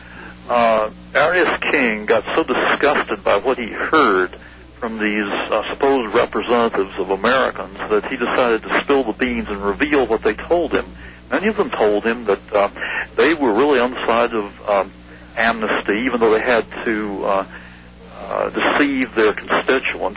S19: Uh, Arias King got so disgusted by what he heard from these uh, supposed representatives of Americans that he decided to spill the beans and reveal what they told him. Many of them told him that uh, they were really on the side of um, amnesty, even though they had to uh, uh, deceive their constituents.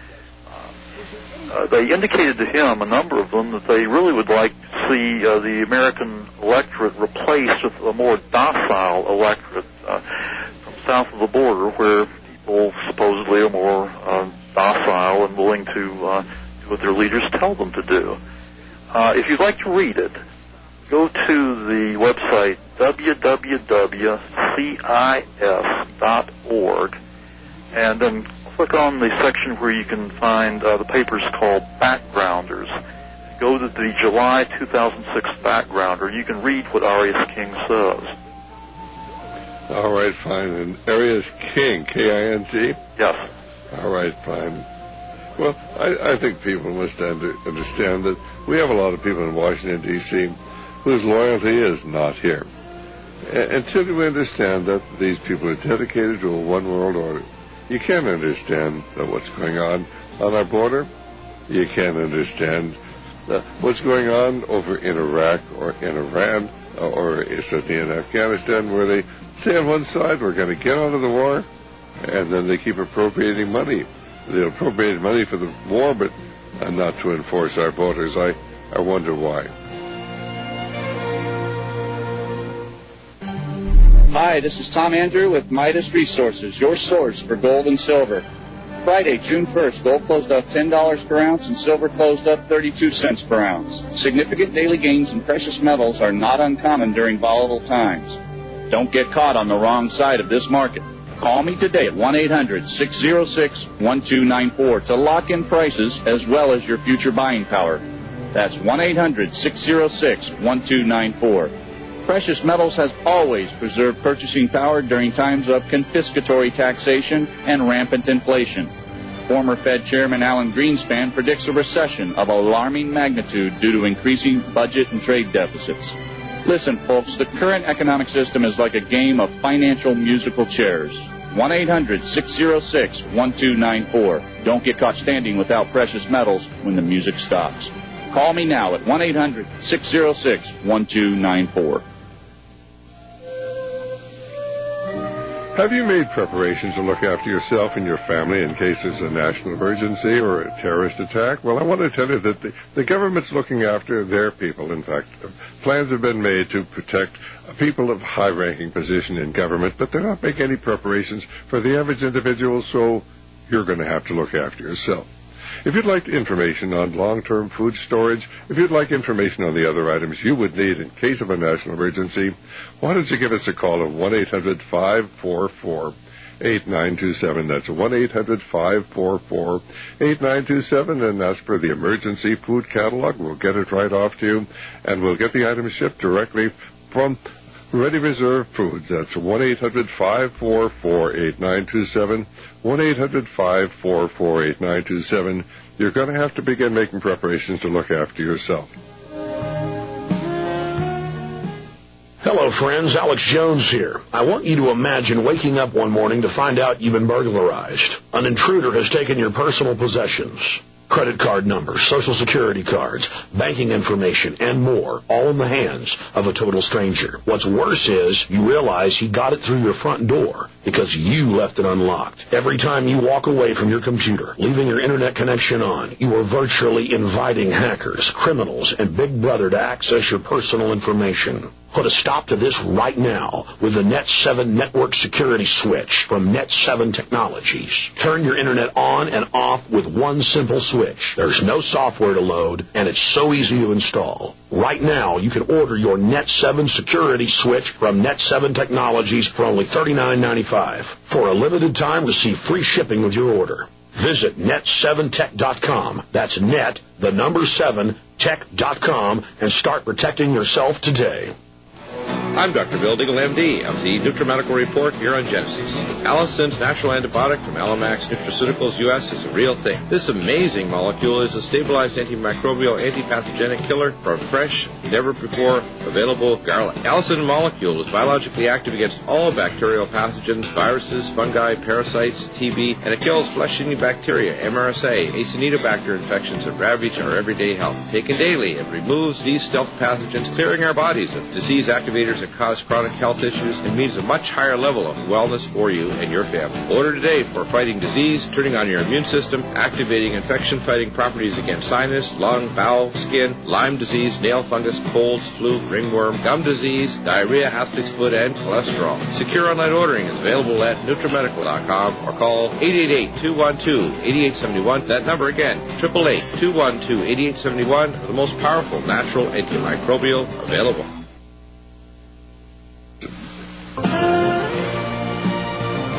S19: Uh, they indicated to him, a number of them, that they really would like to see uh, the American electorate replaced with a more docile electorate uh, from south of the border, where people supposedly are more uh, docile and willing to uh, do what their leaders tell them to do. Uh, if you'd like to read it, go to the website w w w dot c i s dot org and then click on the section where you can find uh, the papers called Backgrounders. go to the July two thousand six background, or you can read what Arias King says.
S1: All right, fine. And Arias King, K I N G?
S19: Yes.
S1: All right, fine. Well, I, I think people must under, understand that we have a lot of people in Washington, D C whose loyalty is not here. And until you understand that these people are dedicated to a one-world order, you can't understand uh, what's going on on our border. You can't understand uh, what's going on over in Iraq or in Iran uh, or certainly in Afghanistan, where they say on one side we're going to get out of the war, and then they keep appropriating money. They appropriate money for the war, but uh, not to enforce our borders. I, I wonder why.
S3: Hi, this is Tom Andrew with Midas Resources, your source for gold and silver. Friday, June first, gold closed up ten dollars per ounce and silver closed up thirty-two cents per ounce. Significant daily gains in precious metals are not uncommon during volatile times. Don't get caught on the wrong side of this market. Call me today at one eight hundred, six oh six, one two nine four to lock in prices as well as your future buying power. That's one eight hundred, six oh six, one two nine four. Precious metals has always preserved purchasing power during times of confiscatory taxation and rampant inflation. Former Fed Chairman Alan Greenspan predicts a recession of alarming magnitude due to increasing budget and trade deficits. Listen, folks, the current economic system is like a game of financial musical chairs. one eight hundred, six oh six, one two nine four. Don't get caught standing without precious metals when the music stops. Call me now at one eight hundred, six oh six, one two nine four.
S1: Have you made preparations to look after yourself and your family in case there's a national emergency or a terrorist attack? Well, I want to tell you that the, the government's looking after their people. In fact, plans have been made to protect people of high-ranking position in government, but they're not making any preparations for the average individual, so you're going to have to look after yourself. If you'd like information on long-term food storage, if you'd like information on the other items you would need in case of a national emergency, why don't you give us a call at one eight hundred, five four four, eight nine two seven. That's one eight hundred, five four four, eight nine two seven, and ask for the emergency food catalog. We'll get it right off to you, and we'll get the items shipped directly from Ready Reserve Foods. That's one eight hundred, five four four, eight nine two seven, one eight hundred, five four four, eight nine two seven. You're going to have to begin making preparations to look after yourself.
S22: Hello, friends. Alex Jones here. I want you to imagine waking up one morning to find out you've been burglarized. An intruder has taken your personal possessions. Credit card numbers, social security cards, banking information, and more, all in the hands of a total stranger. What's worse is you realize he got it through your front door because you left it unlocked. Every time you walk away from your computer, leaving your internet connection on, you are virtually inviting hackers, criminals, and Big Brother to access your personal information. Put a stop to this right now with the Net seven Network Security Switch from Net seven Technologies. Turn your internet on and off with one simple switch. There's no software to load, and it's so easy to install. Right now, you can order your Net seven Security Switch from Net seven Technologies for only thirty-nine ninety-five. For a limited time, receive free shipping with your order. Visit net seven tech dot com. That's net, the number seven, tech dot com, and start protecting yourself today.
S21: I'm Doctor Bill Deagle, M D, of the NutriMedical Report here on Genesis. Allison's natural antibiotic from Alamax Nutraceuticals U S is a real thing. This amazing molecule is a stabilized antimicrobial, antipathogenic killer for fresh, never-before available garlic. Allison molecule is biologically active against all bacterial pathogens, viruses, fungi, parasites, T B, and it kills flesh-eating bacteria, M R S A, Acinetobacter infections that ravage our everyday health. Taken daily, it removes these stealth pathogens, clearing our bodies of disease activators that cause chronic health issues and means a much higher level of wellness for you and your family. Order today for fighting disease, turning on your immune system, activating infection-fighting properties against sinus, lung, bowel, skin, Lyme disease, nail fungus, colds, flu, ringworm, gum disease, diarrhea, asphyx foot, and cholesterol. Secure online ordering is available at NutriMedical dot com or call eight eight eight, two one two, eight eight seven one. That number again, eight eight eight, two one two, eight eight seven one, the most powerful natural antimicrobial available.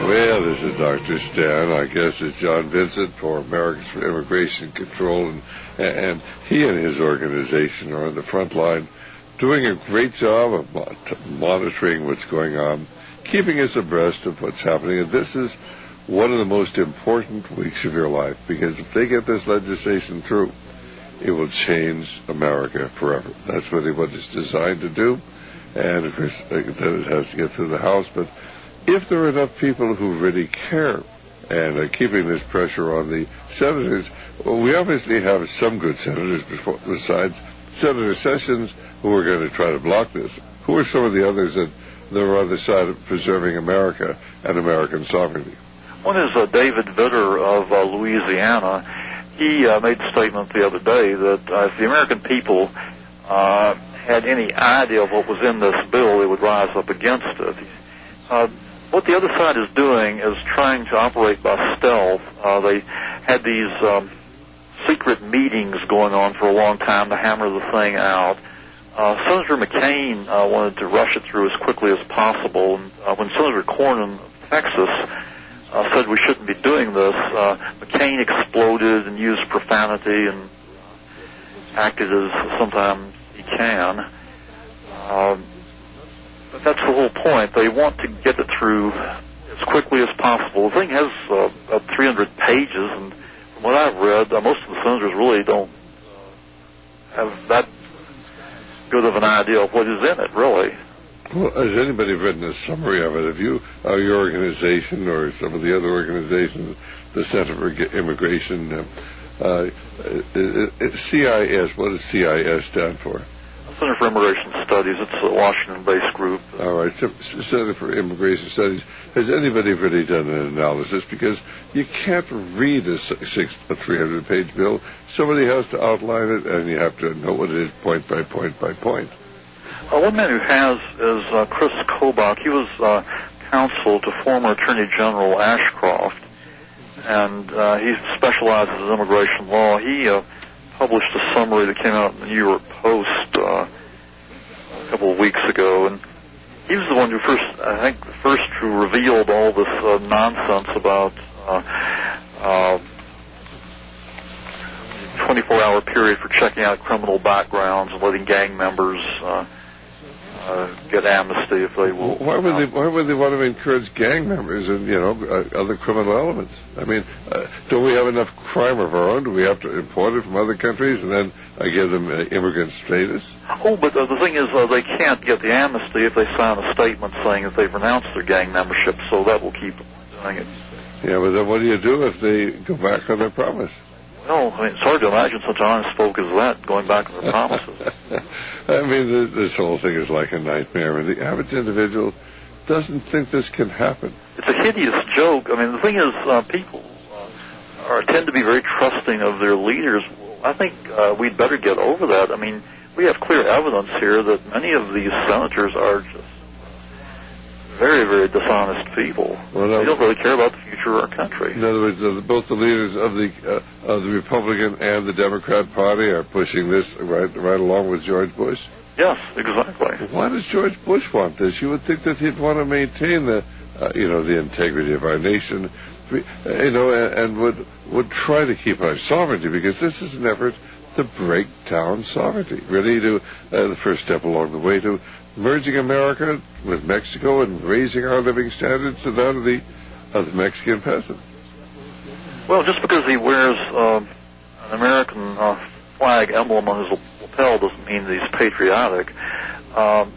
S1: Well, this is Doctor Stan. I guess it's John Vincent for Americans for Immigration Control, and, and he and his organization are on the front line doing a great job of monitoring what's going on, keeping us abreast of what's happening. And this is one of the most important weeks of your life, because if they get this legislation through, it will change America forever. That's really what it's designed to do. And, of course, then it has to get through the House. But if there are enough people who really care and are keeping this pressure on the senators, well, we obviously have some good senators before, besides Senator Sessions, who are going to try to block this. Who are some of the others that, that are on the side of preserving America and American sovereignty?
S19: One is uh, David Vitter of uh, Louisiana. He uh, made the statement the other day that uh, if the American people uh, had any idea of what was in this bill, they would rise up against it. Uh, what the other side is doing is trying to operate by stealth. Uh, they had these um, secret meetings going on for a long time to hammer the thing out. Uh, Senator McCain uh, wanted to rush it through as quickly as possible. And uh, when Senator Cornyn of Texas uh, said we shouldn't be doing this, uh, McCain exploded and used profanity and acted as sometimes he can. Uh, but that's the whole point. They want to get it through as quickly as possible. The thing has uh, about three hundred pages, and from what I've read, uh, most of the senators really don't have that good of an idea of what is in it, really.
S1: Well, has anybody written a summary of it? Have you, uh, your organization or some of the other organizations, the Center for Immigration, uh, uh, C I S, what does C I S stand for?
S19: Center for Immigration Studies. It's a Washington-based group.
S1: All right, so Center for Immigration Studies. Has anybody really done an analysis? Because you can't read a six, a three hundred page bill. Somebody has to outline it, and you have to know what it is point by point by point.
S19: Uh, one man who has is uh, Chris Kobach. He was uh, counsel to former Attorney General Ashcroft, and uh, he specializes in immigration law. He uh, published a summary that came out in the New York Post uh, a couple of weeks ago, and he was the one who first, I think, first who revealed all this uh, nonsense about uh, uh, twenty-four hour period for checking out criminal backgrounds and letting gang members uh, uh, get amnesty if they will.
S1: Why would they? Why would they want to encourage gang members and you know uh, other criminal elements? I mean, uh, don't we have enough crime of our own? Do we have to import it from other countries and then uh, give them uh, immigrant status?
S19: Oh, but uh, the thing is, uh, they can't get the amnesty if they sign a statement saying that they've renounced their gang membership. So that will keep them doing it.
S1: Yeah, but then what do you do if they go back on their promise?
S19: Well, I mean, it's hard to imagine such honest folk as that going back on their promises.
S1: I mean, this whole thing is like a nightmare, and the average individual doesn't think this can happen.
S19: It's a hideous joke. I mean, the thing is, uh, people uh, are tend to be very trusting of their leaders. I think uh, we'd better get over that. I mean, we have clear evidence here that many of these senators are just very, very dishonest people. Well, no, they don't really care about the future of our country.
S1: In other words, uh, both the leaders of the uh, of the Republican and the Democrat Party are pushing this right right along with George Bush.
S19: Yes, exactly.
S1: Why does George Bush want this? You would think that he'd want to maintain the uh, you know the integrity of our nation, you know, and, and would would try to keep our sovereignty, because this is an effort to break down sovereignty. Really, to uh, the first step along the way to merging America with Mexico and raising our living standards to that of the, of the Mexican peasant.
S19: Well, just because he wears uh, an American uh, flag emblem on his lapel doesn't mean that he's patriotic. Um,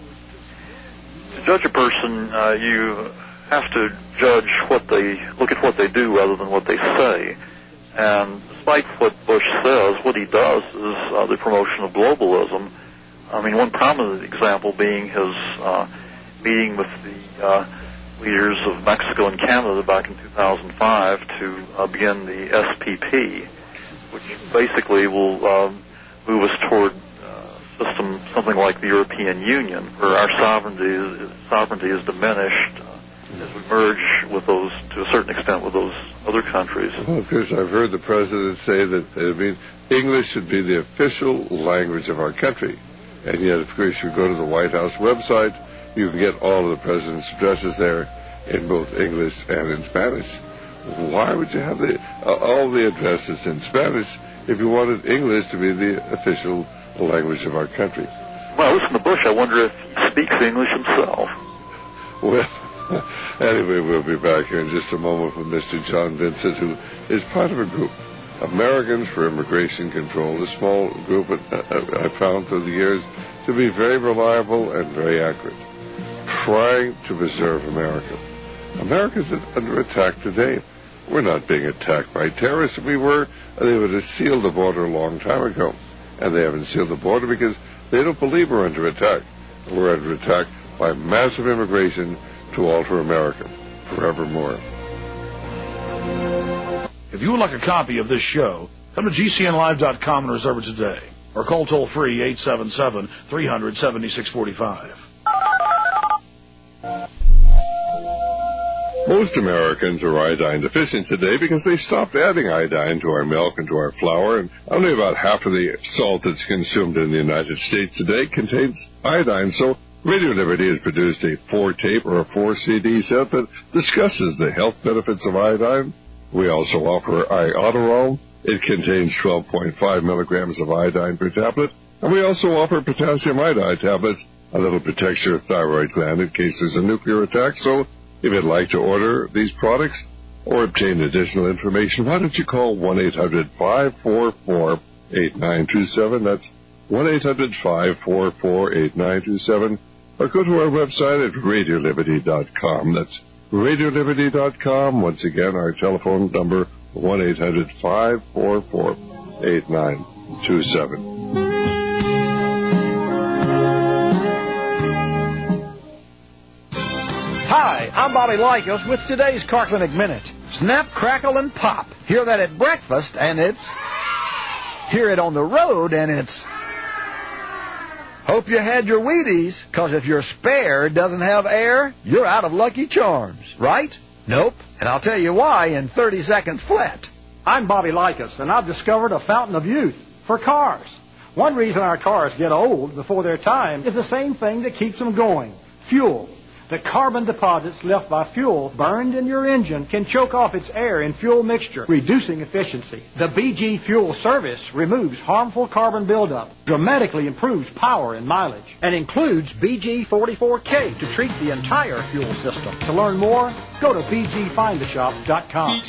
S19: to judge a person, uh, you have to judge what they, look at what they do rather than what they say. And despite what Bush says, what he does is uh, the promotion of globalism. I mean, one prominent example being his uh, meeting with the uh, leaders of Mexico and Canada back in two thousand five to uh, begin the S P P, which basically will uh, move us toward uh, system something like the European Union, where our sovereignty is, sovereignty is diminished uh, as we merge with those, to a certain extent, with those other countries.
S1: Well, of course, I've heard the president say that I mean English should be the official language of our country. And yet, of course, you go to the White House website, you can get all of the president's addresses there, in both English and in Spanish. Why would you have the, uh, all the addresses in Spanish if you wanted English to be the official language of our country?
S19: Well, listen to Bush. I wonder if he speaks English himself.
S1: Well, anyway, we'll be back here in just a moment with Mister John Vincent, who is part of a group, Americans for Immigration Control, a small group that I found through the years to be very reliable and very accurate, trying to preserve America. America's under attack today. We're not being attacked by terrorists. If we were, they would have sealed the border a long time ago. And they haven't sealed the border because they don't believe we're under attack. We're under attack by massive immigration to alter America forevermore.
S4: If you would like a copy of this show, come to G C N live dot com and reserve it today. Or call toll-free eight seven seven, three hundred, seventy-six forty-five.
S1: Most Americans are iodine deficient today because they stopped adding iodine to our milk and to our flour, and only about half of the salt that's consumed in the United States today contains iodine. So Radio Liberty has produced a four-tape or a four-C D set that discusses the health benefits of iodine. We also offer Iodoral. It contains twelve point five milligrams of iodine per tablet. And we also offer potassium iodide tablets, a little protects your thyroid gland in case there's a nuclear attack. So if you'd like to order these products or obtain additional information, why don't you call one eight hundred, five four four, eight nine two seven. That's one eight hundred, five four four, eight nine two seven. Or go to our website at radio liberty dot com. That's radio liberty dot com. Once again, our telephone number, one eight hundred, five four four, eight nine two seven.
S5: Hi, I'm Bobby Likos with today's Car Clinic Minute. Snap, crackle, and pop. Hear that at breakfast, and it's... Hear it on the road, and it's... Hope you had your Wheaties, because if your spare doesn't have air, you're out of Lucky Charms, right? Nope, and I'll tell you why in thirty seconds flat.
S6: I'm Bobby Likos, and I've discovered a fountain of youth for cars. One reason our cars get old before their time is the same thing that keeps them going, fuel. The carbon deposits left by fuel burned in your engine can choke off its air and fuel mixture, reducing efficiency. The B G Fuel Service removes harmful carbon buildup, dramatically improves power and mileage, and includes B G forty-four K to treat the entire fuel system. To learn more, go to b g find a shop dot com.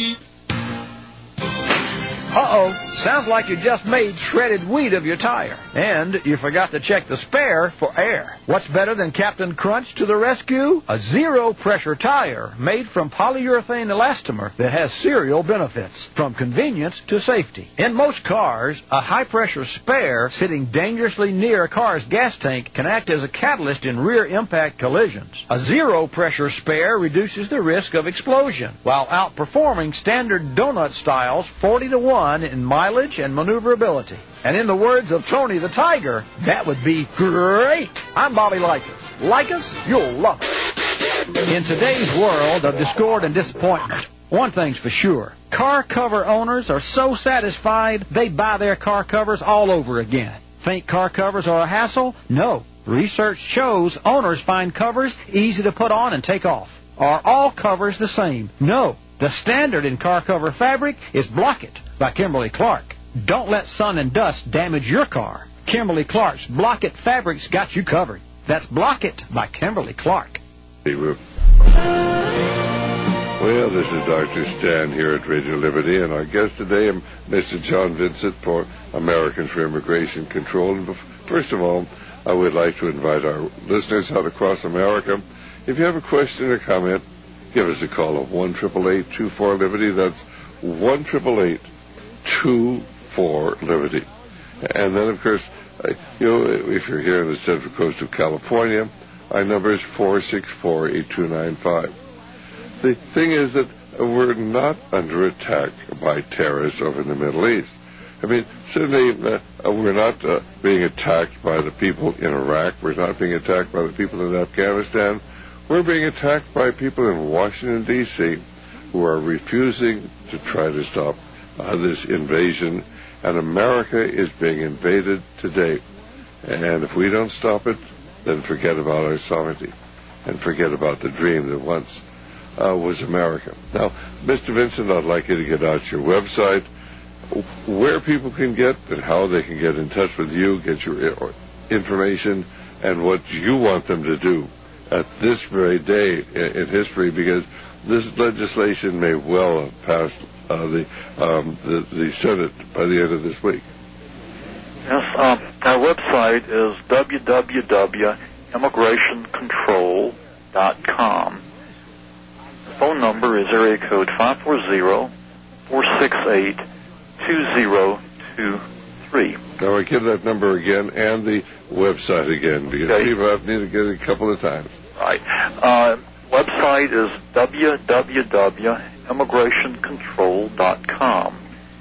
S5: Uh-oh, sounds like you just made shredded wheat of your tire. And you forgot to check the spare for air. What's better than Captain Crunch to the rescue? A zero-pressure tire made from polyurethane elastomer that has serial benefits, from convenience to safety. In most cars, a high-pressure spare sitting dangerously near a car's gas tank can act as a catalyst in rear impact collisions. A zero-pressure spare reduces the risk of explosion, while outperforming standard donut styles forty to one in mileage and maneuverability. And in the words of Tony the Tiger, that would be great. I'm Bobby Likos. Like us, you'll love it. In today's world of discord and disappointment, one thing's for sure. Car cover owners are so satisfied they buy their car covers all over again. Think car covers are a hassle? No. Research shows owners find covers easy to put on and take off. Are all covers the same? No. The standard in car cover fabric is Block-It by Kimberly Clark. Don't let sun and dust damage your car. Kimberly Clark's Block-It fabric's got you covered. That's Block-It by Kimberly Clark.
S1: Well, this is Doctor Stan here at Radio Liberty, and our guest today is Mister John Vincent for Americans for Immigration Control. And first of all, I would like to invite our listeners out across America. If you have a question or comment, give us a call of one eight eight eight, two four, Liberty. That's one eight eight eight, two four, Liberty. And then, of course, you know, if you're here in the Central Coast of California, our number is four six four, eight two nine five. The thing is that we're not under attack by terrorists over in the Middle East. I mean, certainly uh, we're not uh, being attacked by the people in Iraq. We're not being attacked by the people in Afghanistan. We're being attacked by people in Washington, D C who are refusing to try to stop uh, this invasion. And America is being invaded today. And if we don't stop it, then forget about our sovereignty and forget about the dream that once uh, was America. Now, Mister Vincent, I'd like you to get out your website, where people can get and how they can get in touch with you, get your information, and what you want them to do at this very day in history, because this legislation may well have passed uh, the, um, the the Senate by the end of this week.
S19: Yes, um, our website is w w w dot immigration control dot com. The phone number is area code five four zero, four six eight, two zero two three.
S1: Now, I give that number again and the website again, because okay. people have need to get it a couple of times.
S19: Right. Uh, website is w w w dot immigration control dot com.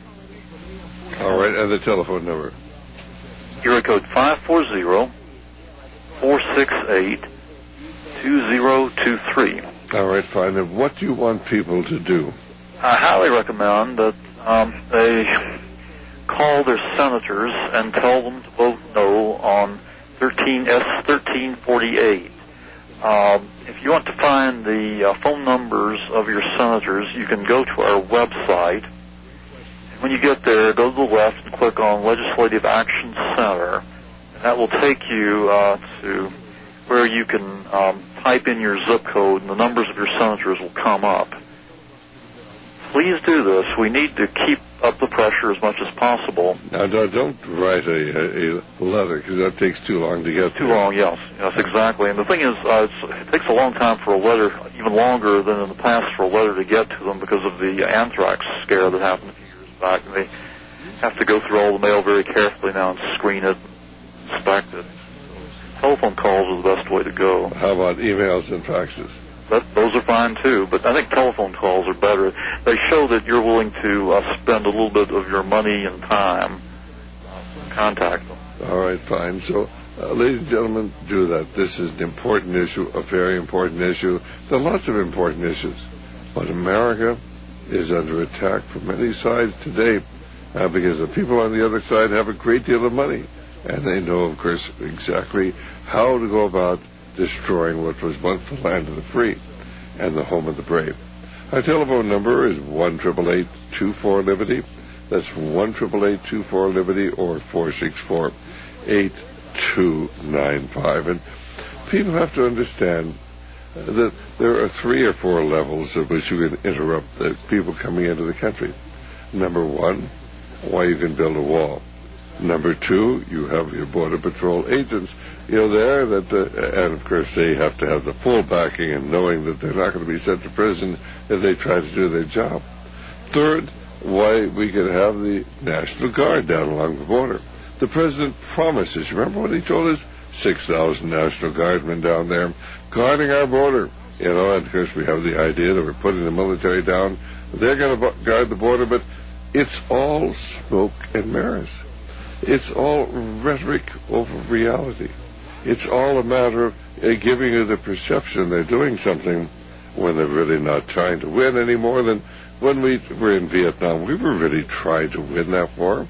S1: All right, and the telephone number?
S19: Area code five four zero, four six eight, two zero two three.
S1: All right, fine. And what do you want people to do?
S19: I highly recommend that um, they call their senators and tell them to vote no on thirteen S thirteen forty-eight. Um, if you want to find the uh, phone numbers of your senators, you can go to our website. When you get there, go to the left and click on Legislative Action Center, and that will take you uh, to where you can um, type in your zip code, and the numbers of your senators will come up. Please do this. We need to keep up the pressure as much as possible.
S1: Now, don't write a, a letter, because that takes too long to get
S19: Too
S1: there.
S19: long, yes. Yes, exactly. And the thing is, uh, it's, it takes a long time for a letter, even longer than in the past, for a letter to get to them because of the anthrax scare that happened a few years back. And they have to go through all the mail very carefully now and screen it, inspect it. So telephone calls are the best way to go.
S1: How about emails and faxes?
S19: That, those are fine, too, but I think telephone calls are better. They show that you're willing to uh, spend a little bit of your money and time uh, to contact them.
S1: All right, fine. So, uh, ladies and gentlemen, do that. This is an important issue, a very important issue. There are lots of important issues, but America is under attack from many sides today uh, because the people on the other side have a great deal of money, and they know, of course, exactly how to go about destroying what was once the land of the free and the home of the brave. Our telephone number is one eight eight eight, two four, Liberty. That's one eight eight eight, two four, Liberty, or four six four, eight two nine five. And people have to understand that there are three or four levels at which you can interrupt the people coming into the country. Number one, why you can build a wall. Number two, you have your Border Patrol agents, you know, there, that, uh, and of course they have to have the full backing and knowing that they're not going to be sent to prison if they try to do their job. Third, why we can have the National Guard down along the border. The President promises, remember what he told us? six thousand National Guardsmen down there guarding our border. You know, and of course we have the idea that we're putting the military down. They're going to guard the border, but it's all smoke and mirrors. It's all rhetoric over reality. It's all a matter of uh, giving you the perception they're doing something when they're really not trying to win any more than when we were in Vietnam. We were really trying to win that war.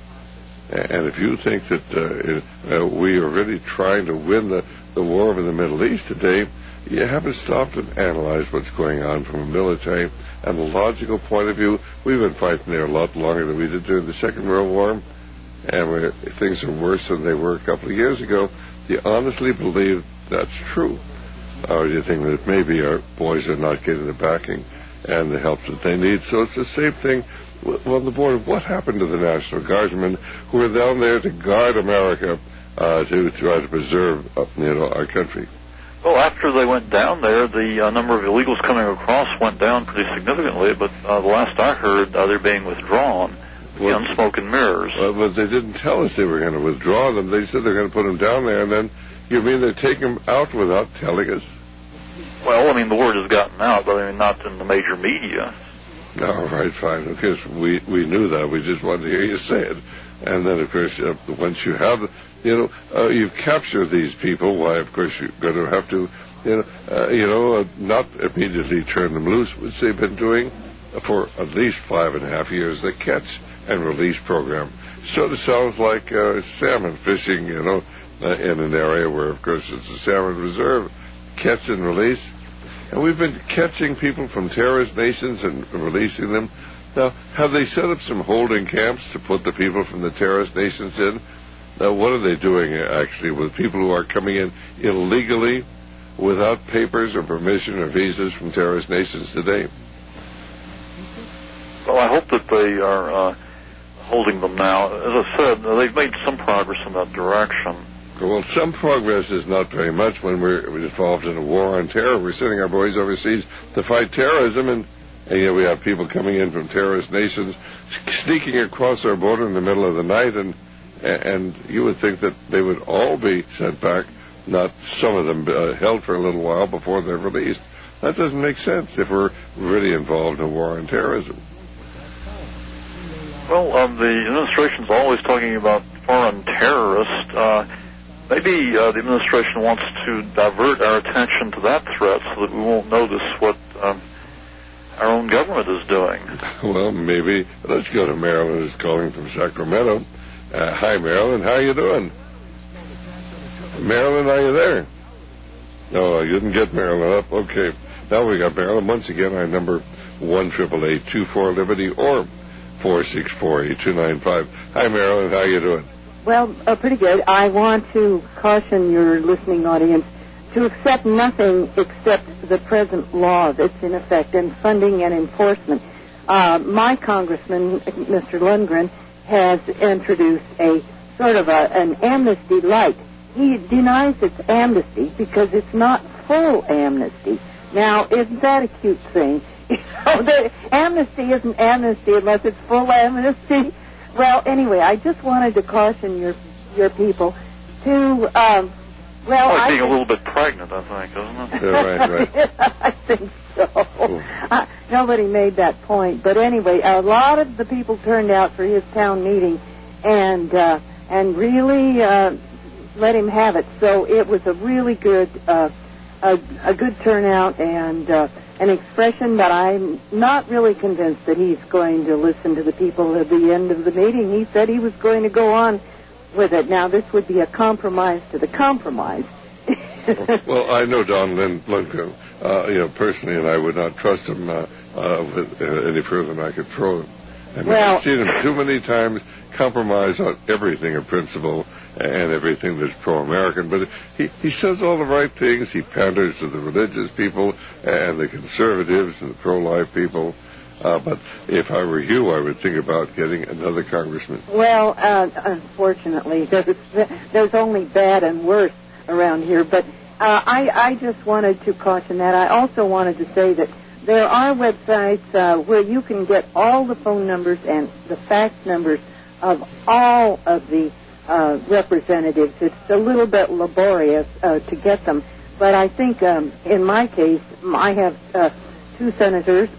S1: And if you think that uh, uh, we are really trying to win the, the war over the Middle East today, you haven't stopped and analyzed what's going on from a military and a logical point of view. We've been fighting there a lot longer than we did during the Second World War. And when things are worse than they were a couple of years ago, do you honestly believe that's true? Or do you think that maybe our boys are not getting the backing and the help that they need? So it's the same thing on the border. What happened to the National Guardsmen who were down there to guard America, uh, to try to preserve, uh, you know, our country?
S19: Well, after they went down there, the uh, number of illegals coming across went down pretty significantly, but uh, the last I heard, uh, they're being withdrawn.
S1: Well,
S19: the smoke and mirrors.
S1: Well, but they didn't tell us they were going to withdraw them. They said they're going to put them down there, and then you mean they're taking them out without telling us?
S19: Well, I mean, the word has gotten out, but I mean, not in the major media.
S1: All right, fine. Of course, we, we knew that. We just wanted to hear you say it. And then, of course, uh, once you have, you know, uh, you've captured these people, why, of course, you're going to have to, you know, uh, you know, uh, not immediately turn them loose, which they've been doing for at least five and a half years, the catch and release program. Sort of sounds like uh, salmon fishing, you know, uh, in an area where, of course, it's a salmon reserve. Catch and release. And we've been catching people from terrorist nations and releasing them. Now, have they set up some holding camps to put the people from the terrorist nations in? Now, what are they doing, actually, with people who are coming in illegally without papers or permission or visas from terrorist nations today?
S19: Well, I hope that they are uh, holding them now. As I said, they've made some progress in that direction.
S1: Well, some progress is not very much when we're involved in a war on terror. We're sending our boys overseas to fight terrorism, and, and yet we have people coming in from terrorist nations sneaking across our border in the middle of the night, and and you would think that they would all be sent back, not some of them uh, held for a little while before they're released. That doesn't make sense if we're really involved in a war on terrorism.
S19: Well, um, the administration's always talking about foreign terrorists. Uh, maybe uh, the administration wants to divert our attention to that threat so that we won't notice what um, our own government is doing.
S1: Well, maybe. Let's go to Marilyn, who's calling from Sacramento. Uh, hi, Marilyn. How you doing? Marilyn, are you there? No, you didn't get Marilyn up. Okay. Now we got Marilyn. Once again, our number one eight eight eight, two four, Liberty or four six four, eight two nine five. Hi, Marilyn. How you doing?
S7: Well, uh, pretty good. I want to caution your listening audience to accept nothing except the present law that's in effect and funding and enforcement. Uh, my congressman, Mister Lundgren, has introduced a sort of a, an amnesty light. He denies it's amnesty because it's not full amnesty. Now, isn't that a cute thing? You know, the amnesty isn't amnesty unless it's full amnesty. Well, anyway, I just wanted to caution your your people to, um, well,
S19: like
S7: I
S19: being
S7: think,
S19: a little bit pregnant, I think, isn't it?
S1: Yeah, right, right.
S7: I think so. Uh, nobody made that point, but anyway, a lot of the people turned out for his town meeting, and uh, and really uh, let him have it. So it was a really good uh, a, a good turnout and uh, an expression that I'm not really convinced that he's going to listen to the people at the end of the meeting. He said he was going to go on with it. Now, this would be a compromise to the compromise.
S1: Well, I know Don Lund- Lundgren, uh, you know, personally, and I would not trust him uh, uh, with, uh, any further than I could throw him. I mean,
S7: Well-
S1: I've seen him too many times compromise on everything of principle and everything that's pro-American, but he, he says all the right things. He panders to the religious people and the conservatives and the pro-life people. Uh, but if I were you, I would think about getting another congressman.
S7: Well, uh, unfortunately, there's, there's only bad and worse around here. But uh, I, I just wanted to caution that. I also wanted to say that there are websites uh, where you can get all the phone numbers and the fax numbers of all of the uh, representatives. It's a little bit laborious uh, to get them. But I think um, in my case, I have uh, two senators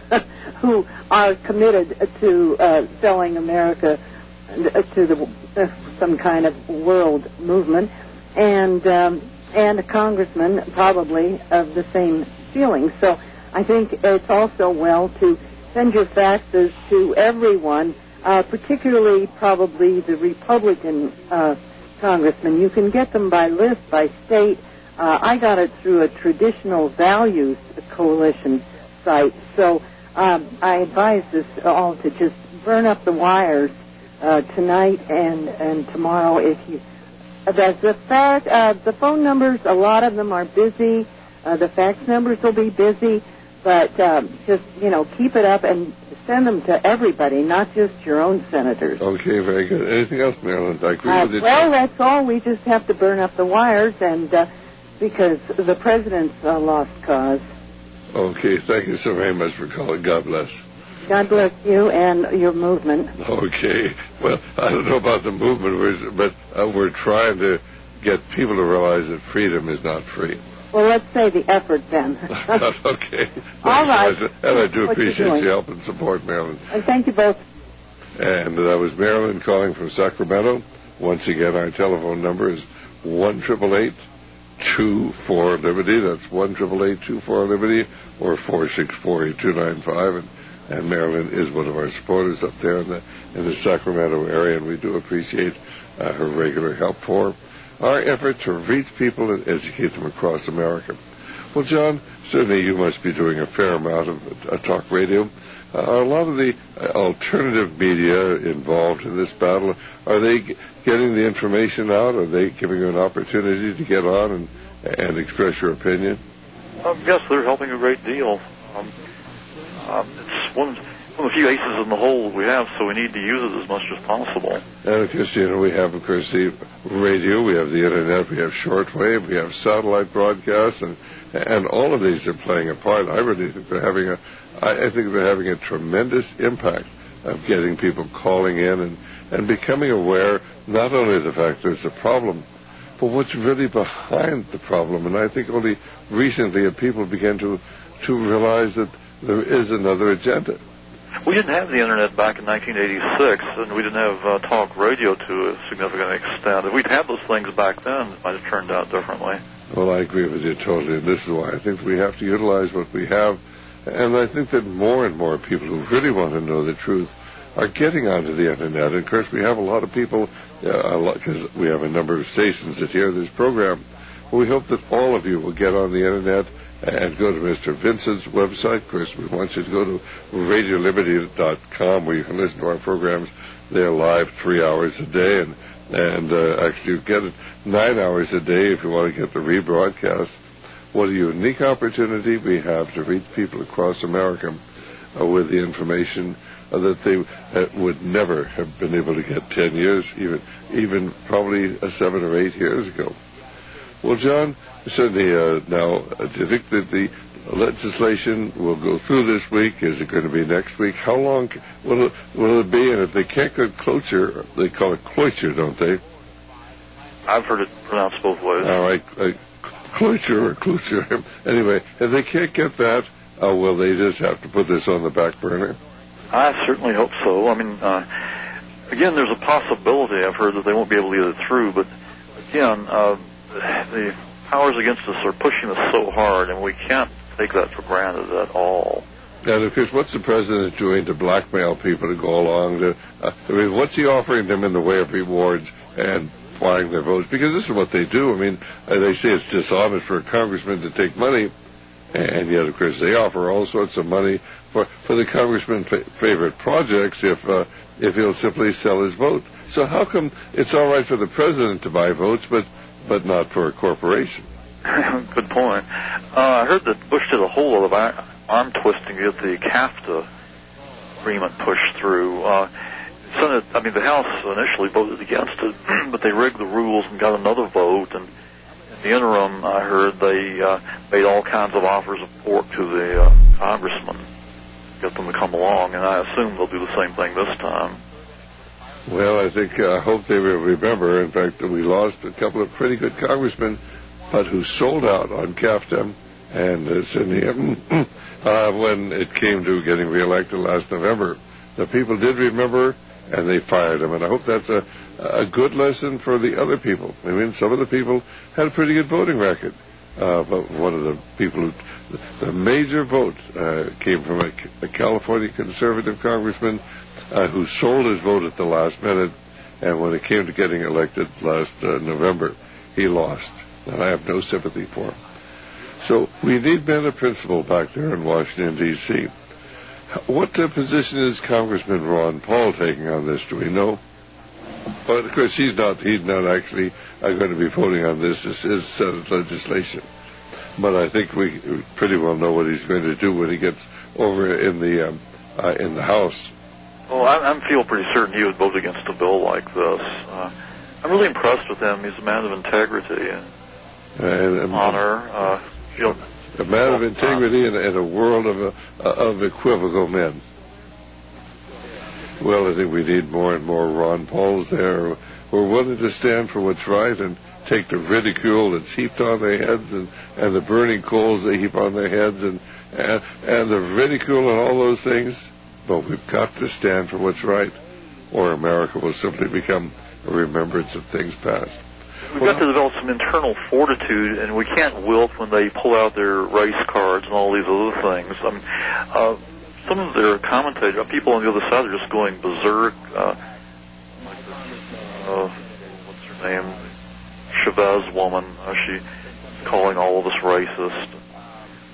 S7: who are committed to uh, selling America to the, uh, some kind of world movement, and um, and a congressman probably of the same feeling. So I think it's also well to send your faxes to everyone, uh, particularly probably the Republican uh, congressmen. You can get them by list, by state. Uh, I got it through a traditional values coalition site. So um, I advise this all to just burn up the wires uh, tonight and, and tomorrow. If you, uh, that's the fact. Uh, the phone numbers, a lot of them are busy. Uh, the fax numbers will be busy, but um, just you know keep it up and send them to everybody, not just your own senators.
S1: Okay, very good. Anything else, Marilyn? I agree
S7: Uh,
S1: with you.
S7: well, that's all. We just have to burn up the wires, and uh, because the president's uh, lost cause.
S1: Okay, thank you so very much for calling. God bless.
S7: God bless you and your movement.
S1: Okay. Well, I don't know about the movement, we're- but uh, we're trying to get people to realize that freedom is not free.
S7: Well, let's say the effort then.
S1: Okay.
S7: All right.
S1: Thanks, Liza. And I do
S7: What you
S1: appreciate
S7: doing?
S1: your help and support, Marilyn.
S7: And thank you both.
S1: And that was Marilyn calling from Sacramento. Once again, our telephone number is one eight eight eight, two four, Liberty. That's one eight eight eight, two four, Liberty, or four six four, eight two nine five. And, and Marilyn is one of our supporters up there in the in the Sacramento area, and we do appreciate uh, her regular help for our effort to reach people and educate them across America. Well, John, certainly you must be doing a fair amount of uh, talk radio. Uh, are a lot of the uh, alternative media involved in this battle? Are they g- getting the information out? Are they giving you an opportunity to get on and, and express your opinion?
S19: Um, yes, they're helping a great deal. Um, um, it's one, one of the few aces in the hole we have, so we need to use it as much as possible.
S1: And, of course, you know, we have, of course, the radio, we have the Internet, we have shortwave, we have satellite broadcasts, and and all of these are playing a part. I really think they're having a, I, I think they're having a tremendous impact of getting people calling in and, and becoming aware not only of the fact there's a problem, but what's really behind the problem. And I think only recently have people began to, to realize that there is another agenda.
S19: We didn't have the Internet back in nineteen eighty-six, and we didn't have uh, talk radio to a significant extent. If we'd had those things back then, it might have turned out differently.
S1: Well, I agree with you totally, and this is why I think we have to utilize what we have. And I think that more and more people who really want to know the truth are getting onto the Internet. And, of course, we have a lot of people, because uh, we have a number of stations that hear this program. We hope that all of you will get on the Internet and go to Mister Vincent's website. Of course, we want you to go to radio liberty dot com, where you can listen to our programs. They're live three hours a day, and and uh, actually you get it nine hours a day if you want to get the rebroadcast. What a unique opportunity we have to reach people across America uh, with the information uh, that they uh, would never have been able to get ten years, even even probably uh, seven or eight years ago. Well, John, certainly uh, now, uh, do you think that the legislation will go through this week? Is it going to be next week? How long will it, will it be? And if they can't get cloture, they call it cloture, don't they?
S19: I've heard it pronounced both ways.
S1: All right, uh, cloture or cloture. Anyway, if they can't get that, uh, will they just have to put this on the back burner?
S19: I certainly hope so. I mean, uh, again, there's a possibility I've heard that they won't be able to get it through, but again, uh, the powers against us are pushing us so hard, and we can't take that for granted at all.
S1: And, of course, what's the president doing to blackmail people to go along? To, uh, I mean, what's he offering them in the way of rewards and buying their votes? Because this is what they do. I mean, uh, they say it's dishonest for a congressman to take money, and yet, of course, they offer all sorts of money for, for the congressman's fa- favorite projects if uh, if he'll simply sell his vote. So how come it's all right for the president to buy votes, but but not for a corporation?
S19: Good point. Uh, I heard that Bush did a whole lot of arm twisting to get the CAFTA agreement pushed through. Uh, Senate, I mean, the House initially voted against it, but they rigged the rules and got another vote. And in the interim, I heard they uh, made all kinds of offers of pork to the uh, congressmen, get them to come along. And I assume they'll do the same thing this time.
S1: Well, I think I uh, hope they will remember, in fact, that we lost a couple of pretty good congressmen, but who sold out on CAFTA and uh, Sidney uh, when it came to getting reelected last November. The people did remember, and they fired him. And I hope that's a, a good lesson for the other people. I mean, some of the people had a pretty good voting record, uh, but one of the people who, the major vote uh, came from a, a California conservative congressman Uh, who sold his vote at the last minute, and when it came to getting elected last uh, November, he lost. And I have no sympathy for him. So we need men of principle back there in Washington, D C What uh, position is Congressman Ron Paul taking on this? Do we know? But, of course, he's not, he's not actually uh, going to be voting on this. This is Senate legislation. But I think we pretty well know what he's going to do when he gets over in the, um, uh, in the House.
S19: Well, I, I feel pretty certain he would vote against a bill like this. Uh, I'm really impressed with him. He's a man of integrity and,
S1: and, and
S19: honor. Uh, you know,
S1: a man of integrity in, in a world of, uh, of equivocal men. Well, I think we need more and more Ron Pauls there who are willing to stand for what's right and take the ridicule that's heaped on their heads and, and the burning coals they heap on their heads and, and, and the ridicule and all those things. But we've got to stand for what's right, or America will simply become a remembrance of things past.
S19: We've well, got to develop some internal fortitude, and we can't wilt when they pull out their race cards and all these other things. I mean, uh, some of their commentators, people on the other side, are just going berserk. Uh, like this, uh, what's her name? Chavez woman. Uh, she calling all of us racist.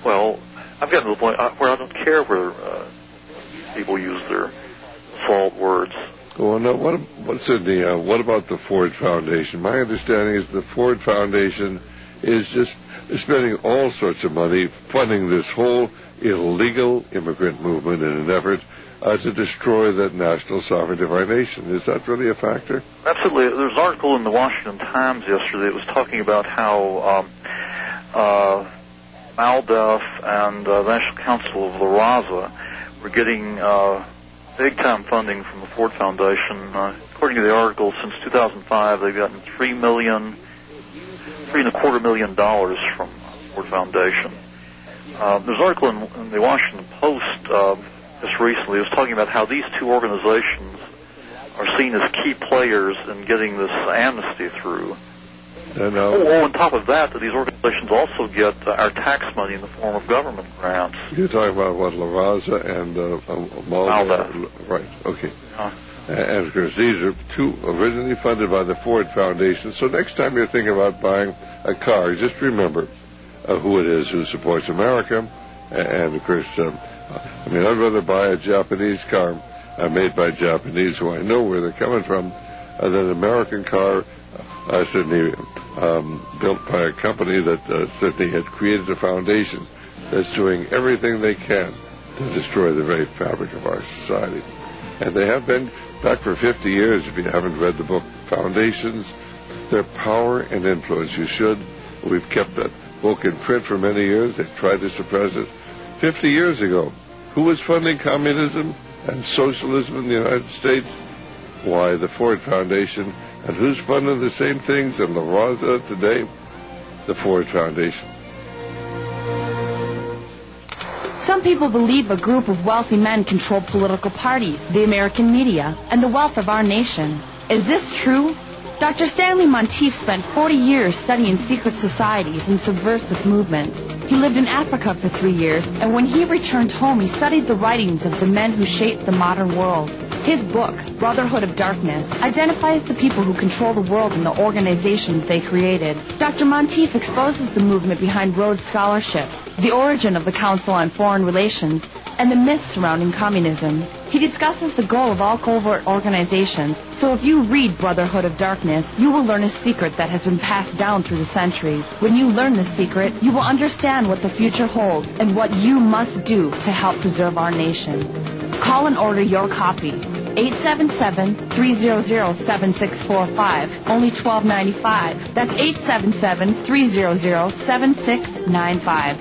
S19: Well, I've gotten to the point where I don't care where uh, people use their assault words.
S1: Well, no, what, what's in the, uh, what about the Ford Foundation? My understanding is the Ford Foundation is just spending all sorts of money funding this whole illegal immigrant movement in an effort uh, to destroy the national sovereignty of our nation. Is that really a factor?
S19: Absolutely. There was an article in the Washington Times yesterday that was talking about how um, uh, MALDEF and uh, the National Council of La Raza were getting uh, big-time funding from the Ford Foundation. Uh, according to the article, since two thousand five, they've gotten three million, three and a quarter million dollars from the Ford Foundation. Uh, there's an article in, in the Washington Post uh, just recently. It was talking about how these two organizations are seen as key players in getting this amnesty through.
S1: And, uh,
S19: oh, oh, on top of that, that these organizations also get uh, our tax money in the form of government grants.
S1: You're talking about what, La Raza and uh, uh, MALDEF? Right, okay.
S19: Uh,
S1: and of course, these are two originally funded by the Ford Foundation. So next time you're thinking about buying a car, just remember uh, who it is who supports America. And of course, um, I mean, I'd rather buy a Japanese car uh, made by Japanese who I know where they're coming from uh, than an American car uh, certainly um, built by a company that uh, certainly had created a foundation that's doing everything they can to destroy the very fabric of our society. And they have been back for fifty years. If you haven't read the book Foundations, Their Power and Influence, you should. We've kept that book in print for many years. They've tried to suppress it. fifty years ago, who was funding communism and socialism in the United States? Why, the Ford Foundation. And who's funding the same things in La Raza today? The Ford Foundation.
S15: Some people believe a group of wealthy men control political parties, the American media, and the wealth of our nation. Is this true? Doctor Stanley Monteith spent forty years studying secret societies and subversive movements. He lived in Africa for three years, and when he returned home, he studied the writings of the men who shaped the modern world. His book, Brotherhood of Darkness, identifies the people who control the world and the organizations they created. Doctor Monteith exposes the movement behind Rhodes Scholarships, the origin of the Council on Foreign Relations, and the myths surrounding communism. He discusses the goal of all covert organizations, so if you read Brotherhood of Darkness, you will learn a secret that has been passed down through the centuries. When you learn this secret, you will understand what the future holds and what you must do to help preserve our nation. Call and order your copy. eight seven seven, three hundred, seven six four five, only twelve ninety-five. That's eight seven seven, three hundred, seven six nine five.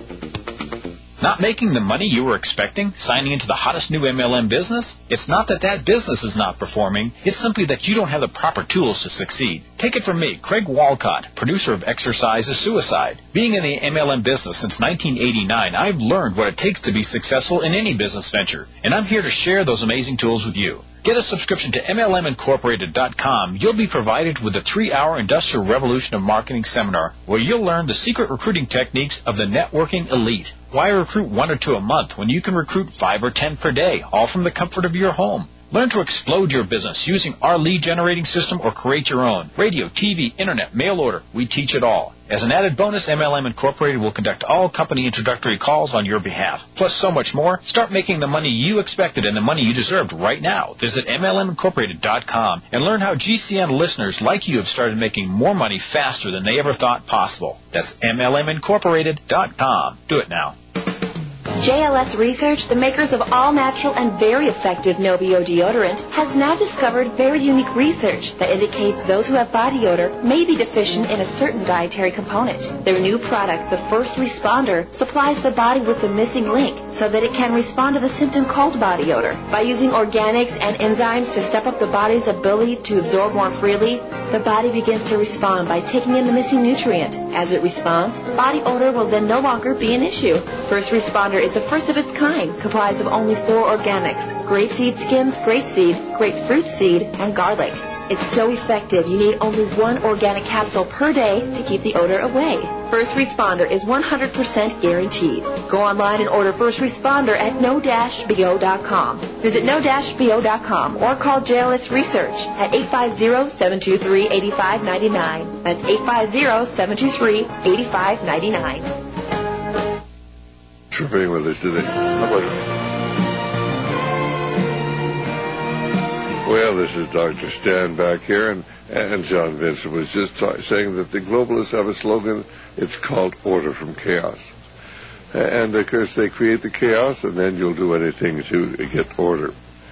S8: Not making the money you were expecting? Signing into the hottest new M L M business? It's not that that business is not performing. It's simply that you don't have the proper tools to succeed. Take it from me, Craig Walcott, producer of Exercise is Suicide. Being in the M L M business since nineteen eighty-nine, I've learned what it takes to be successful in any business venture, and I'm here to share those amazing tools with you. Get a subscription to M L M Incorporated dot com. You'll be provided with a three-hour Industrial Revolution of Marketing seminar where you'll learn the secret recruiting techniques of the networking elite. Why recruit one or two a month when you can recruit five or ten per day, all from the comfort of your home? Learn to explode your business using our lead generating system or create your own. Radio, T V, internet, mail order, we teach it all. As an added bonus, M L M Incorporated will conduct all company introductory calls on your behalf. Plus so much more. Start making the money you expected and the money you deserved right now. Visit M L M Incorporated dot com and learn how G C N listeners like you have started making more money faster than they ever thought possible. That's M L M Incorporated dot com. Do it now.
S9: J L S Research, the makers of all-natural and very effective Novio deodorant, has now discovered very unique research that indicates those who have body odor may be deficient in a certain dietary component. Their new product, the First Responder, supplies the body with the missing link so that it can respond to the symptom called body odor. By using organics and enzymes to step up the body's ability to absorb more freely, the body begins to respond by taking in the missing nutrient. As it responds, body odor will then no longer be an issue. First Responder is the first of its kind, comprised of only four organics: grapeseed skins, grapeseed, grapefruit seed, and garlic. It's so effective you need only one organic capsule per day to keep the odor away. First Responder is one hundred percent guaranteed. Go online and order First Responder at no dash b o dot com. Visit no dash b o dot com or call J L S Research at eight five zero, seven two three, eight five nine nine. That's eight five zero, seven two three, eight five nine nine.
S1: for being with us today.
S2: My pleasure.
S1: Well, this is Doctor Stan back here, and, and John Vincent was just ta- saying that the globalists have a slogan. It's called Order from Chaos. And, of course, they create the chaos, and then you'll do anything to get order.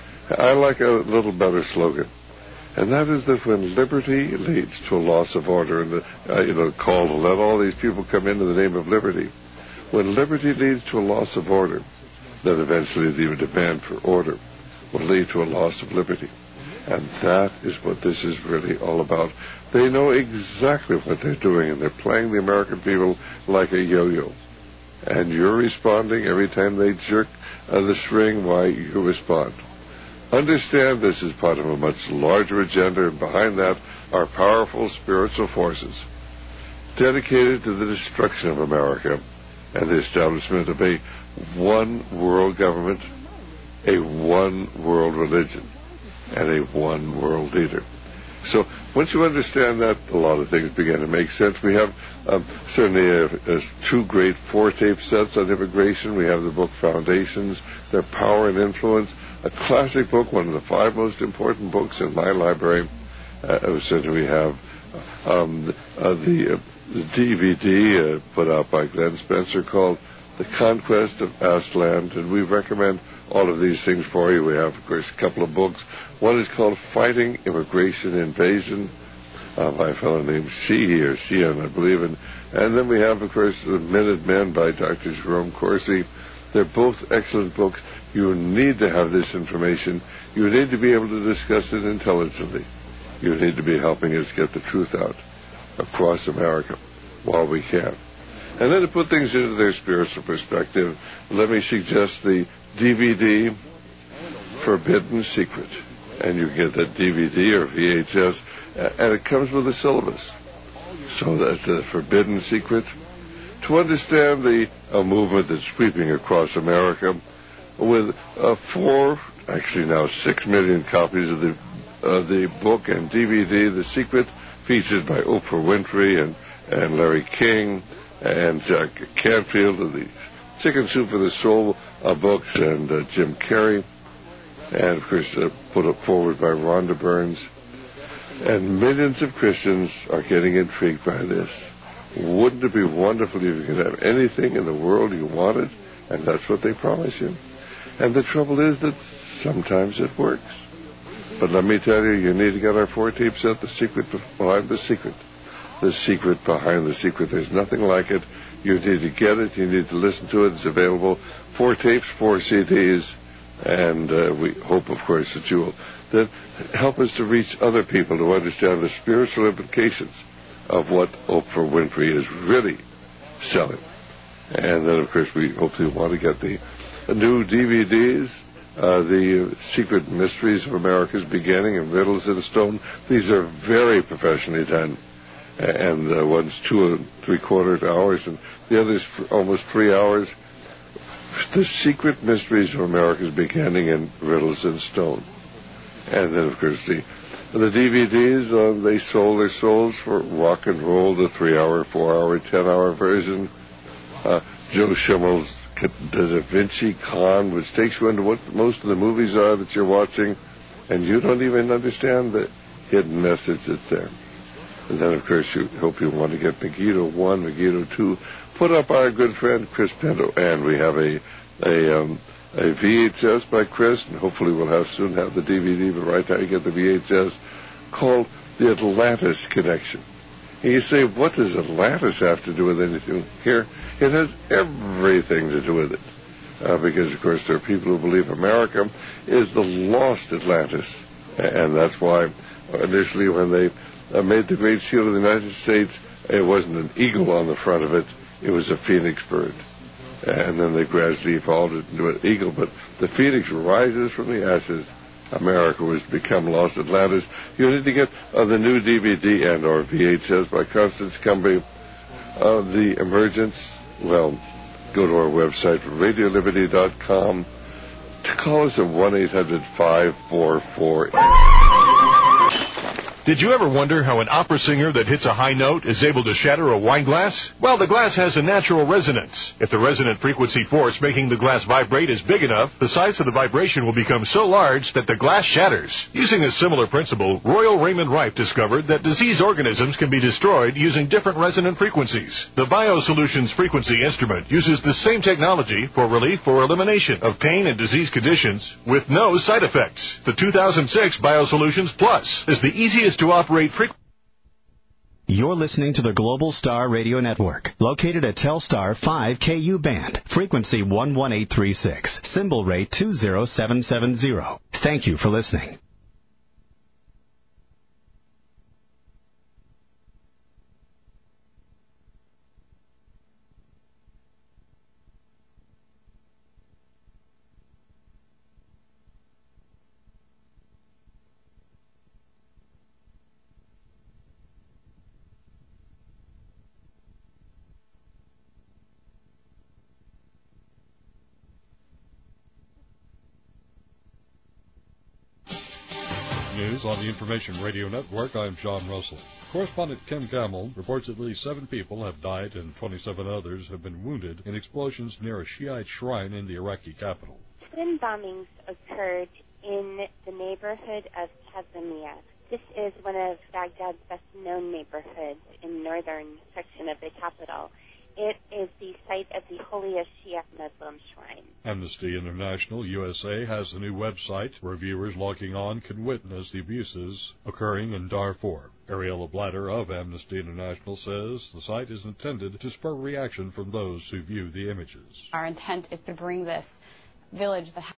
S1: I like a little better slogan, and that is that when liberty leads to a loss of order, and the, uh, you know, call to let all these people come into the name of liberty, when liberty leads to a loss of order, then eventually the demand for order will lead to a loss of liberty. And that is what this is really all about. They know exactly what they're doing, and they're playing the American people like a yo-yo. And you're responding every time they jerk uh, the string, why, you respond. Understand this is part of a much larger agenda, and behind that are powerful spiritual forces dedicated to the destruction of America and the establishment of a one world government, a one world religion, and a one world leader. So once you understand that, a lot of things begin to make sense. We have um, certainly a, a two great four-tape sets on immigration. We have the book Foundations, Their Power and Influence, a classic book, one of the five most important books in my library. Uh, certainly we have um, uh, the, uh, the D V D uh, put out by Glenn Spencer called The Conquest of Aztlan, and we recommend all of these things for you. We have, of course, a couple of books. One is called Fighting Immigration Invasion uh, by a fellow named Sheehy, or Sheehan, I believe. And, and then we have, of course, The Minutemen by Doctor Jerome Corsi. They're both excellent books. You need to have this information. You need to be able to discuss it intelligently. You need to be helping us get the truth out across America while we can. And then to put things into their spiritual perspective, let me suggest the D V D Forbidden Secret. And you get that D V D or V H S, and it comes with a syllabus. So that's the Forbidden Secret. To understand the uh, movement that's sweeping across America, with uh, four, actually now six million copies of the of the book and D V D, The Secret, featured by Oprah Winfrey and, and Larry King and Jack Canfield of the Chicken Soup for the Soul uh, books, and uh, Jim Carrey, and of course uh, put up forward by Rhonda Burns. And millions of Christians are getting intrigued by this. Wouldn't it be wonderful if you could have anything in the world you wanted? And that's what they promise you. And the trouble is that sometimes it works. But let me tell you, you need to get our four tape set, The Secret Behind the Secret. The Secret Behind the Secret. There's nothing like it. You need to get it. You need to listen to it. It's available. Four tapes, four C Ds. And uh, we hope, of course, that you will then help us to reach other people to understand the spiritual implications of what Oprah Winfrey is really selling. And then, of course, we hopefully want to get the new D V Ds, uh, the Secret Mysteries of America's Beginning and Riddles in Stone. These are very professionally done. And uh, one's two and three-quarter hours, and the other's almost three hours. The Secret Mysteries of America's Beginning and Riddles in Stone. And then, of course, the the D V Ds, uh, they sold their souls for Rock and Roll, the three-hour, four-hour, ten-hour version. Uh, Joe Schimmel's The Da Vinci Con, which takes you into what most of the movies are that you're watching, and you don't even understand the hidden message that's there. And then, of course, you hope you want to get Megiddo one, Megiddo two, put up by our good friend Chris Pinto. And we have a a, um, a V H S by Chris, and hopefully we'll have soon have the D V D, but right now you get the V H S, called The Atlantis Connection. And you say, what does Atlantis have to do with anything here? It has everything to do with it. Uh, because, of course, there are people who believe America is the lost Atlantis. And that's why initially when they uh, made the Great Seal of the United States, it wasn't an eagle on the front of it. It was a phoenix bird. And then they gradually evolved it into an eagle. But the phoenix rises from the ashes. America was become Lost Atlantis. You need to get uh, the new D V D and or V H S by Constance Cumbie of The Emergence. Well, go to our website, radio liberty dot com. To call us at one eight hundred five four four
S12: Did you ever wonder how an opera singer that hits a high note is able to shatter a wine glass? Well, the glass has a natural resonance. If the resonant frequency force making the glass vibrate is big enough, the size of the vibration will become so large that the glass shatters. Using a similar principle, Royal Raymond Rife discovered that diseased organisms can be destroyed using different resonant frequencies. The BioSolutions frequency instrument uses the same technology for relief or elimination of pain and disease conditions with no side effects. The two thousand six BioSolutions Plus is the easiest to operate frequency.
S10: You're listening to the Global Star Radio Network, located at Telstar five K U band, frequency one one eight three six, symbol rate two zero seven seven zero. Thank you for listening.
S11: News on the Information Radio Network. I'm John Russell. Correspondent Kim Gamble reports at least seven people have died and twenty-seven others have been wounded in explosions near a Shiite shrine in the Iraqi capital.
S23: Twin bombings occurred in the neighborhood of Kazimia. This is one of Baghdad's best-known neighborhoods in the northern section of the capital. It is the site of the holiest Shia Muslim shrine.
S11: Amnesty International U S A has a new website where viewers logging on can witness the abuses occurring in Darfur. Ariella Blatter of Amnesty International says the site is intended to spur reaction from those who view the images.
S24: Our intent is to bring this village that